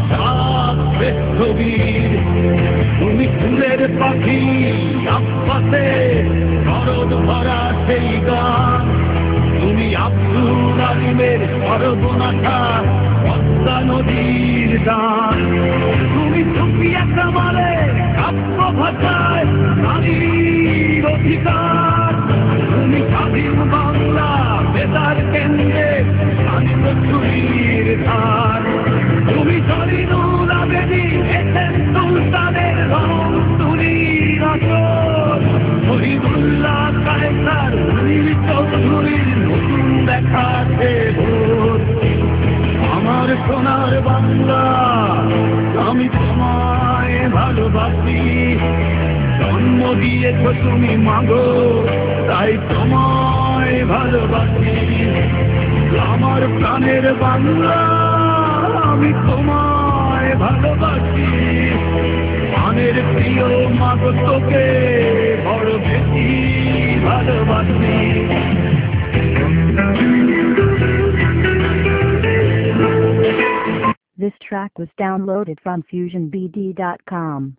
ছবির তুমি ফুলের পাখি আব্বাসে শরৎ ভরা সেই গান তুমি আব্দুল আলিমের সর্বনাশা পদ্মা নদীর গান তুমি সুফিয়া কামালের কাব্য ভাষায় নারীর অধিকার তুমি স্বাধীন বাংলা বেতার কেন্দ্রে স্বাধীন চুরির ধার তুমি জলিনুল আবেদীন এসএম সুলতানের রং তুলির আসর শহীদুল্লাহ কায়সার মুনির চৌধুরীর নতুন দেখাতে ভোর আমার সোনার বাংলা আমি তোমায় ভালোবাসি জন্ম দিয়েছ তুমি মাগো তাই তোমায় ভালোবাসি আমার প্রাণের বাংলা আমি তোমায় ভালোবাসি প্রাণের প্রিয় মাগো তোকে বড় বেশি ভালোবাসি This track was downloaded from FusionBD.com.